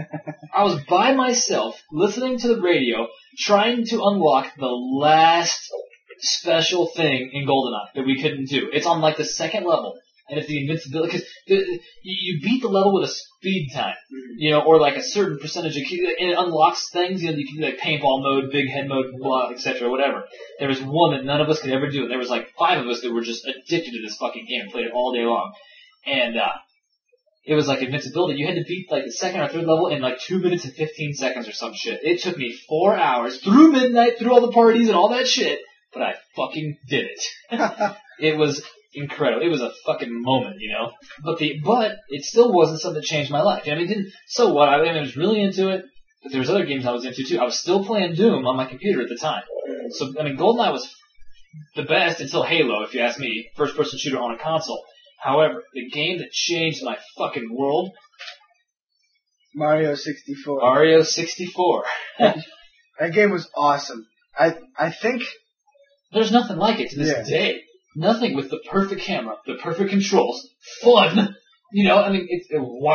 I was by myself, listening to the radio, trying to unlock the last special thing in GoldenEye that we couldn't do. It's on like the second level. And if the invincibility, because you beat the level with a speed time, you know, or like a certain percentage of, and it unlocks things, you know, you can do like paintball mode, big head mode, blah, et cetera, whatever. There was one that none of us could ever do, and there was like five of us that were just addicted to this fucking game and played it all day long. And, uh, it was like invincibility. You had to beat like the second or third level in like two minutes and fifteen seconds or some shit. It took me four hours through midnight, through all the parties and all that shit, but I fucking did it. It was incredible. It was a fucking moment, you know. But the but it still wasn't something that changed my life. I mean, it didn't. So what? I mean, I was really into it. But there was other games I was into too. I was still playing Doom on my computer at the time. So I mean, GoldenEye was the best until Halo, if you ask me. First person shooter on a console. However, the game that changed my fucking world, Mario sixty-four. Mario sixty-four. That game was awesome. I I think There's nothing like it to this Yeah. day. Nothing with the perfect camera, the perfect controls, fun. You know, I mean, it's it, wow.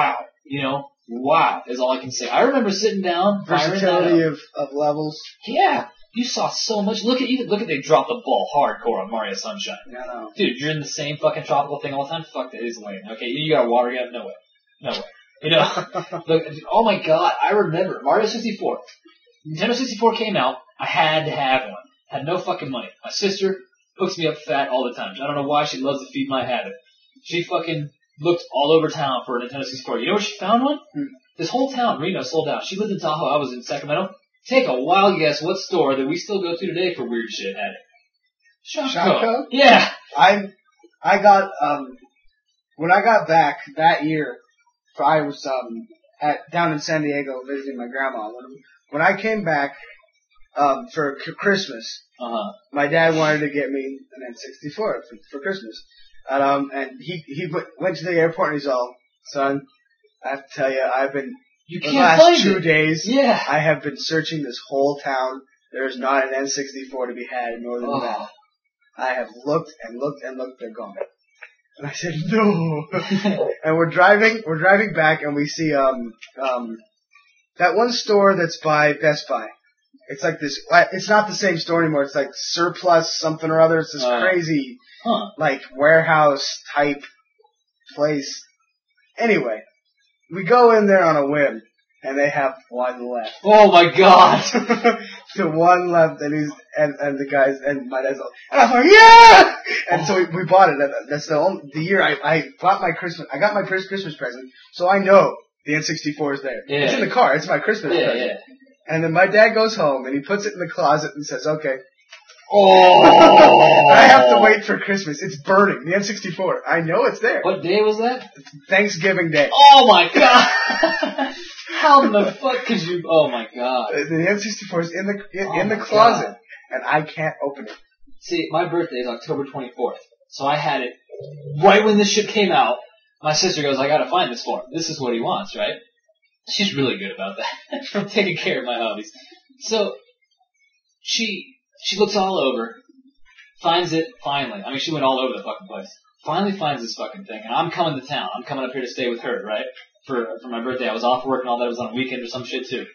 You know, wow is all I can say. I remember sitting down, firing that Versatility up. of, of levels. Yeah, you saw so much. Look at even look at they dropped the ball hardcore on Mario Sunshine. I know. Dude, you're in the same fucking tropical thing all the time. Fuck that is lame. Okay, you got a water gun? No way. No way. You know, look, oh my god, I remember Mario sixty-four. Nintendo sixty-four came out. I had to have one. Had no fucking money. My sister hooks me up fat all the time. I don't know why she loves to feed my habit. She fucking looked all over town for a Nintendo sixty-four. You know where she found one? Hmm. This whole town, Reno, sold out. She lived in Tahoe. I was in Sacramento. Take a wild guess what store that we still go to today for weird shit had it. Shopko. Shopko? Yeah. I I got um when I got back that year, I was um at down in San Diego visiting my grandma. When when I came back um for c- Christmas, Uh-huh. my dad wanted to get me an N sixty-four for, for Christmas, and um and he he went, went to the airport and he's all, son, I have to tell you, I've been You the can't last find two it. days. Yeah. I have been searching this whole town. There is not an N sixty-four to be had in Northern Oh. Nevada. I have looked and looked and looked. They're gone. And I said, no. And we're driving, we're driving back, and we see um um that one store that's by Best Buy. It's like this. It's not the same store anymore. It's like Surplus something or other. It's this Uh, crazy Huh. like warehouse type place. Anyway, we go in there on a whim, and they have one left. Oh my god. The one left, and he's and, and the guys and my dad's all, and I'm like, yeah! And so we, we bought it. And that's the only the year I I bought my Christmas. I got my first Christmas present, so I know the N sixty-four is there. Yeah. It's in the car. It's my Christmas Yeah, present. yeah. And then my dad goes home and he puts it in the closet and says, "Okay." Oh. I have to wait for Christmas. It's burning. The N sixty-four. I know it's there. What day was that? Thanksgiving Day. Oh my god! How in the fuck could you? Oh my god! The N sixty-four is in the in, Oh in the my closet, God. and I can't open it. See, my birthday is October twenty-fourth, so I had it right when this shit came out. My sister goes, "I gotta find this for him. This is what he wants, right?" She's really good about that, taking care of my hobbies. So she she looks all over, finds it finally. I mean, she went all over the fucking place. Finally finds this fucking thing, and I'm coming to town. I'm coming up here to stay with her, right? For for my birthday, I was off work and all that. It was on a weekend or some shit too.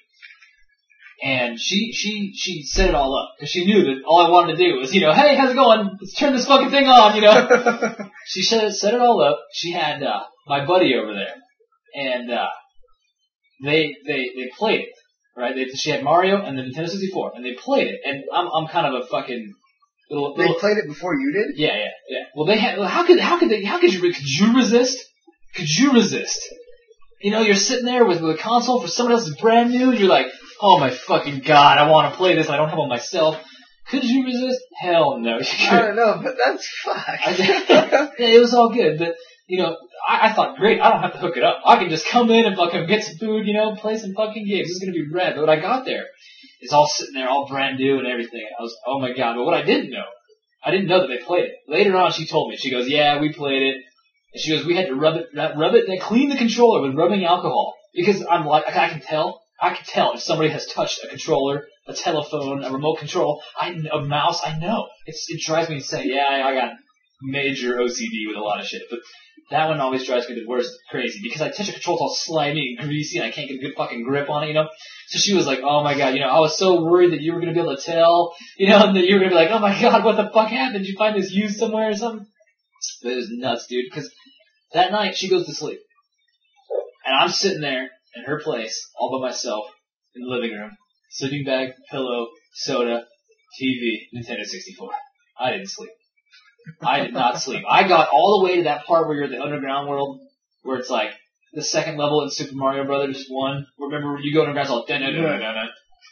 And she she she set it all up because she knew that all I wanted to do was, you know, hey, how's it going? Let's turn this fucking thing on, you know. She set it, set it all up. She had uh, my buddy over there, and uh, they they they played it, right? They, she had Mario and the Nintendo sixty-four, and they played it. And I'm I'm kind of a fucking little. They little played it before you did? yeah, yeah, yeah. Well, they had. How could how could they? How could you could you resist? Could you resist? You know, you're sitting there with, with a console for someone else that's brand new, and you're like, oh my fucking god, I want to play this. I don't have one myself. Could you resist? Hell no. You I don't know, but that's fucked. yeah, it was all good, but you know, I, I thought, great, I don't have to hook it up. I can just come in and fucking get some food, you know, play some fucking games. This is gonna be rad. But when I got there, it's all sitting there, all brand new and everything. And I was, oh my god. But what I didn't know, I didn't know that they played it. Later on, she told me. She goes, yeah, we played it. And she goes, we had to rub it, rub it, and clean the controller with rubbing alcohol. Because I'm like, I can tell, I can tell if somebody has touched a controller, a telephone, a remote control, I, a mouse, I know. It's, it drives me insane. Yeah, I, I got major O C D with a lot of shit. But that one always drives me the worst crazy. Because I touch a control, it's all slimy and greasy, and I can't get a good fucking grip on it, you know? So she was like, oh my god, you know, I was so worried that you were going to be able to tell, you know, and that you were going to be like, oh my god, what the fuck happened? Did you find this used somewhere or something? It was nuts, dude, because that night she goes to sleep. And I'm sitting there in her place, all by myself, in the living room. Sleeping bag, pillow, soda, T V, Nintendo sixty-four. I didn't sleep. I did not sleep. I got all the way to that part where you're in the underground world, where it's like the second level in Super Mario Brothers one. Remember when you go underground, it's all dun dun dun dun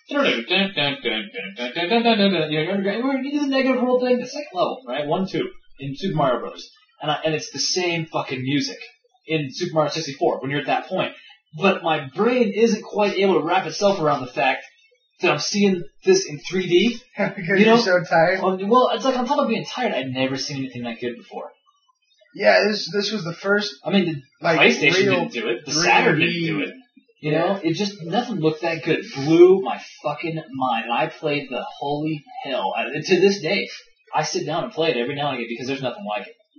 dun. You know, underground. You do the negative world thing, the second level, right? One, two, in Super Mario Brothers. And, I, and it's the same fucking music in Super Mario sixty-four when you're at that point. But my brain isn't quite able to wrap itself around the fact that I'm seeing this in three D. Because You you know- are so tired. Well, it's like on top of being tired, I'd never seen anything that good before. Yeah, this this was the first I mean, the like PlayStation real didn't do it. The three Saturn D didn't do it. You Yeah. know, it just, nothing looked that good. It blew my fucking mind. And I played the holy hell out of it. To this day, I sit down and play it every now and again because there's nothing like it.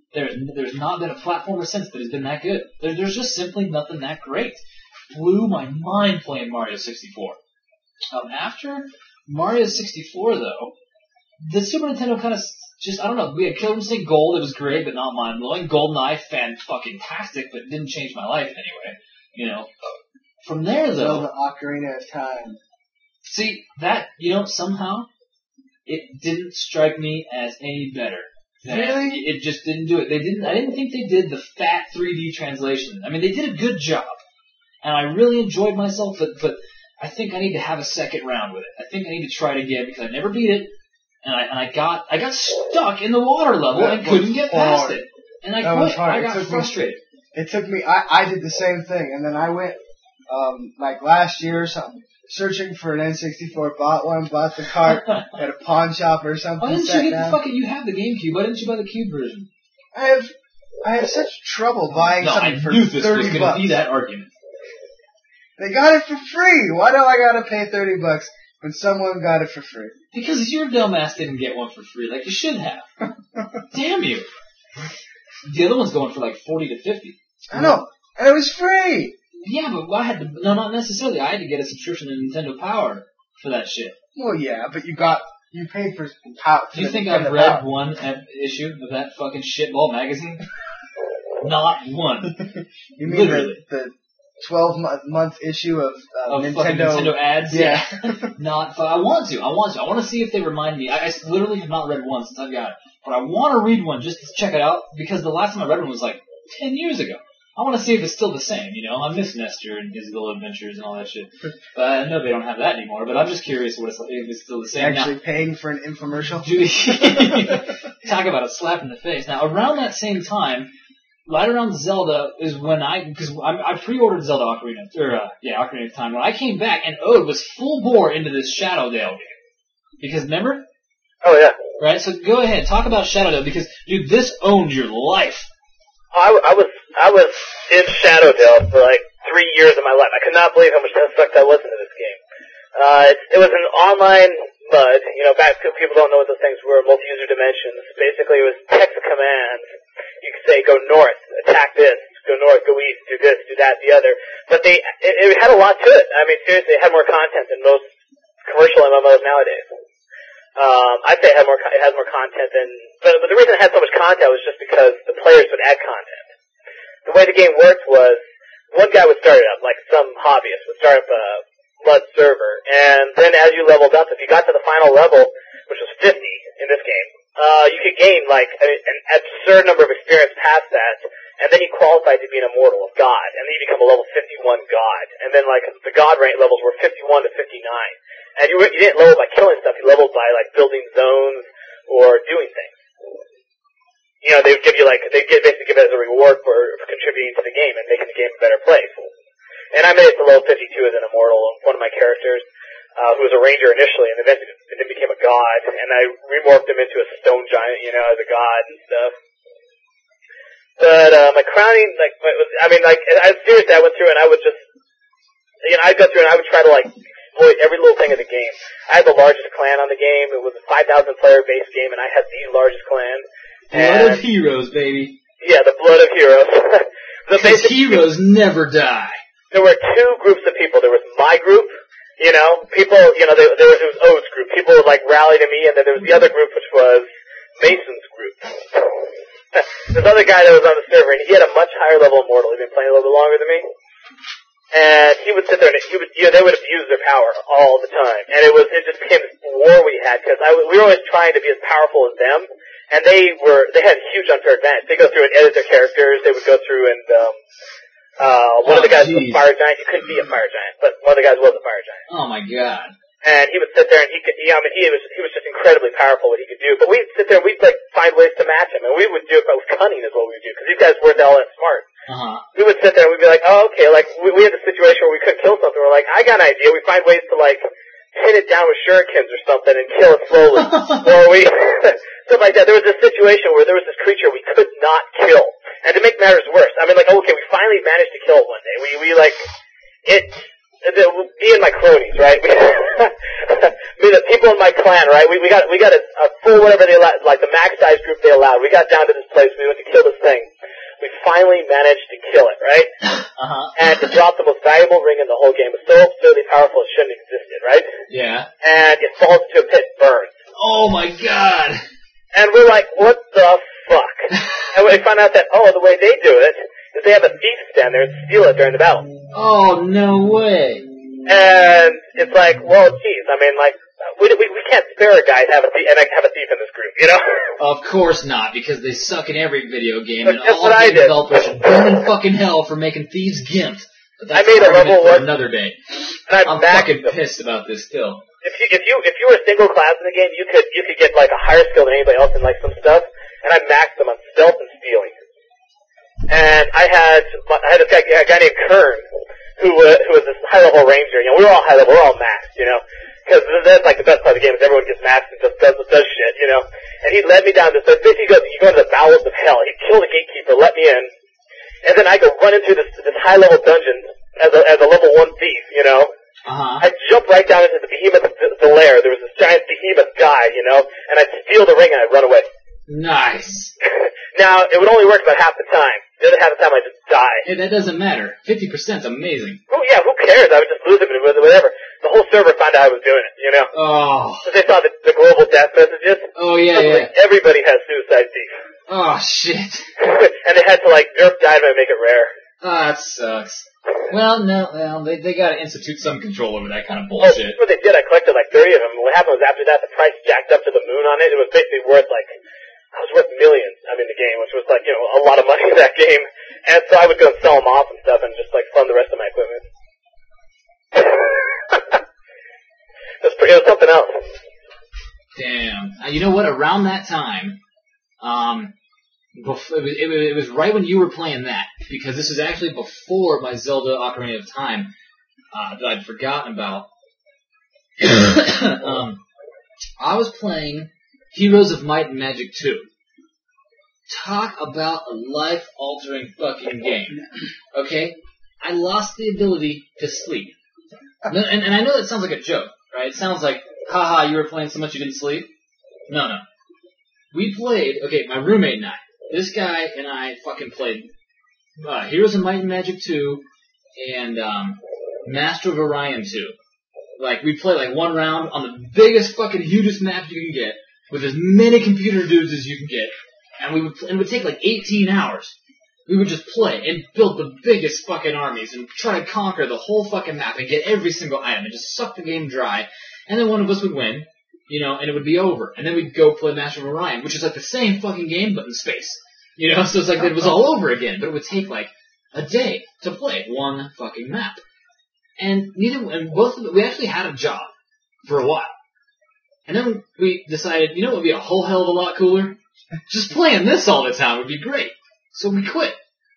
There's there's not been a platformer since that has been that good. There, there's just simply nothing that great. Blew my mind playing Mario sixty-four. Um, after Mario sixty-four, though, the Super Nintendo kind of just, I don't know, we had Killer Instinct Gold, it was great, but not mind-blowing. GoldenEye, fan-fucking-tastic, but didn't change my life anyway. You know, from there, though... Zelda Ocarina of Time. See, that, you know, somehow, it didn't strike me as any better. Really? It just didn't do it. They didn't, I didn't think they did the fat three D translation. I mean, they did a good job. And I really enjoyed myself, but, but I think I need to have a second round with it. I think I need to try it again because I never beat it. And I, and I got, I got stuck in the water level That and couldn't get past hard. it. And I That was quit. hard. I It got took me- frustrated. It took me, I, I did the same thing, and then I went, um, like last year or something, searching for an N sixty-four, bought one, bought the cart at a pawn shop or something. Why didn't sat you get down. the fucking, you have the GameCube, why didn't you buy the Cube version? I have, I have such trouble buying No, I something for knew this was thirty going to bucks. be that argument. They got it for free. Why do I gotta pay thirty bucks when someone got it for free? Because your dumbass didn't get one for free, like you should have. Damn you. The other one's going for like forty to fifty. I know, and it was free. Yeah, but I had to, no, not necessarily. I had to get a subscription to Nintendo Power for that shit. Well, yeah, but you got, you paid for power. Do you think I've read one ep- issue of that fucking shitball magazine? Not one. You mean Literally. the, the twelve month issue of, uh, Of fucking Nintendo? Nintendo ads? Yeah. Not, fu- I want to. I want to. I want to see if they remind me. I, I literally have not read one since I've got it. But I want to read one just to check it out because the last time I read one was like ten years ago. I want to see if it's still the same, you know? I miss Nestor and his little adventures and all that shit. But I know they don't have that anymore, but I'm just curious what it's like, if it's still the same. Actually Now, paying for an infomercial? talk about a slap in the face. Now, around that same time, right around Zelda is when I, because I, I pre-ordered Zelda Ocarina, or, uh, yeah, Ocarina of Time. When I came back, and Ode was full bore into this Shadow Dale game. Because remember? Oh, yeah. Right, so go ahead, talk about Shadow Dale, because, dude, this owned your life. I, I was I was in Shadowdale for like three years of my life. I could not believe how much sucked I was into this game. Uh, it, it was an online M U D. You know, back to people don't know what those things were, multi-user dimensions. Basically, it was text commands. You could say, go north, attack this, go north, go east, do this, do that, the other. But they, it, it had a lot to it. I mean, seriously, it had more content than most commercial M M Os nowadays. Um, I'd say it had more, it has more content than, but, but the reason it had so much content was just because the players would add content. The way the game worked was, one guy would start it up, like some hobbyist would start up a M U D server, and then as you leveled up, if you got to the final level, which was fifty in this game, uh, you could gain like an, an absurd number of experience past that, and then you qualified to be an immortal of God, and then you become a level fifty-one god, and then like the god rank levels were fifty-one to fifty-nine. And you, you didn't level by killing stuff, you leveled by, like, building zones or doing things. You know, they would give you, like, they would basically give it as a reward for, for contributing to the game and making the game a better place. And I made it to level fifty-two as an immortal, one of my characters, uh, who was a ranger initially, and then, then became a god, and I remorphed him into a stone giant, you know, as a god and stuff. But, uh, my crowning, like, I mean, like, I, seriously, I went through and I would just, you know, I'd go through and I would try to, like, every little thing of the game. I had the largest clan on the game. It was a five thousand player base game, and I had the largest clan. Blood and, of heroes, baby. Yeah, the blood of heroes. The Because basic, heroes never die. there were two groups of people. There was my group, you know, people, you know, there, there was, it was Ode's group. People would, like, rally to me, and then there was the other group, which was Mason's group. This other guy that was on the server, and he had a much higher level immortal. He'd been playing a little bit longer than me. And he would sit there and he would, you know, they would abuse their power all the time. And it was, it just became this war we had because I, we were always trying to be as powerful as them. And they were, they had a huge unfair advantage. They go through and edit their characters. They would go through and, um, uh, one Oh, of the guys geez. was a fire giant. You couldn't be a fire giant, but one of the guys was a fire giant. Oh my god. And he would sit there and he could, he, I mean, he was, he was just incredibly powerful what he could do. But we'd sit there and we'd, like, find ways to match him. And we would do it with cunning is what we would do. Because these guys weren't all that smart. Uh-huh. We would sit there and we'd be like, oh, okay, like, we, we had a situation where we couldn't kill something. We're like, I got an idea. We find ways to, like, pin it down with shurikens or something and kill it slowly. Or we, stuff like that. There was this situation where there was this creature we could not kill. And to make matters worse, I mean, like, okay, we finally managed to kill it one day. We, we, like, it, the, me and my cronies, right? We, me, the people in my clan, right? We, we got, we got a, a full whatever they allowed, like the max size group they allowed. We got down to this place. We went to kill the finally managed to kill it, right? Uh-huh. And to drop the most valuable ring in the whole game. It was so absurdly powerful it shouldn't have existed, right? Yeah. And it falls into a pit and burns. Oh my god! And we're like, what the fuck? And we find out that, oh, the way they do it is they have a thief stand there and steal it during the battle. Oh, no way. And it's like, well, geez, I mean, like, we we, we can't spare a guy to have a thief, and have a thief in this group, you know? Of course not, because they suck in every video game, But and guess all what I game did? developers should burn in fucking hell for making thieves gimp. But that's I made an a level argument for one- another day. And I I'm maxed fucking them. pissed about this still. If you if you if you were a single class in the game, you could you could get like a higher skill than anybody else in like some stuff. And I maxed them on stealth and stealing. And I had I had this guy, a guy named Kern, who was who was this high level ranger. You know, we were all high level, we were all maxed. You know, because that's like the best part of the game is everyone gets maxed and just does does shit. You know, and he led me down this. Basically, you go you go to the bowels of hell. He killed the gatekeeper, let me in, and then I go run into this this high level dungeon as a as a level one thief. You know. Uh-huh. I jump right down into the behemoth, the, the lair. There was this giant behemoth guy, you know, and I'd steal the ring and I'd run away. Nice. Now, it would only work about half the time. The other half the time I'd just die. Hey, that doesn't matter. fifty percent's amazing. Oh yeah, who cares? I would just lose him and whatever. The whole server found out I was doing it, you know. Oh. So they saw the, the global death messages. Oh, yeah, Suddenly yeah. everybody has Suicide Thief. Oh, shit. And they had to, like, nerf dive and make it rare. Oh, that sucks. Well, no, well, they they gotta institute some control over that kind of Oh, bullshit. that's what they did. I collected like thirty of them. And what happened was after that, the price jacked up to the moon on it. It was basically worth like, I was worth millions, I mean, the game, which was like, you know, a lot of money in that game. And so I would go and sell them off and stuff and just like fund the rest of my equipment. it, was pretty, it was something else. Damn. Uh, you know what? Around that time, um, before, it, was, it, was, it was right when you were playing that, because this is actually before my Zelda Ocarina of Time uh, that I'd forgotten about. um, I was playing Heroes of Might and Magic two. Talk about a life-altering fucking game. Okay? I lost the ability to sleep. And, and I know that sounds like a joke, right? It sounds like, haha, you were playing so much you didn't sleep? No, no. We played, okay, my roommate and I, this guy and I fucking played uh, Heroes of Might and Magic two and um, Master of Orion two. Like, we played like one round on the biggest fucking hugest map you can get with as many computer dudes as you can get. And we would pl- and it would take like eighteen hours. We would just play and build the biggest fucking armies and try to conquer the whole fucking map and get every single item and just suck the game dry. And then one of us would win, you know, and it would be over. And then we'd go play Master of Orion, which is like the same fucking game but in space. You know, so it's like it was all over again, but it would take like a day to play one fucking map. And neither, and both of them, we actually had a job for a while. And then we decided, you know what would be a whole hell of a lot cooler? Just playing this all the time would be great. So we quit.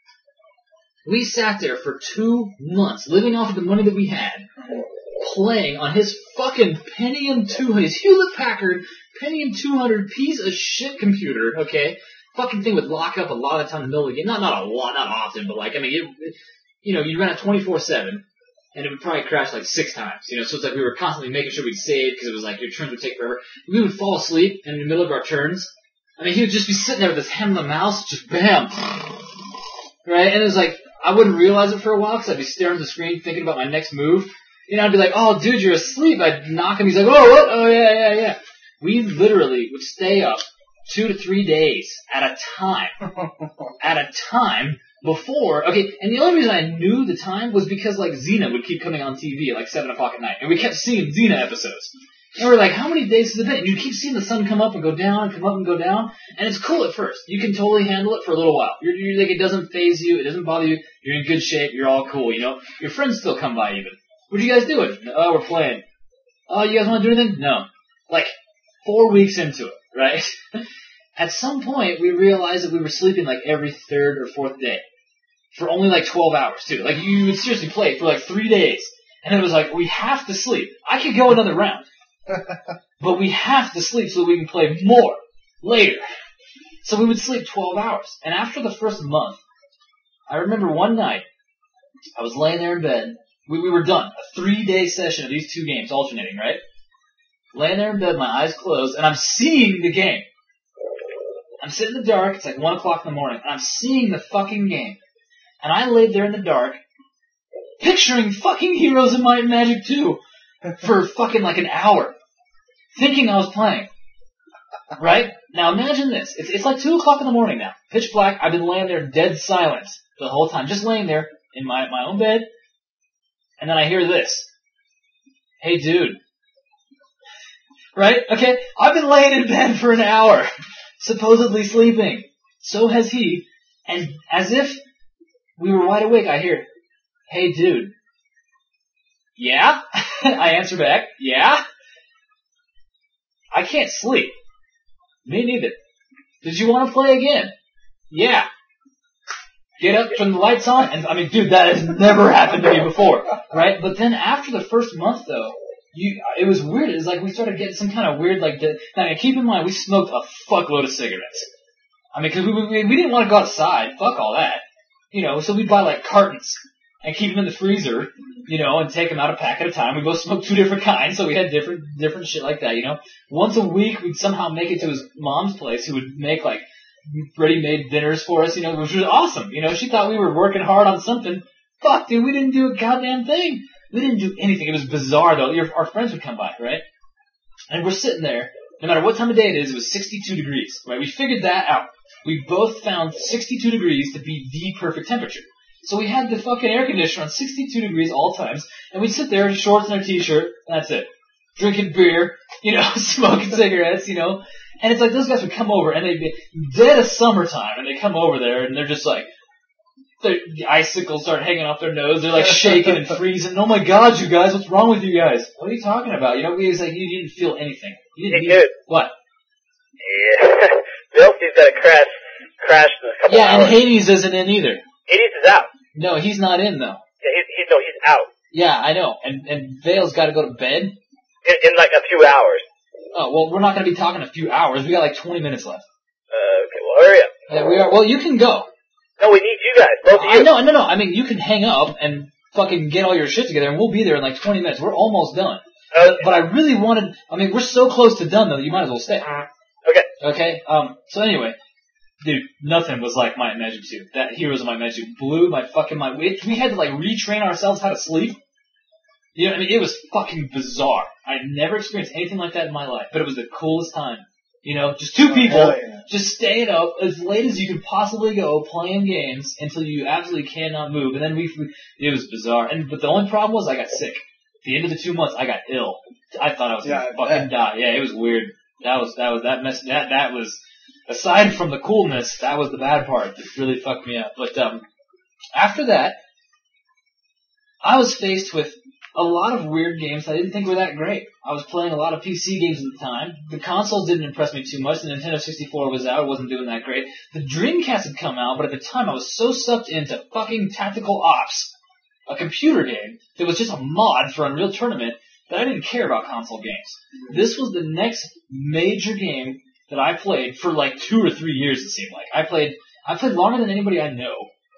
We sat there for two months, living off of the money that we had, playing on his fucking Pentium two hundred, his Hewlett-Packard Pentium two hundred piece of shit computer, okay? Fucking thing would lock up a lot of time in the middle of the game. Not, not a lot, not often, but like, I mean, it, it, you know, you ran it twenty-four seven, and it would probably crash like six times, you know, so it's like we were constantly making sure we'd save, because it was like your turns would take forever. We would fall asleep in the middle of our turns. I mean, he would just be sitting there with his hand on the mouse, just bam, right? And it was like, I wouldn't realize it for a while, because I'd be staring at the screen thinking about my next move. You know, I'd be like, oh, dude, you're asleep. I'd knock him. He's like, oh, what? Oh, yeah, yeah, yeah. We literally would stay up two to three days at a time. At a time before, okay, and the only reason I knew the time was because, like, Xena would keep coming on T V at, like, seven o'clock at night. And we kept seeing Xena episodes. And we were like, how many days has it been? And you keep seeing the sun come up and go down and come up and go down. And it's cool at first. You can totally handle it for a little while. You're, you're like, it doesn't phase you. It doesn't bother you. You're in good shape. You're all cool, you know? Your friends still come by even. What are you guys doing? Oh, we're playing. Oh, you guys want to do anything? No. Like, four weeks into it, right? At some point, we realized that we were sleeping like every third or fourth day. For only like twelve hours, too. Like, you would seriously play for like three days. And it was like, we have to sleep. I could go another round. But we have to sleep so that we can play more later. So we would sleep twelve hours. And after the first month, I remember one night, I was laying there in bed. We, we were done. A three-day session of these two games, alternating, right? Laying there in bed, my eyes closed, and I'm seeing the game. I'm sitting in the dark. It's like one o'clock in the morning, and I'm seeing the fucking game. And I laid there in the dark, picturing fucking Heroes of Might and Magic two for fucking like an hour, thinking I was playing. Right? Now imagine this. It's, it's like two o'clock in the morning now. Pitch black. I've been laying there dead silent the whole time. Just laying there in my, my own bed. And then I hear this. Hey, dude. Right? Okay? I've been laying in bed for an hour, supposedly sleeping. So has he. And as if we were wide awake, I hear, hey, dude. Yeah? I answer back, yeah? I can't sleep. Me neither. Did you want to play again? Yeah. Get up, turn the lights on, and I mean, dude, that has never happened to me before, right? But then after the first month, though, you, it was weird. It was like we started getting some kind of weird, like, the, now keep in mind, we smoked a fuckload of cigarettes. I mean, because we, we, we didn't want to go outside. Fuck all that. You know, so we'd buy, like, cartons and keep them in the freezer, you know, and take them out a pack at a time. We'd both smoke two different kinds, so we had different different shit like that, you know. Once a week, we'd somehow make it to his mom's place, who would make, like, ready-made dinners for us, you know, which was awesome. You know, she thought we were working hard on something. Fuck, dude, we didn't do a goddamn thing. We didn't do anything. It was bizarre, though. Your, our friends would come by, right? And we're sitting there. No matter what time of day it is, it was sixty-two degrees, right? We figured that out. We both found sixty-two degrees to be the perfect temperature. So we had the fucking air conditioner on sixty-two degrees all times, and we'd sit there in shorts and our t-shirt, and that's it. Drinking beer, you know, smoking cigarettes, you know. And it's like those guys would come over, and they'd be dead of summertime, and they come over there, and they're just like, the icicles start hanging off their nose, they're like shaking and freezing. Oh my god, you guys, what's wrong with you guys? What are you talking about? You know, we was like, you didn't feel anything. You didn't Hey, dude. What? Yeah. Bilsty's got a crash, crash in a couple Yeah, hours. and Hades isn't in either. Hades is out. No, he's not in, though. Yeah, he's, he's, no, he's out. Yeah, I know. And, and Vale's got to go to bed. In, in like a few hours. Oh, well, we're not going to be talking a few hours. We got like twenty minutes left. Uh, okay, well, hurry up. Yeah, we are. Well, you can go. No, we need you guys, both of I you. know, no, no. I mean, you can hang up and fucking get all your shit together, and we'll be there in like twenty minutes. We're almost done. Okay. But, but I really wanted. I mean, we're so close to done though. You might as well stay. Okay. Okay. Um. So anyway, dude, nothing was like Might and Magic two. That Heroes of Might and Magic blew my fucking mind. We, we had to like retrain ourselves how to sleep. You know, I mean, it was fucking bizarre. I had never experienced anything like that in my life, but it was the coolest time. You know, just two Oh, people, hell yeah. just staying up as late as you could possibly go, playing games until you absolutely cannot move. And then we, it was bizarre. And but the only problem was I got sick. At the end of the two months, I got ill. I thought I was Yeah, gonna I fucking bet. die. Yeah, it was weird. That was that was that mess. That that was aside from the coolness, that was the bad part that really fucked me up. But um, after that, I was faced with a lot of weird games I didn't think were that great. I was playing a lot of P C games at the time. The consoles didn't impress me too much. The Nintendo sixty-four was out. It wasn't doing that great. The Dreamcast had come out, but at the time I was so sucked into fucking Tactical Ops, a computer game that was just a mod for Unreal Tournament, that I didn't care about console games. This was the next major game that I played for like two or three years, it seemed like. I played, I played longer than anybody I know.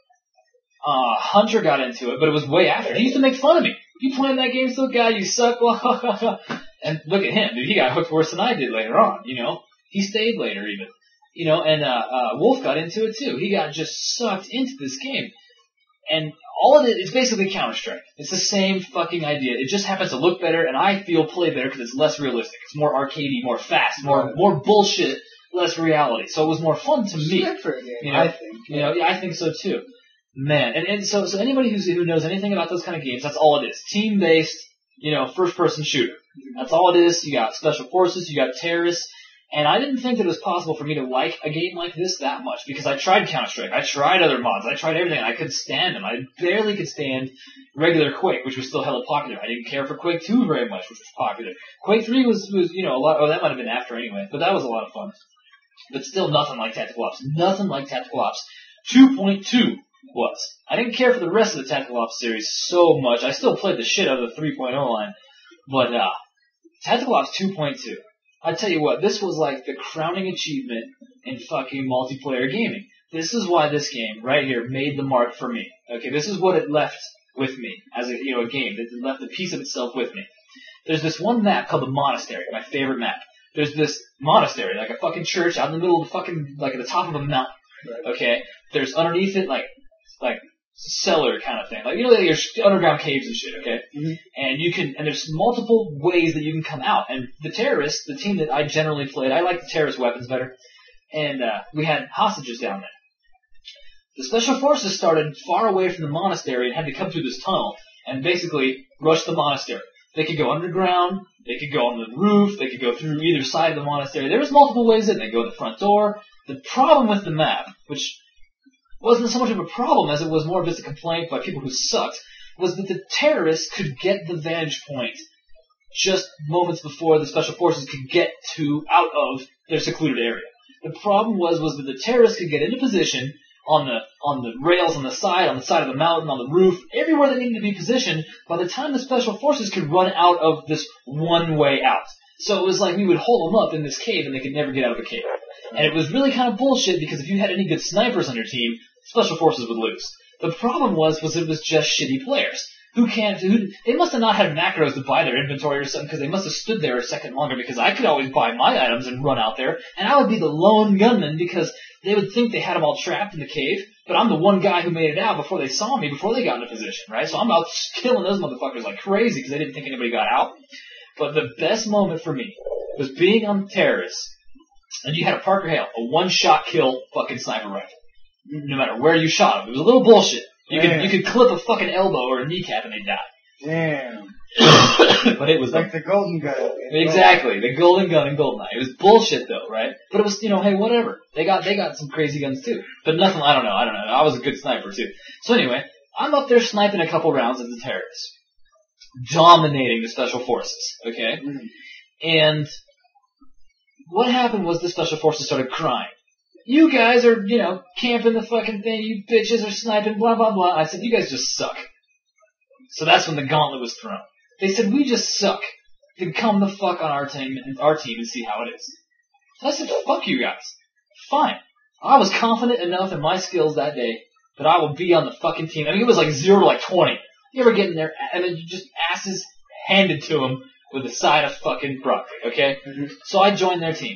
Uh, Hunter got into it, but it was way after. He used to make fun of me. You playing that game so god, you suck. And look at him, dude. He got hooked worse than I did later on, you know. He stayed later even. You know, and, uh, uh, Wolf got into it too. He got just sucked into this game. And all of it, it's basically Counter-Strike. It's the same fucking idea. It just happens to look better, and I feel play better because it's less realistic. It's more arcadey, more fast, more, Right. more bullshit, less reality. So it was more fun to me. Good for a game, You know, I think. You know, yeah, I think so too. Man, and, and so so anybody who's, who knows anything about those kind of games, that's all it is. Team-based, you know, first-person shooter. That's all it is. You got special forces, you got terrorists, and I didn't think that it was possible for me to like a game like this that much, because I tried Counter-Strike, I tried other mods, I tried everything, and I couldn't stand them. I barely could stand regular Quake, which was still hella popular. I didn't care for Quake two very much, which was popular. Quake three was, was you know, a lot, oh, that might have been after anyway, but that was a lot of fun. But still nothing like Tactical Ops. Nothing like Tactical Ops two point two. Was. I didn't care for the rest of the Tactical Ops series so much. I still played the shit out of the three point oh line. But, uh, Tactical Ops two point two. I tell you what, this was like the crowning achievement in fucking multiplayer gaming. This is why this game, right here, made the mark for me. Okay, this is what it left with me as a, you know, a game. It left a piece of itself with me. There's this one map called the Monastery, my favorite map. there's this monastery, like a fucking church out in the middle of the fucking, like at the top of a mountain. Right. Okay? There's underneath it, like, like, cellar kind of thing. Like, you know, like your underground caves and shit, okay? Mm-hmm. And you can, and there's multiple ways that you can come out. And the terrorists, the team that I generally played, I like the terrorist weapons better. And, uh, we had hostages down there. The special forces started far away from the monastery and had to come through this tunnel and basically rush the monastery. They could go underground, they could go on the roof, they could go through either side of the monastery. There was multiple ways in. They could go in the front door. The problem with the map, which wasn't so much of a problem as it was more of just a complaint by people who sucked, was that the terrorists could get the vantage point just moments before the special forces could get to out of their secluded area. The problem was was that the terrorists could get into position on the on the rails on the side, on the side of the mountain, on the roof, everywhere they needed to be positioned by the time the special forces could run out of this one way out. So it was like we would hold them up in this cave and they could never get out of the cave. And it was really kind of bullshit because if you had any good snipers on your team, special forces would lose. The problem was was it was just shitty players. Who can't, who, they must have not had macros to buy their inventory or something because they must have stood there a second longer because I could always buy my items and run out there and I would be the lone gunman because they would think they had them all trapped in the cave, but I'm the one guy who made it out before they saw me, before they got into position, right? So I'm out killing those motherfuckers like crazy because they didn't think anybody got out. But the best moment for me was being on the terrorists and you had a Parker Hale, a one-shot kill fucking sniper rifle. No matter where you shot them. It was a little bullshit. You Damn. could you could clip a fucking elbow or a kneecap and they'd die. Damn. But it was Like the golden gun. exactly the golden gun and golden eye. It was bullshit though, right? But it was, you know, hey, whatever. They got they got some crazy guns too. But nothing. I don't know. I don't know. I was a good sniper too. So anyway, I'm up there sniping a couple rounds at the terrorists, dominating the special forces. Okay, Mm-hmm. and what happened was the special forces started crying. You guys are, you know, camping the fucking thing. You bitches are sniping, blah, blah, blah. I said, you guys just suck. So that's when the gauntlet was thrown. They said, we just suck. Then come the fuck on our team, our team and see how it is. So I said, fuck you guys. Fine. I was confident enough in my skills that day that I would be on the fucking team. I mean, it was like zero to like twenty. You ever get in there and then just asses handed to them with a side of fucking broccoli, okay? Mm-hmm. So I joined their team.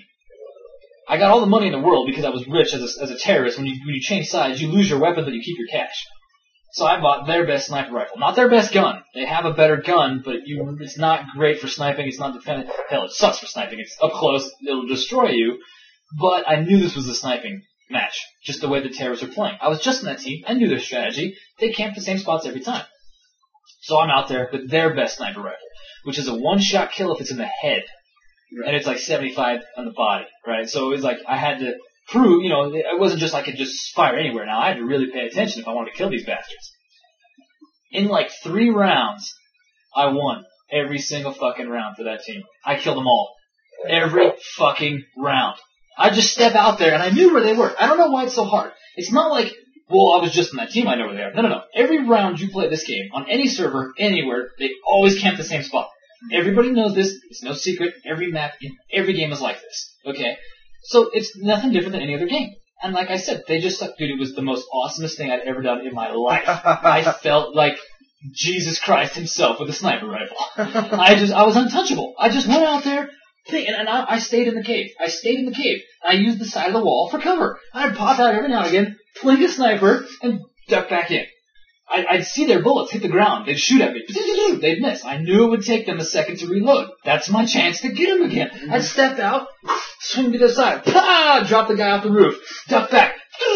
I got all the money in the world because I was rich as a, as a terrorist. When you when you change sides, you lose your weapon, but you keep your cash. So I bought their best sniper rifle. Not their best gun. They have a better gun, but you, it's not great for sniping. It's not defending. Hell, it sucks for sniping. It's up close. It'll destroy you. But I knew this was a sniping match, just the way the terrorists are playing. I was just in that team. I knew their strategy. They camped the same spots every time. So I'm out there with their best sniper rifle, which is a one-shot kill if it's in the head. Right. And it's like seventy-five on the body, right? So it was like I had to prove, you know, it wasn't just I could just fire anywhere. Now I had to really pay attention if I wanted to kill these bastards. In like three rounds, I won every single fucking round for that team. I killed them all. Every fucking round. I just step out there and I knew where they were. I don't know why it's so hard. It's not like, well, I was just in that team, I know where they are. No, no, no. Every round you play this game, on any server, anywhere, they always camp the same spot. Everybody knows this. It's no secret. Every map in every game is like this. Okay? So it's nothing different than any other game. And like I said, they just sucked. Dude, it was the most awesomest thing I'd ever done in my life. I felt like Jesus Christ himself with a sniper rifle. I just, I was untouchable. I just went out there, and, and I, I stayed in the cave. I stayed in the cave. I used the side of the wall for cover. I'd pop out every now and again, fling a sniper, and duck back in. I'd, I'd see their bullets hit the ground. They'd shoot at me. They'd miss. I knew it would take them a second to reload. That's my chance to get them again. I'd step out, swing to the side, pa! Drop the guy off the roof, duck back,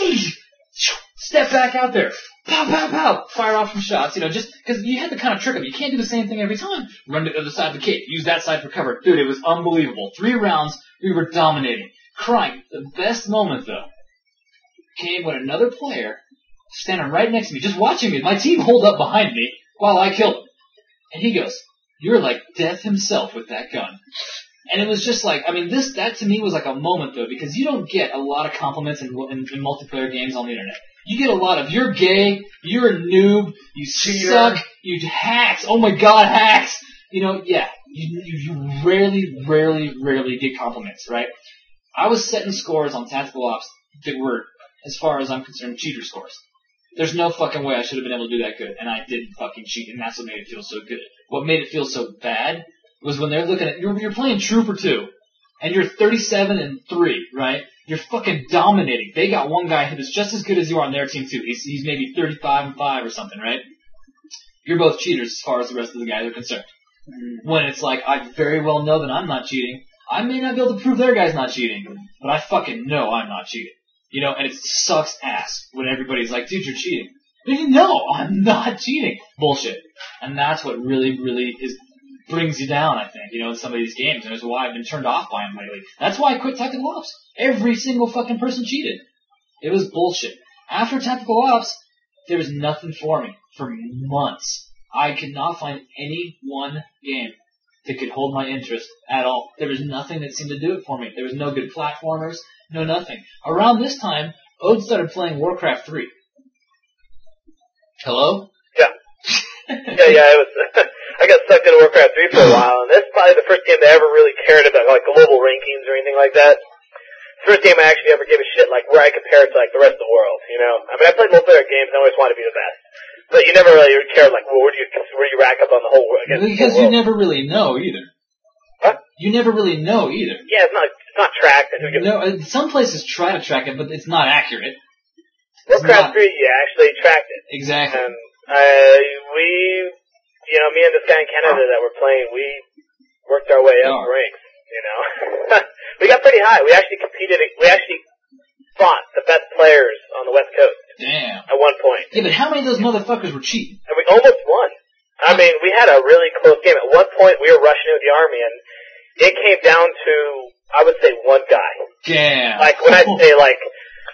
step back out there, pow, pow, pow, fire off some shots. You know, just because you had to kind of trick them. You can't do the same thing every time. Run to the other side of the cave, use that side for cover. Dude, it was unbelievable. Three rounds, we were dominating, crying. The best moment though came when another player standing right next to me, just watching me. My team hold up behind me while I killed him. And he goes, "You're like death himself with that gun." And it was just like, I mean, this, that to me was like a moment though, because you don't get a lot of compliments in, in, in multiplayer games on the internet. You get a lot of, you're gay, you're a noob, you Cheater. suck, you hacks, oh my god, hacks. You know, yeah, you, you, you rarely, rarely, rarely get compliments, right? I was setting scores on Tactical Ops that were, as far as I'm concerned, cheater scores. There's no fucking way I should have been able to do that good, and I didn't fucking cheat, and that's what made it feel so good. What made it feel so bad was when they're looking at, you're, you're playing Trooper two, and you're thirty-seven and three, right? You're fucking dominating. They got one guy who's just as good as you are on their team too. He's he's maybe thirty-five and five or something, right? You're both cheaters as far as the rest of the guys are concerned. When it's like, I very well know that I'm not cheating. I may not be able to prove their guy's not cheating, but I fucking know I'm not cheating. You know, and it sucks ass when everybody's like, dude, you're cheating. But you know, I'm not cheating. Bullshit. And that's what really, really is brings you down, I think, you know, in some of these games, and that's why I've been turned off by them lately. That's why I quit Tactical Ops. Every single fucking person cheated. It was bullshit. After Tactical Ops, there was nothing for me for months. I could not find any one game that could hold my interest at all. There was nothing that seemed to do it for me. There was no good platformers, no nothing. Around this time, Ode started playing Warcraft three. Hello? Yeah. yeah, yeah, I was, I got sucked into Warcraft three for a while, and that's probably the first game that I ever really cared about, like, global rankings or anything like that. First game I actually ever gave a shit, like, where I compare it to, like, the rest of the world, you know? I mean, I played multiplayer games, and I always wanted to be the best. But you never really cared, like, well, where do you, where do you rack up on the whole world? Because you never really know either. Huh? You never really know either. Yeah, it's not, it's not tracked. No, some places try to track it, but it's not accurate. Warcraft three, yeah, actually tracked it. Exactly. And, uh, we, you know, me and this guy in Canada that were playing, we worked our way up the ranks, you know. We got pretty high. We actually competed, we actually fought the best players on the West Coast. Damn. At one point. Yeah, but how many of those motherfuckers were cheating? And we almost won. I mean, we had a really close game. At one point, we were rushing in with the army, and it came down to, I would say, one guy. Damn. Like, when I say, like,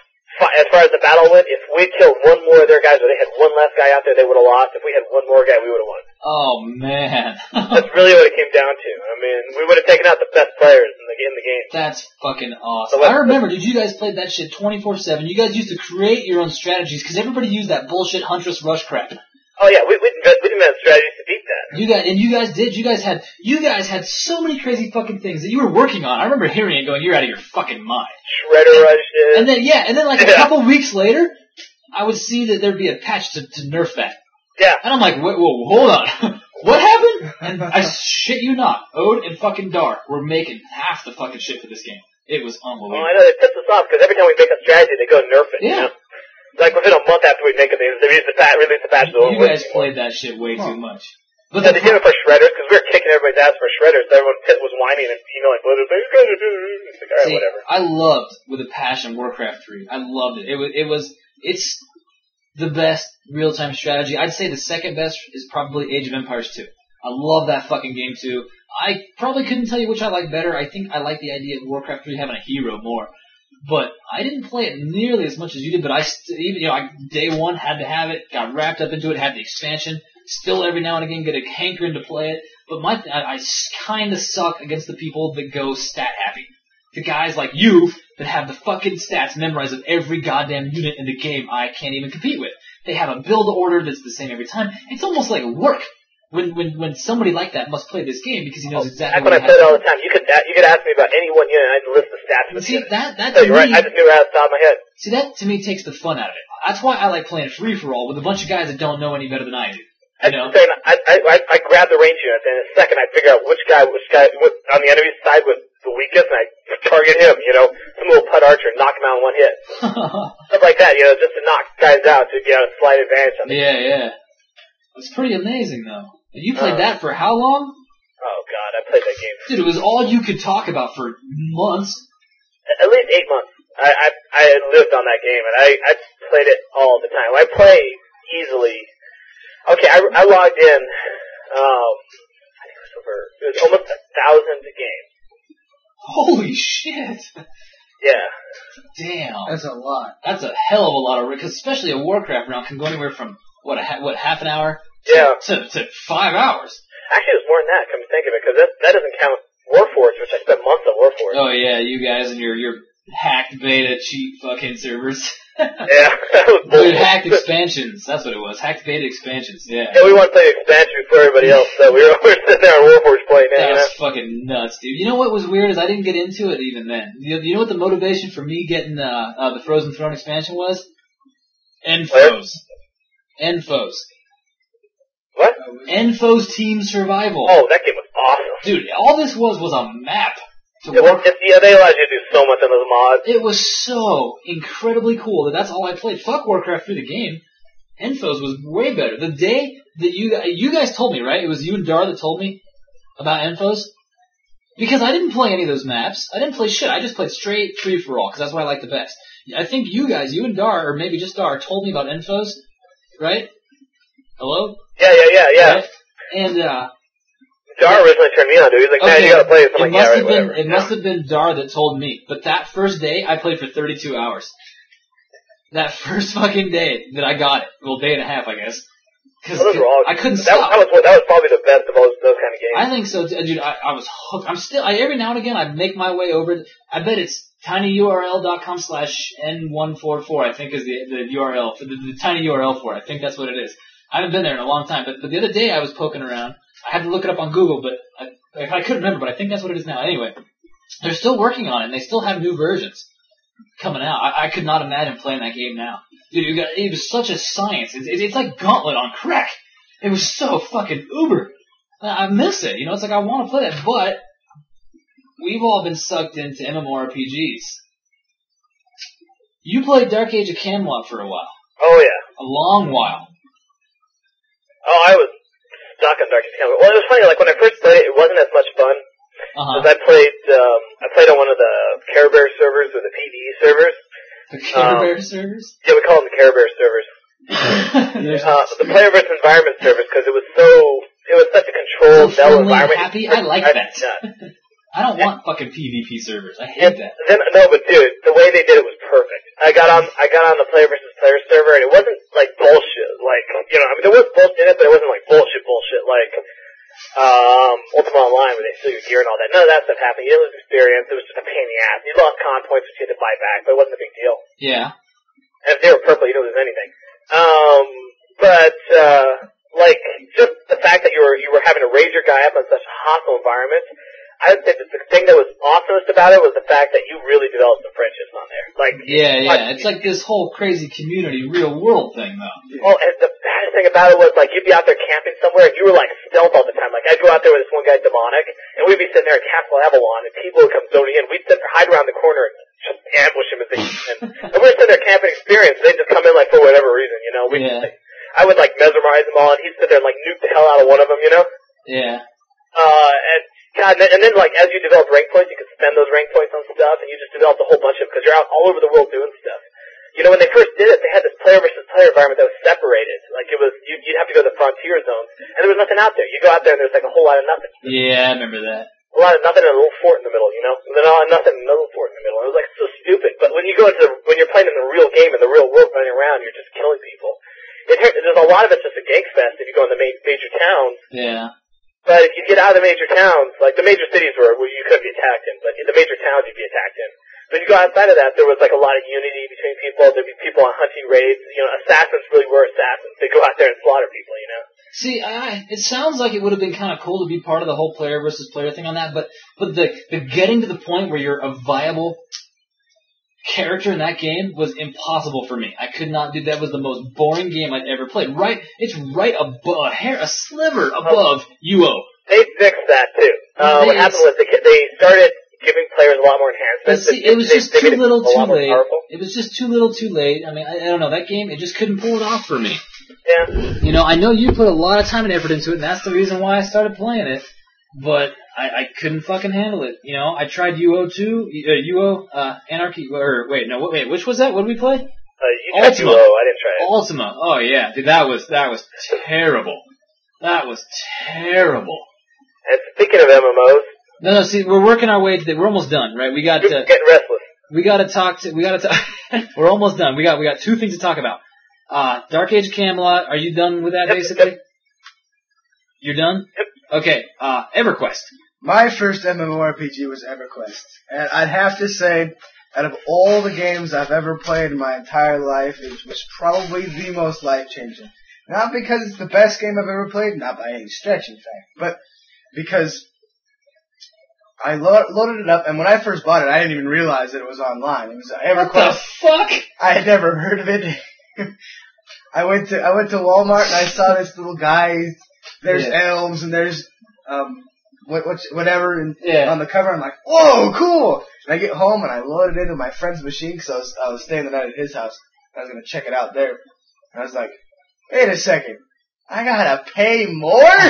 as far as the battle went, if we killed one more of their guys, or they had one less guy out there, they would have lost. If we had one more guy, we would have won. Oh, man. That's really what it came down to. I mean, we would have taken out the best players in the, in the game. That's fucking awesome. I remember, did you guys play that shit twenty-four seven? You guys used to create your own strategies, because everybody used that bullshit Huntress Rush crap. Oh yeah, we, we, didn't, we didn't have strategies to beat that. You guys, and you guys did. You guys had, you guys had so many crazy fucking things that you were working on. I remember hearing it going, you're out of your fucking mind. Shredder rushes. And then, yeah, and then like a yeah. couple weeks later, I would see that there'd be a patch to, to nerf that. Yeah. And I'm like, whoa, whoa hold on. What happened? And I shit you not, Ode and fucking Dark were making half the fucking shit for this game. It was unbelievable. Well, I know, they pissed us off, because every time we make a strategy, they go and nerf it. Yeah. You know? Like within a month after we make it, they release the patch. Release the patch. You guys played that shit way too much. But yeah, they did it for shredders because we were kicking everybody's ass for shredders. So everyone was whining and you know like, what are they gonna do? It's like, all right, See, whatever. I loved with a passion Warcraft three. I loved it. It was. It was. It's the best real time strategy. I'd say the second best is probably Age of Empires two. I love that fucking game too. I probably couldn't tell you which I like better. I think I like the idea of Warcraft three having a hero more. But I didn't play it nearly as much as you did, but I st- even, you know, I, day one had to have it, got wrapped up into it, had the expansion, still every now and again get a hankering to play it, but my, th- I, I kinda suck against the people that go stat happy. The guys like you that have the fucking stats memorized of every goddamn unit in the game I can't even compete with. They have a build order that's the same every time. It's almost like work. When when when somebody like that must play this game because he knows exactly. That's what I played all the time. You could you could ask me about any one unit, and I'd list the stats. But see that that so to you're right. me, I just knew it out of the top of my head. See that to me takes the fun out of it. That's why I like playing free for all with a bunch of guys that don't know any better than I do. You know? I I I, I grab the range units, and in a second I figure out which guy which guy on the enemy side was the weakest, and I target him. You know, some little put archer, knock him out in one hit, stuff like that. You know, just to knock guys out to get a slight advantage on them. Yeah, yeah. It's pretty amazing though. You played uh, that for how long? Oh god, I played that game. Dude, it was all you could talk about for months. At least eight months. I I, I lived on that game, and I I played it all the time. I play easily. Okay, I, I logged in. Um, I think it was over. It was almost a thousand a game. Holy shit! Yeah. Damn. That's a lot. That's a hell of a lot of because especially a Warcraft round can go anywhere from what a ha- what half an hour. Yeah. To, to five hours. Actually, it was more than that, come to think of it, because that, that doesn't count Warforged, which I spent months on Warforged. Oh, yeah, you guys and your, your hacked beta cheat fucking servers. Yeah, that was bullshit. Dude, hacked expansions. That's what it was. Hacked beta expansions, yeah. Yeah, we want to play the expansion before everybody else, so we were, we were sitting there on Warforged playing That it. was fucking nuts, dude. You know what was weird is I didn't get into it even then. You, you know what the motivation for me getting uh, uh, the Frozen Throne expansion was? Enfos. Enfos. What? Enfo's Team Survival. Oh, that game was awesome. Dude, all this was was a map. to It, work. it, yeah, they allowed you to do so much on those mods. It was so incredibly cool that that's all I played. Fuck Warcraft through the game. Infos was way better. The day that you you guys told me, right? It was you and Dar that told me about Infos. Because I didn't play any of those maps. I didn't play shit. I just played straight free for all because that's what I like the best. I think you guys, you and Dar, or maybe just Dar, told me about Infos, right? Hello? Yeah, yeah, yeah, yeah. Right? And uh, Dar originally turned me on to it. He was like, man, you gotta play this. I'm it like, must yeah, right, have been whatever. it must have been Dar that told me. But that first day, I played for thirty-two hours. That first fucking day that I got it, well, day and a half, I guess. Because Well, those were all I couldn't that, stop. That was, that was probably the best of those, those kind of games. I think so, dude. I, I was hooked. I'm still. I, every now and again, I make my way over. I bet it's tinyurl.com slash n one four four. I think is the the U R L for the, the tiny U R L for it. I think that's what it is. I haven't been there in a long time, but, but the other day I was poking around. I had to look it up on Google, but I, I couldn't remember. But I think that's what it is now. Anyway, they're still working on it. And they still have new versions coming out. I, I could not imagine playing that game now, dude. You got, it was such a science. It's, it's like Gauntlet on crack. It was so fucking uber. I miss it. You know, it's like I want to play it, but we've all been sucked into MMORPGs. You played Dark Age of Camelot for a while. Oh, yeah. A long while. Oh, I was stuck on Dark Age of Camelot. Well, it was funny, like, when I first played it, it wasn't as much fun. Uh-huh. Because I played, um, I played on one of the Care Bear servers, or the P V E servers. The Care um, Bear servers? Yeah, we call them the Care Bear servers. uh, the player versus environment servers, because it was so, it was such a controlled, So mellow friendly and environment. happy? I like I, that. Yeah. I don't want fucking PvP servers. I hate And that. then, no, but dude, the way they did it was perfect. I got on, I got on the player versus player server, and it wasn't like bullshit. Like, you know, I mean, there was bullshit in it, but it wasn't like bullshit, bullshit. Like, um, Ultima Online, where they steal your gear and all that. None of that stuff happened. You didn't lose experience. It was just a pain in the ass. You lost con points, which you had to buy back, but it wasn't a big deal. Yeah. And if they were purple, you didn't lose anything. Um, but uh, like, just the fact that you were you were having to raise your guy up in such a hostile environment. I would say that the thing that was awesomest about it was the fact that you really developed some friendships on there. Like, Yeah, yeah. It's like this whole crazy community, real world thing, though. oh, and the baddest thing about it was, like, you'd be out there camping somewhere, and you were, like, stealth all the time. Like, I'd go out there with this one guy, Demonic, and we'd be sitting there at Castle Avalon, and people would come zoning in. We'd sit there, hide around the corner, and just ambush him as they came in. And we were sitting there camping experience, they'd just come in, like, for whatever reason, you know? We'd, Yeah. like, I would, like, mesmerize them all, and he'd sit there and, like, nuke the hell out of one of them, you know? Yeah. Uh, and, God, and then, and then, like, as you develop rank points, you could spend those rank points on stuff, and you just developed a whole bunch of them, because you're out all over the world doing stuff. You know, when they first did it, they had this player versus player environment that was separated. Like, it was, you, you'd have to go to the frontier zones, and there was nothing out there. You go out there, and there's, like, a whole lot of nothing. Yeah, I remember that. A lot of nothing and a little fort in the middle, you know? And then all nothing and a little fort in the middle. It was, like, so stupid. But when you go into the, when you're playing in the real game, in the real world, running around, you're just killing people. It, there's a lot of it's just a gank fest if you go in the ma- major towns. Yeah. But if you get out of the major towns, like the major cities were where you couldn't be attacked in, but in the major towns you'd be attacked in. But you go outside of that, there was like a lot of unity between people. There'd be people on hunting raids. You know, assassins really were assassins. They go out there and slaughter people, you know. See, I, it sounds like it would have been kind of cool to be part of the whole player versus player thing on that, but but the the getting to the point where you're a viable character in that game was impossible for me. I could not do that. Was the most boring game I'd ever played. Right, it's right above a hair, a sliver above U O. They fixed that too. Uh, what happened was they they started giving players a lot more But enhancements. see, it was they, just they too made it little, a lot too more late. powerful. It was just too little, too late. I mean, I, I don't know. That game, it just couldn't pull it off for me. Yeah. You know, I know you put a lot of time and effort into it, and that's the reason why I started playing it. But I, I couldn't fucking handle it. You know, I tried U O too, uh, U O, uh, Anarchy, or wait, no, wait, which was that? What did we play? Uh, you tried Ultima. U O, I didn't try it. Ultima. Oh yeah, dude, that was that was terrible. That was terrible. And speaking of M M Os, No, no. See, we're working our way to. The, we're almost done, right? We got. you're Uh, getting restless. we got to talk. To, we got to. talk. We're almost done. We got. We got two things to talk about. Uh, Dark Age of Camelot. Are you done with that? Yep, Basically, yep. You're done. Yep. Okay. Uh, EverQuest. My first MMORPG was EverQuest, and I'd have to say, out of all the games I've ever played in my entire life, it was probably the most life-changing. Not because it's the best game I've ever played, not by any stretch, in fact, but because I lo- loaded it up, and when I first bought it, I didn't even realize that it was online. It was EverQuest. What the fuck? I had never heard of it. I went to I went to Walmart and I saw this little guy. There's Yeah. elves and there's um what, what's, whatever, and Yeah. on the cover, I'm like, whoa, cool! And I get home and I load it into my friend's machine because I was, I was staying the night at his house. I was gonna check it out there. And I was like, wait a second. I gotta pay more?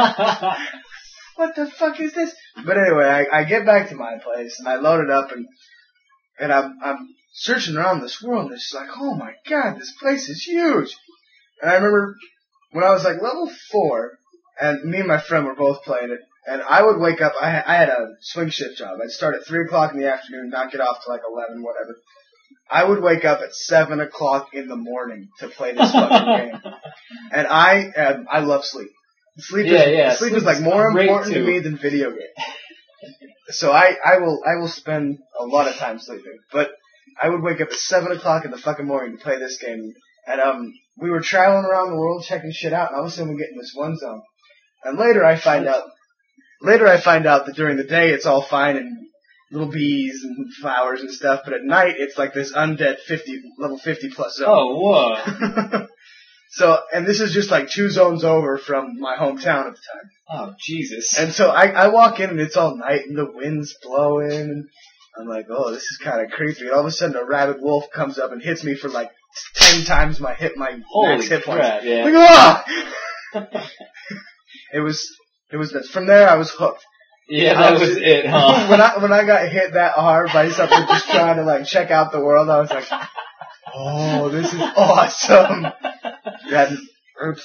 What the fuck is this? But anyway, I, I get back to my place and I load it up and, and I'm, I'm searching around this world and it's like, oh my god, this place is huge. And I remember when I was like level four, and me and my friend were both playing it, and I would wake up, I, I had a swing shift job. I'd start at three o'clock in the afternoon, not get off till like eleven, whatever. I would wake up at seven o'clock in the morning to play this fucking game. And I, um, I love sleep. Sleep Yeah, is, yeah, sleep sleep is like is more great, important too. to me than video games. So I, I will, I will spend a lot of time sleeping. But I would wake up at seven o'clock in the fucking morning to play this game. And, um, we were traveling around the world checking shit out, and all of a sudden we get in this one zone. And later I find out, later I find out that during the day it's all fine and little bees and flowers and stuff, but at night it's like this undead fifty, level fifty plus zone. Oh, whoa. So, and this is just like two zones over from my hometown at the time. Oh, Jesus. And so I, I walk in and it's all night and the wind's blowing and I'm like, oh, this is kind of creepy. And all of a sudden a rabid wolf comes up and hits me for like ten times my hit, my Holy max hit points. crap, yeah. Like, ah! It was, it was nuts. From there I was hooked. Yeah, I that was it, huh? when I when I got hit that hard by something just trying to like check out the world, I was like, oh, this is awesome. Yeah, oops.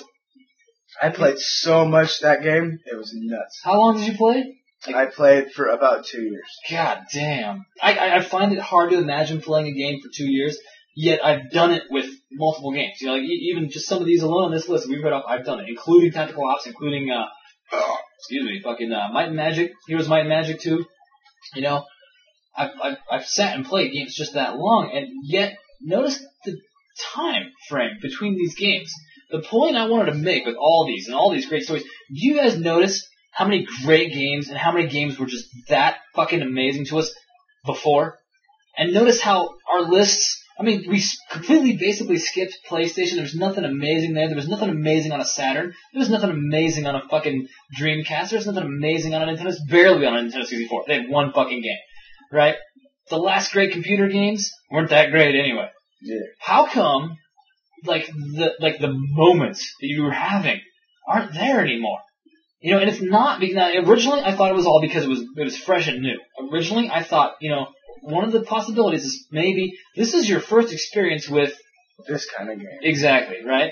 I played so much that game, it was nuts. How long did you play? I played for about two years. God damn. I, I I find it hard to imagine playing a game for two years, yet I've done it with multiple games. You know, like e- even just some of these alone on this list we've read off, I've done it, including Tactical Ops, including, uh, oh, excuse me, fucking uh, Might and Magic, Heroes Might and Magic two. You know, I've, I've, I've sat and played games just that long, and yet notice the time frame between these games. The point I wanted to make with all these and all these great stories, do you guys notice how many great games and how many games were just that fucking amazing to us before? And notice how our lists, I mean, we completely basically skipped PlayStation. There was nothing amazing there. There was nothing amazing on a Saturn. There was nothing amazing on a fucking Dreamcast. There was nothing amazing on a Nintendo. Barely on a Nintendo sixty-four. They had one fucking game, right? The last great computer games weren't that great anyway. Yeah. How come, like the like the moments that you were having aren't there anymore? You know, and it's not because now, originally I thought it was all because it was it was fresh and new. Originally I thought, you know, one of the possibilities is maybe this is your first experience with This kind of game. exactly, right?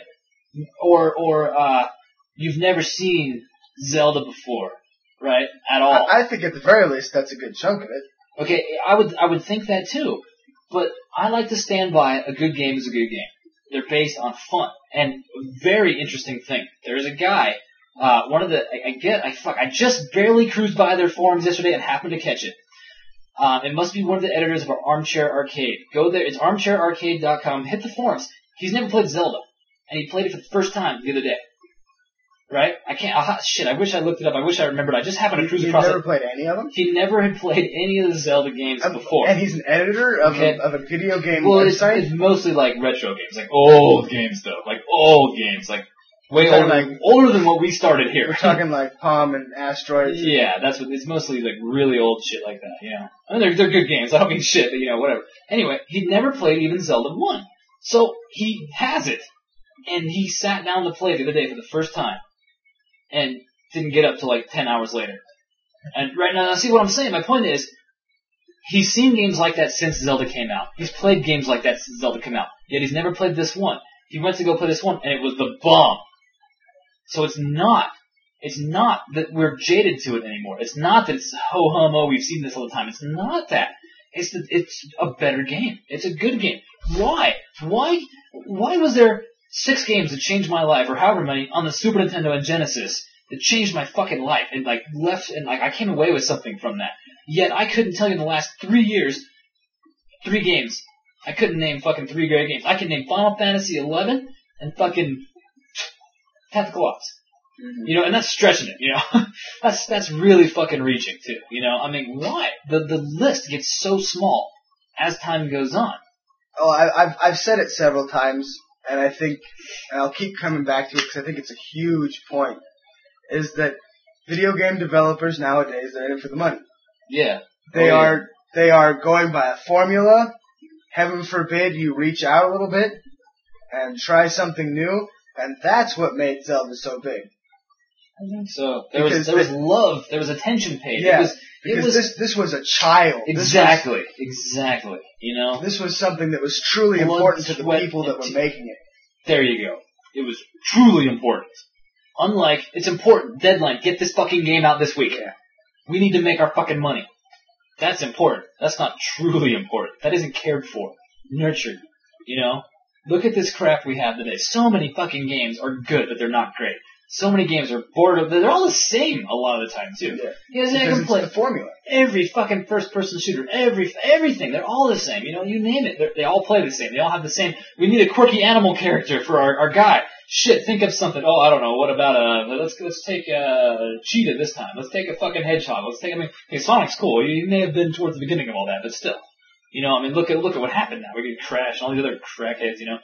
Or or uh you've never seen Zelda before, right? At all. I, I think at the very least that's a good chunk of it. Okay, I would I would think that too. But I like to stand by a good game is a good game. They're based on fun. And a very interesting thing. There's a guy, uh, one of the, I, I get, I fuck, I just barely cruised by their forums yesterday and happened to catch it. Um, it must be one of the editors of our Armchair Arcade. Go there, it's armchair arcade dot com, hit the forums. He's never played Zelda. And he played it for the first time the other day. Right? I can't, uh, shit, I wish I looked it up. I wish I remembered. I just happened to cruise You've across never it. played any of them? He never had played any of the Zelda games Um, before. And he's an editor of, Okay. a, of a video game Well, it's, website? it's mostly like retro games, like old games though, like old games, like way We're older, talking than, older than what we started here. We're talking like Palm and Asteroids. Yeah, that's what it's mostly like really old shit like that. You know, I mean they're they're good games. I don't mean shit, but you know whatever. Anyway, he'd never played even Zelda one, so he has it, and he sat down to play the other day for the first time, and didn't get up till like ten hours later. And right now, see what I'm saying? My point is, he's seen games like that since Zelda came out. He's played games like that since Zelda came out. Yet he's never played this one. He went to go play this one, and it was the bomb. So it's not, it's not that we're jaded to it anymore. It's not that it's ho hum oh we've seen this all the time. It's not that. It's that it's a better game. It's a good game. Why? Why? Why was there six games that changed my life, or however many, on the Super Nintendo and Genesis that changed my fucking life and like left and like I came away with something from that? Yet I couldn't tell you in the last three years, three games. I couldn't name fucking three great games. I can name Final Fantasy eleven and fucking Tactical Ops. Mm-hmm. You know, and that's stretching it, you know. that's that's really fucking reaching too. You know, I mean, why? The the list gets so small as time goes on. Oh, I, I've I've said it several times, and I think, and I'll keep coming back to it because I think it's a huge point. Is that video game developers nowadays, they're in it for the money. Yeah. They Oh, yeah. are they are going by a formula. Heaven forbid you reach out a little bit and try something new, and that's what made Zelda so big. I think so. There was Because there was the- love. There was attention paid. Yeah, It was it because was this this was a child. This was- exactly exactly. You know. This was something that was truly Blood, important to the sweat, people that and were te- making it. There you go. It was truly important. Unlike, it's important. Deadline. Get this fucking game out this week. Yeah. We need to make our fucking money. That's important. That's not truly important. That isn't cared for. Nurtured. You know? Look at this crap we have today. So many fucking games are good, but they're not great. So many games are bored. They're all the same a lot of the time, too. Yeah. You guys Because can it's play the formula. every fucking first-person shooter, every everything. They're all the same. You know, you name it. They're, they all play the same. They all have the same. We need a quirky animal character for our, our guy. Shit, think of something. Oh, I don't know. What about a? Let's let's take a cheetah this time. Let's take a fucking hedgehog. Let's take. I mean, hey, Sonic's cool. He may have been towards the beginning of all that, but still. You know, I mean, look at look at what happened now. We get Crash and all these other crackheads. You know.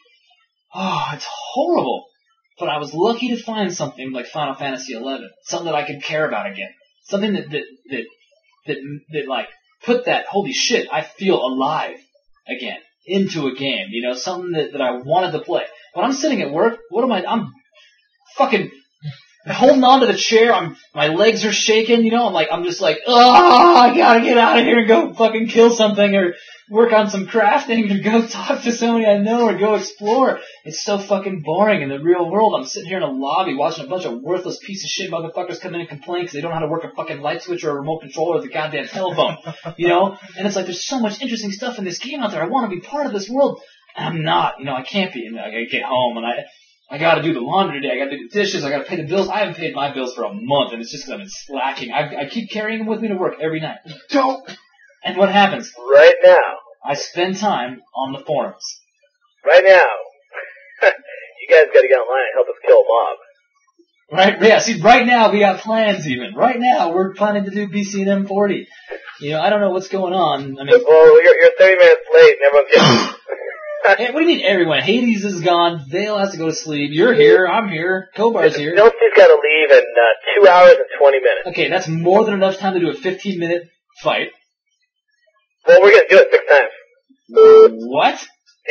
Oh, it's horrible. But I was lucky to find something like Final Fantasy eleven, something that I could care about again, something that that that that, that like put that holy shit, I feel alive again into a game. You know, something that, that I wanted to play. When I'm sitting at work, what am I? I'm fucking holding on to the chair. I'm my legs are shaking. You know, I'm like I'm just like, oh, I gotta get out of here and go fucking kill something or work on some crafting or go talk to somebody I know or go explore. It's so fucking boring in the real world. I'm sitting here in a lobby watching a bunch of worthless piece of shit motherfuckers come in and complain because they don't know how to work a fucking light switch or a remote controller or the goddamn telephone. You know? And it's like there's so much interesting stuff in this game out there. I want to be part of this world. And I'm not. You know, I can't be. And I gotta get home and I... I gotta do the laundry today, I gotta do the dishes, I gotta pay the bills. I haven't paid my bills for a month, and it's just because I've been slacking. I, I keep carrying them with me to work every night. Don't. And what happens? Right now. I spend time on the forums. Right now. You guys gotta get online and help us kill a mob. Right? Yeah, see, right now we got plans even. Right now we're planning to do B C N M forty. You know, I don't know what's going on. I mean, Well, you're, you're thirty minutes late and everyone's getting... hey, what do you mean everyone? Hades is gone. Dale has to go to sleep. You're here. I'm here. Kobar's here. Nelson's gotta leave in uh, two hours and twenty minutes. Okay, that's more than enough time to do a fifteen minute fight. Well, we're gonna do it six times. What? Yeah.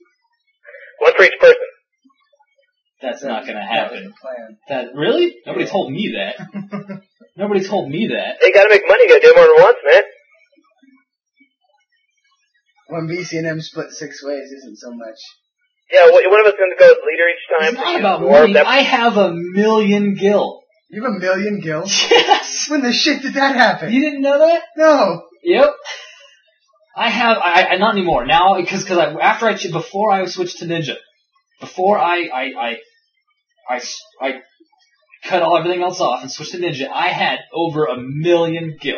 One for each person. That's not gonna That was happen. the plan. That really? Nobody told me that. Nobody told me that. Hey, you gotta make money, you gotta do it more than once, man. When B C and M split six ways isn't so much. Yeah, well, one of us is gonna go as leader each time. It's not for about you, or money. that- I have a million gil. You have a million gil? Yes! When the shit did that happen? You didn't know that? No. Yep. I have, I, I not anymore. Now, because, because I, after I, before I switched to Ninja, before I, I, I, I, I cut all everything else off and switched to Ninja, I had over a million gil.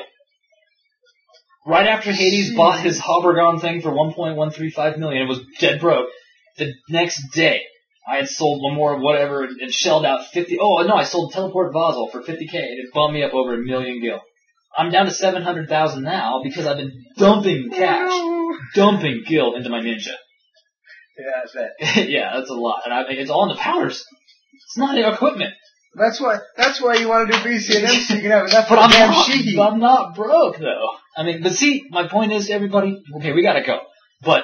Right after Hades Jeez. bought his Hobergon thing for one point one three five million, it was dead broke. The next day, I had sold one more of whatever and, and shelled out fifty. Oh no, I sold Teleport Vazal for fifty k, and it bumped me up over a million gil. I'm down to seven hundred thousand now because I've been dumping cash, dumping gil into my Ninja. Yeah, I bet. Yeah, that's a lot, and I, it's all in the powders. It's not the equipment. That's why. That's why you want to do B C and M so you can have enough for But the I'm damn not, sheet. I'm not broke though. I mean, but see, my point is, everybody, okay, we gotta go. But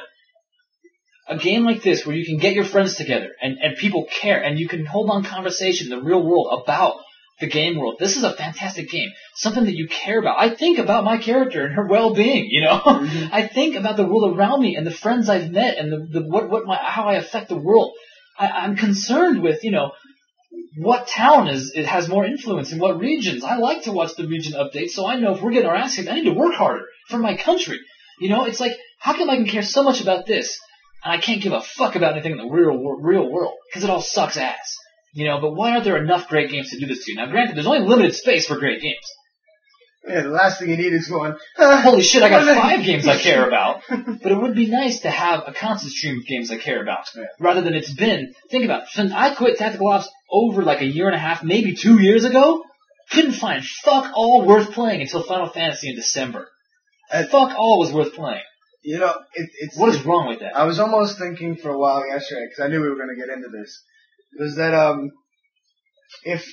a game like this where you can get your friends together and, and people care and you can hold on conversation in the real world about the game world. This is a fantastic game. Something that you care about. I think about my character and her well-being, you know? Mm-hmm. I think about the world around me and the friends I've met and the, the what, what my, how I affect the world. I, I'm concerned with, you know, what town is it has more influence in what regions. I like to watch the region updates so I know if we're getting our ass kicked, I need to work harder for my country. You know, it's like, how come I can care so much about this and I can't give a fuck about anything in the real, real world? Because it all sucks ass. You know, but why aren't there enough great games to do this to? Now granted, there's only limited space for great games. Yeah, the last thing you need is going, ah, Holy shit, I got what are five they- games I care about. But it would be nice to have a constant stream of games I care about. Yeah. Rather than it's been, think about it, since I quit Tactical Ops over like a year and a half, maybe two years ago, couldn't find fuck all worth playing until Final Fantasy in December. And- fuck all was worth playing. You know, it, it's. What is wrong with that? I was almost thinking for a while yesterday because I knew we were going to get into this. Was that um, if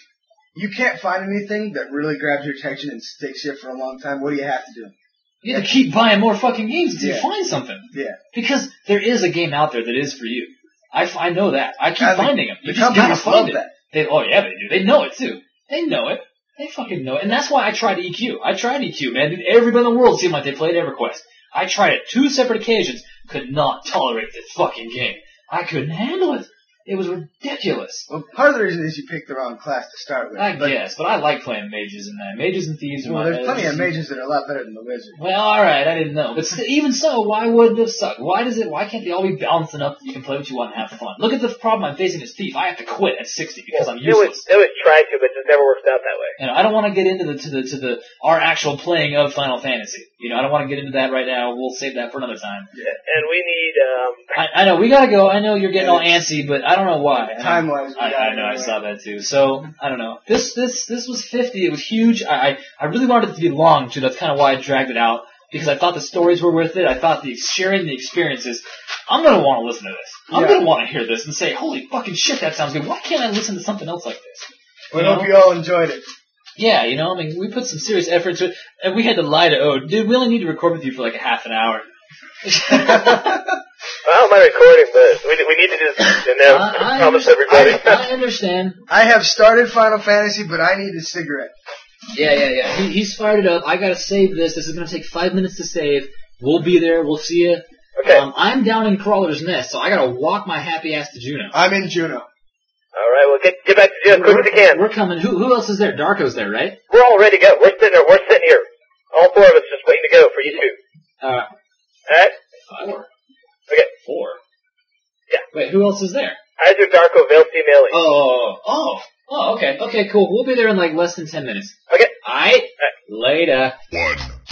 you can't find anything that really grabs your attention and sticks you for a long time, what do you have to do? You have to keep buying more fucking games until Yeah. you find something. Yeah. Because there is a game out there that is for you. I, f- I know that. I keep And the- finding them. You the just gotta companies find love it. that. They, oh yeah, they do. They know it too. They know it. They fucking know it. And that's why I tried E Q. I tried E Q, man. Dude, everybody in the world seemed like they played EverQuest. I tried it two separate occasions. Could not tolerate this fucking game. I couldn't handle it. It was ridiculous. Well, part of the reason is you picked the wrong class to start with. I but, guess, but I like playing mages and that. Mages and thieves are Well, my there's plenty of just- mages that are a lot better than the wizard. Well, alright, I didn't know. But st- even so, why would this suck? Why does it, why can't they all be balanced enough that you can play what you want and have fun? Look at the problem I'm facing as Thief. I have to quit at sixty because I'm It was, useless. it was tried to, but it just never worked out that way. You know, I don't want to get into the, to the, to the, our actual playing of Final Fantasy. You know, I don't want to get into that right now. We'll save that for another time. And we need, um, I, I know, we gotta go. I know you're getting all antsy, but I don't know why. Time-wise, we I, gotta I know, I go. saw that too. So, I don't know. This, this, this was fifty. It was huge. I, I, I really wanted it to be long too. That's kind of why I dragged it out. Because I thought the stories were worth it. I thought the sharing the experiences. I'm gonna want to listen to this. I'm Yeah. gonna want to hear this and say, holy fucking shit, that sounds good. Why can't I listen to something else like this? We You hope know? you all enjoyed it. Yeah, you know, I mean, we put some serious effort into it, and we had to lie to Ode. Dude, we only need to record with you for like a half an hour. I don't mind recording, but we, we need to just, you know, I, I, promise understand, everybody. I, I understand. I have started Final Fantasy, but I need a cigarette. Yeah, yeah, yeah. He, he's fired it up. I gotta save this. This is gonna take five minutes to save. We'll be there. We'll see you. Okay. Um, I'm down in Crawler's Nest, so I gotta walk my happy ass to Juno. I'm in Juno. All right, well, get get back to you as quick as you can. We're coming. Who, who else is there? Darko's there, right? We're all ready to go. We're sitting there. We're sitting here. All four of us just waiting to go for you two. Uh, All right? four. Okay. Four. Yeah. Wait, who else is there? Either Darko, Veil, Female. Oh, oh, oh, okay, okay, cool. We'll be there in like less than ten minutes. Okay. Alright? Later. One,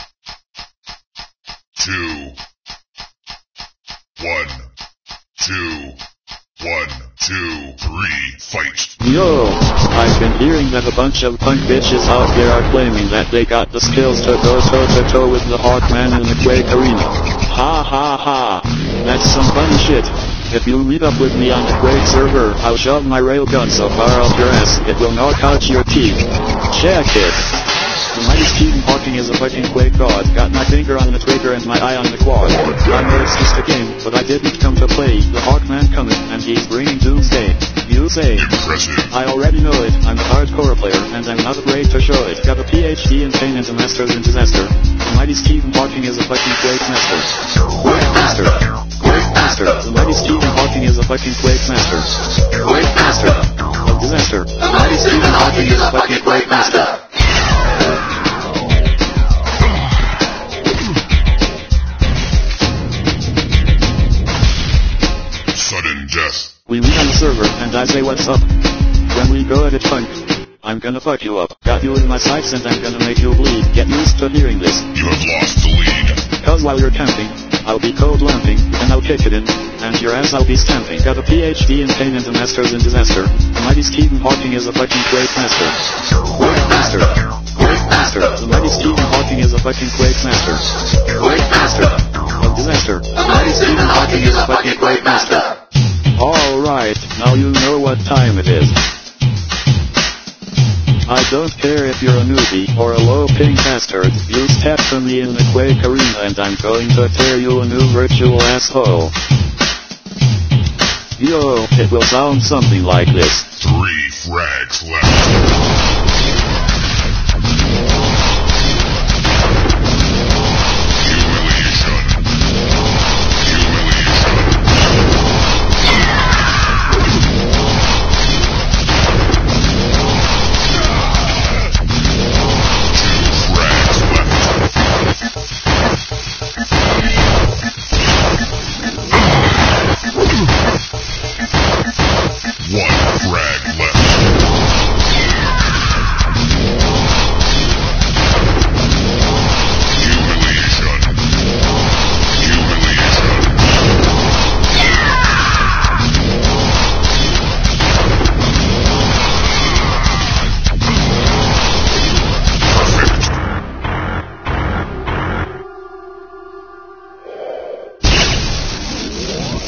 two, one, two, one, two, three, fight. Yo, I've been hearing that a bunch of punk bitches out there are claiming that they got the skills to go toe to toe with the Hawkman in the Quake Arena. Ha ha ha. That's some funny shit. If you meet up with me on the Quake server, I'll shove my railgun so far up your ass it will knock out your teeth. Check it. The mighty Stephen Hawking is a fucking Quake god. Got my finger on the trigger and my eye on the quad. I know it's just a game, but I didn't come to play. The Hawkman coming, and he's bringing doomsday. You say. Impressive. I already know it. I'm a hardcore player, and I'm not afraid to show it. Got a P H D in pain and a master's in disaster. The mighty Stephen Hawking is a fucking Quake master. Quake master. Quake master. The mighty Stephen Hawking is a fucking Quake master. Quake master. Of disaster. The mighty Stephen Hawking is a fucking Quake master. Sudden death. We meet on the server, and I say what's up. When we go at it funk, I'm gonna fuck you up. Got you in my sights and I'm gonna make you bleed. Get used to hearing this. You have lost the lead. Cause while you're camping, I'll be cold lamping, and I'll kick it in, and your ass I'll be stamping. Got a P H D in pain and a master's in disaster. The mighty Stephen Hawking is a fucking Quake master. Quake master. Quake master. The mighty Stephen Hawking is a fucking Quake master. Quake master. Of disaster. The mighty Stephen Hawking is a fucking Quake master. Alright, now you know what time it is. I don't care if you're a newbie or a low-ping bastard, you step to me in the Quake Arena and I'm going to tear you a new virtual asshole. Yo, it will sound something like this. Three frags left. Humiliation. One frag left. Humiliation.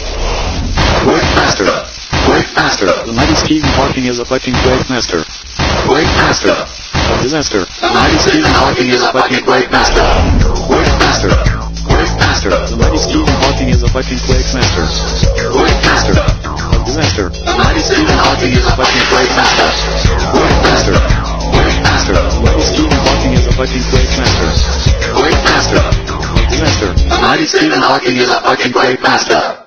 Quake master. Quake master. The mighty Stephen Hawking is a fucking Quake master. Quake Master. A disaster. The mighty Stephen Hawking is a fucking Quake Master. Quake Master. Quake Master. The mighty Stephen Hawking is a fucking Quake Master. Quake Master. A disaster. The mighty Stephen Hawking is a fucking Quake Master. Quake Master. Quake Master. The mighty Stephen Hawking is a fucking Quake Master. Quake Master. A disaster. The mighty Stephen Hawking is a fucking Quake Master.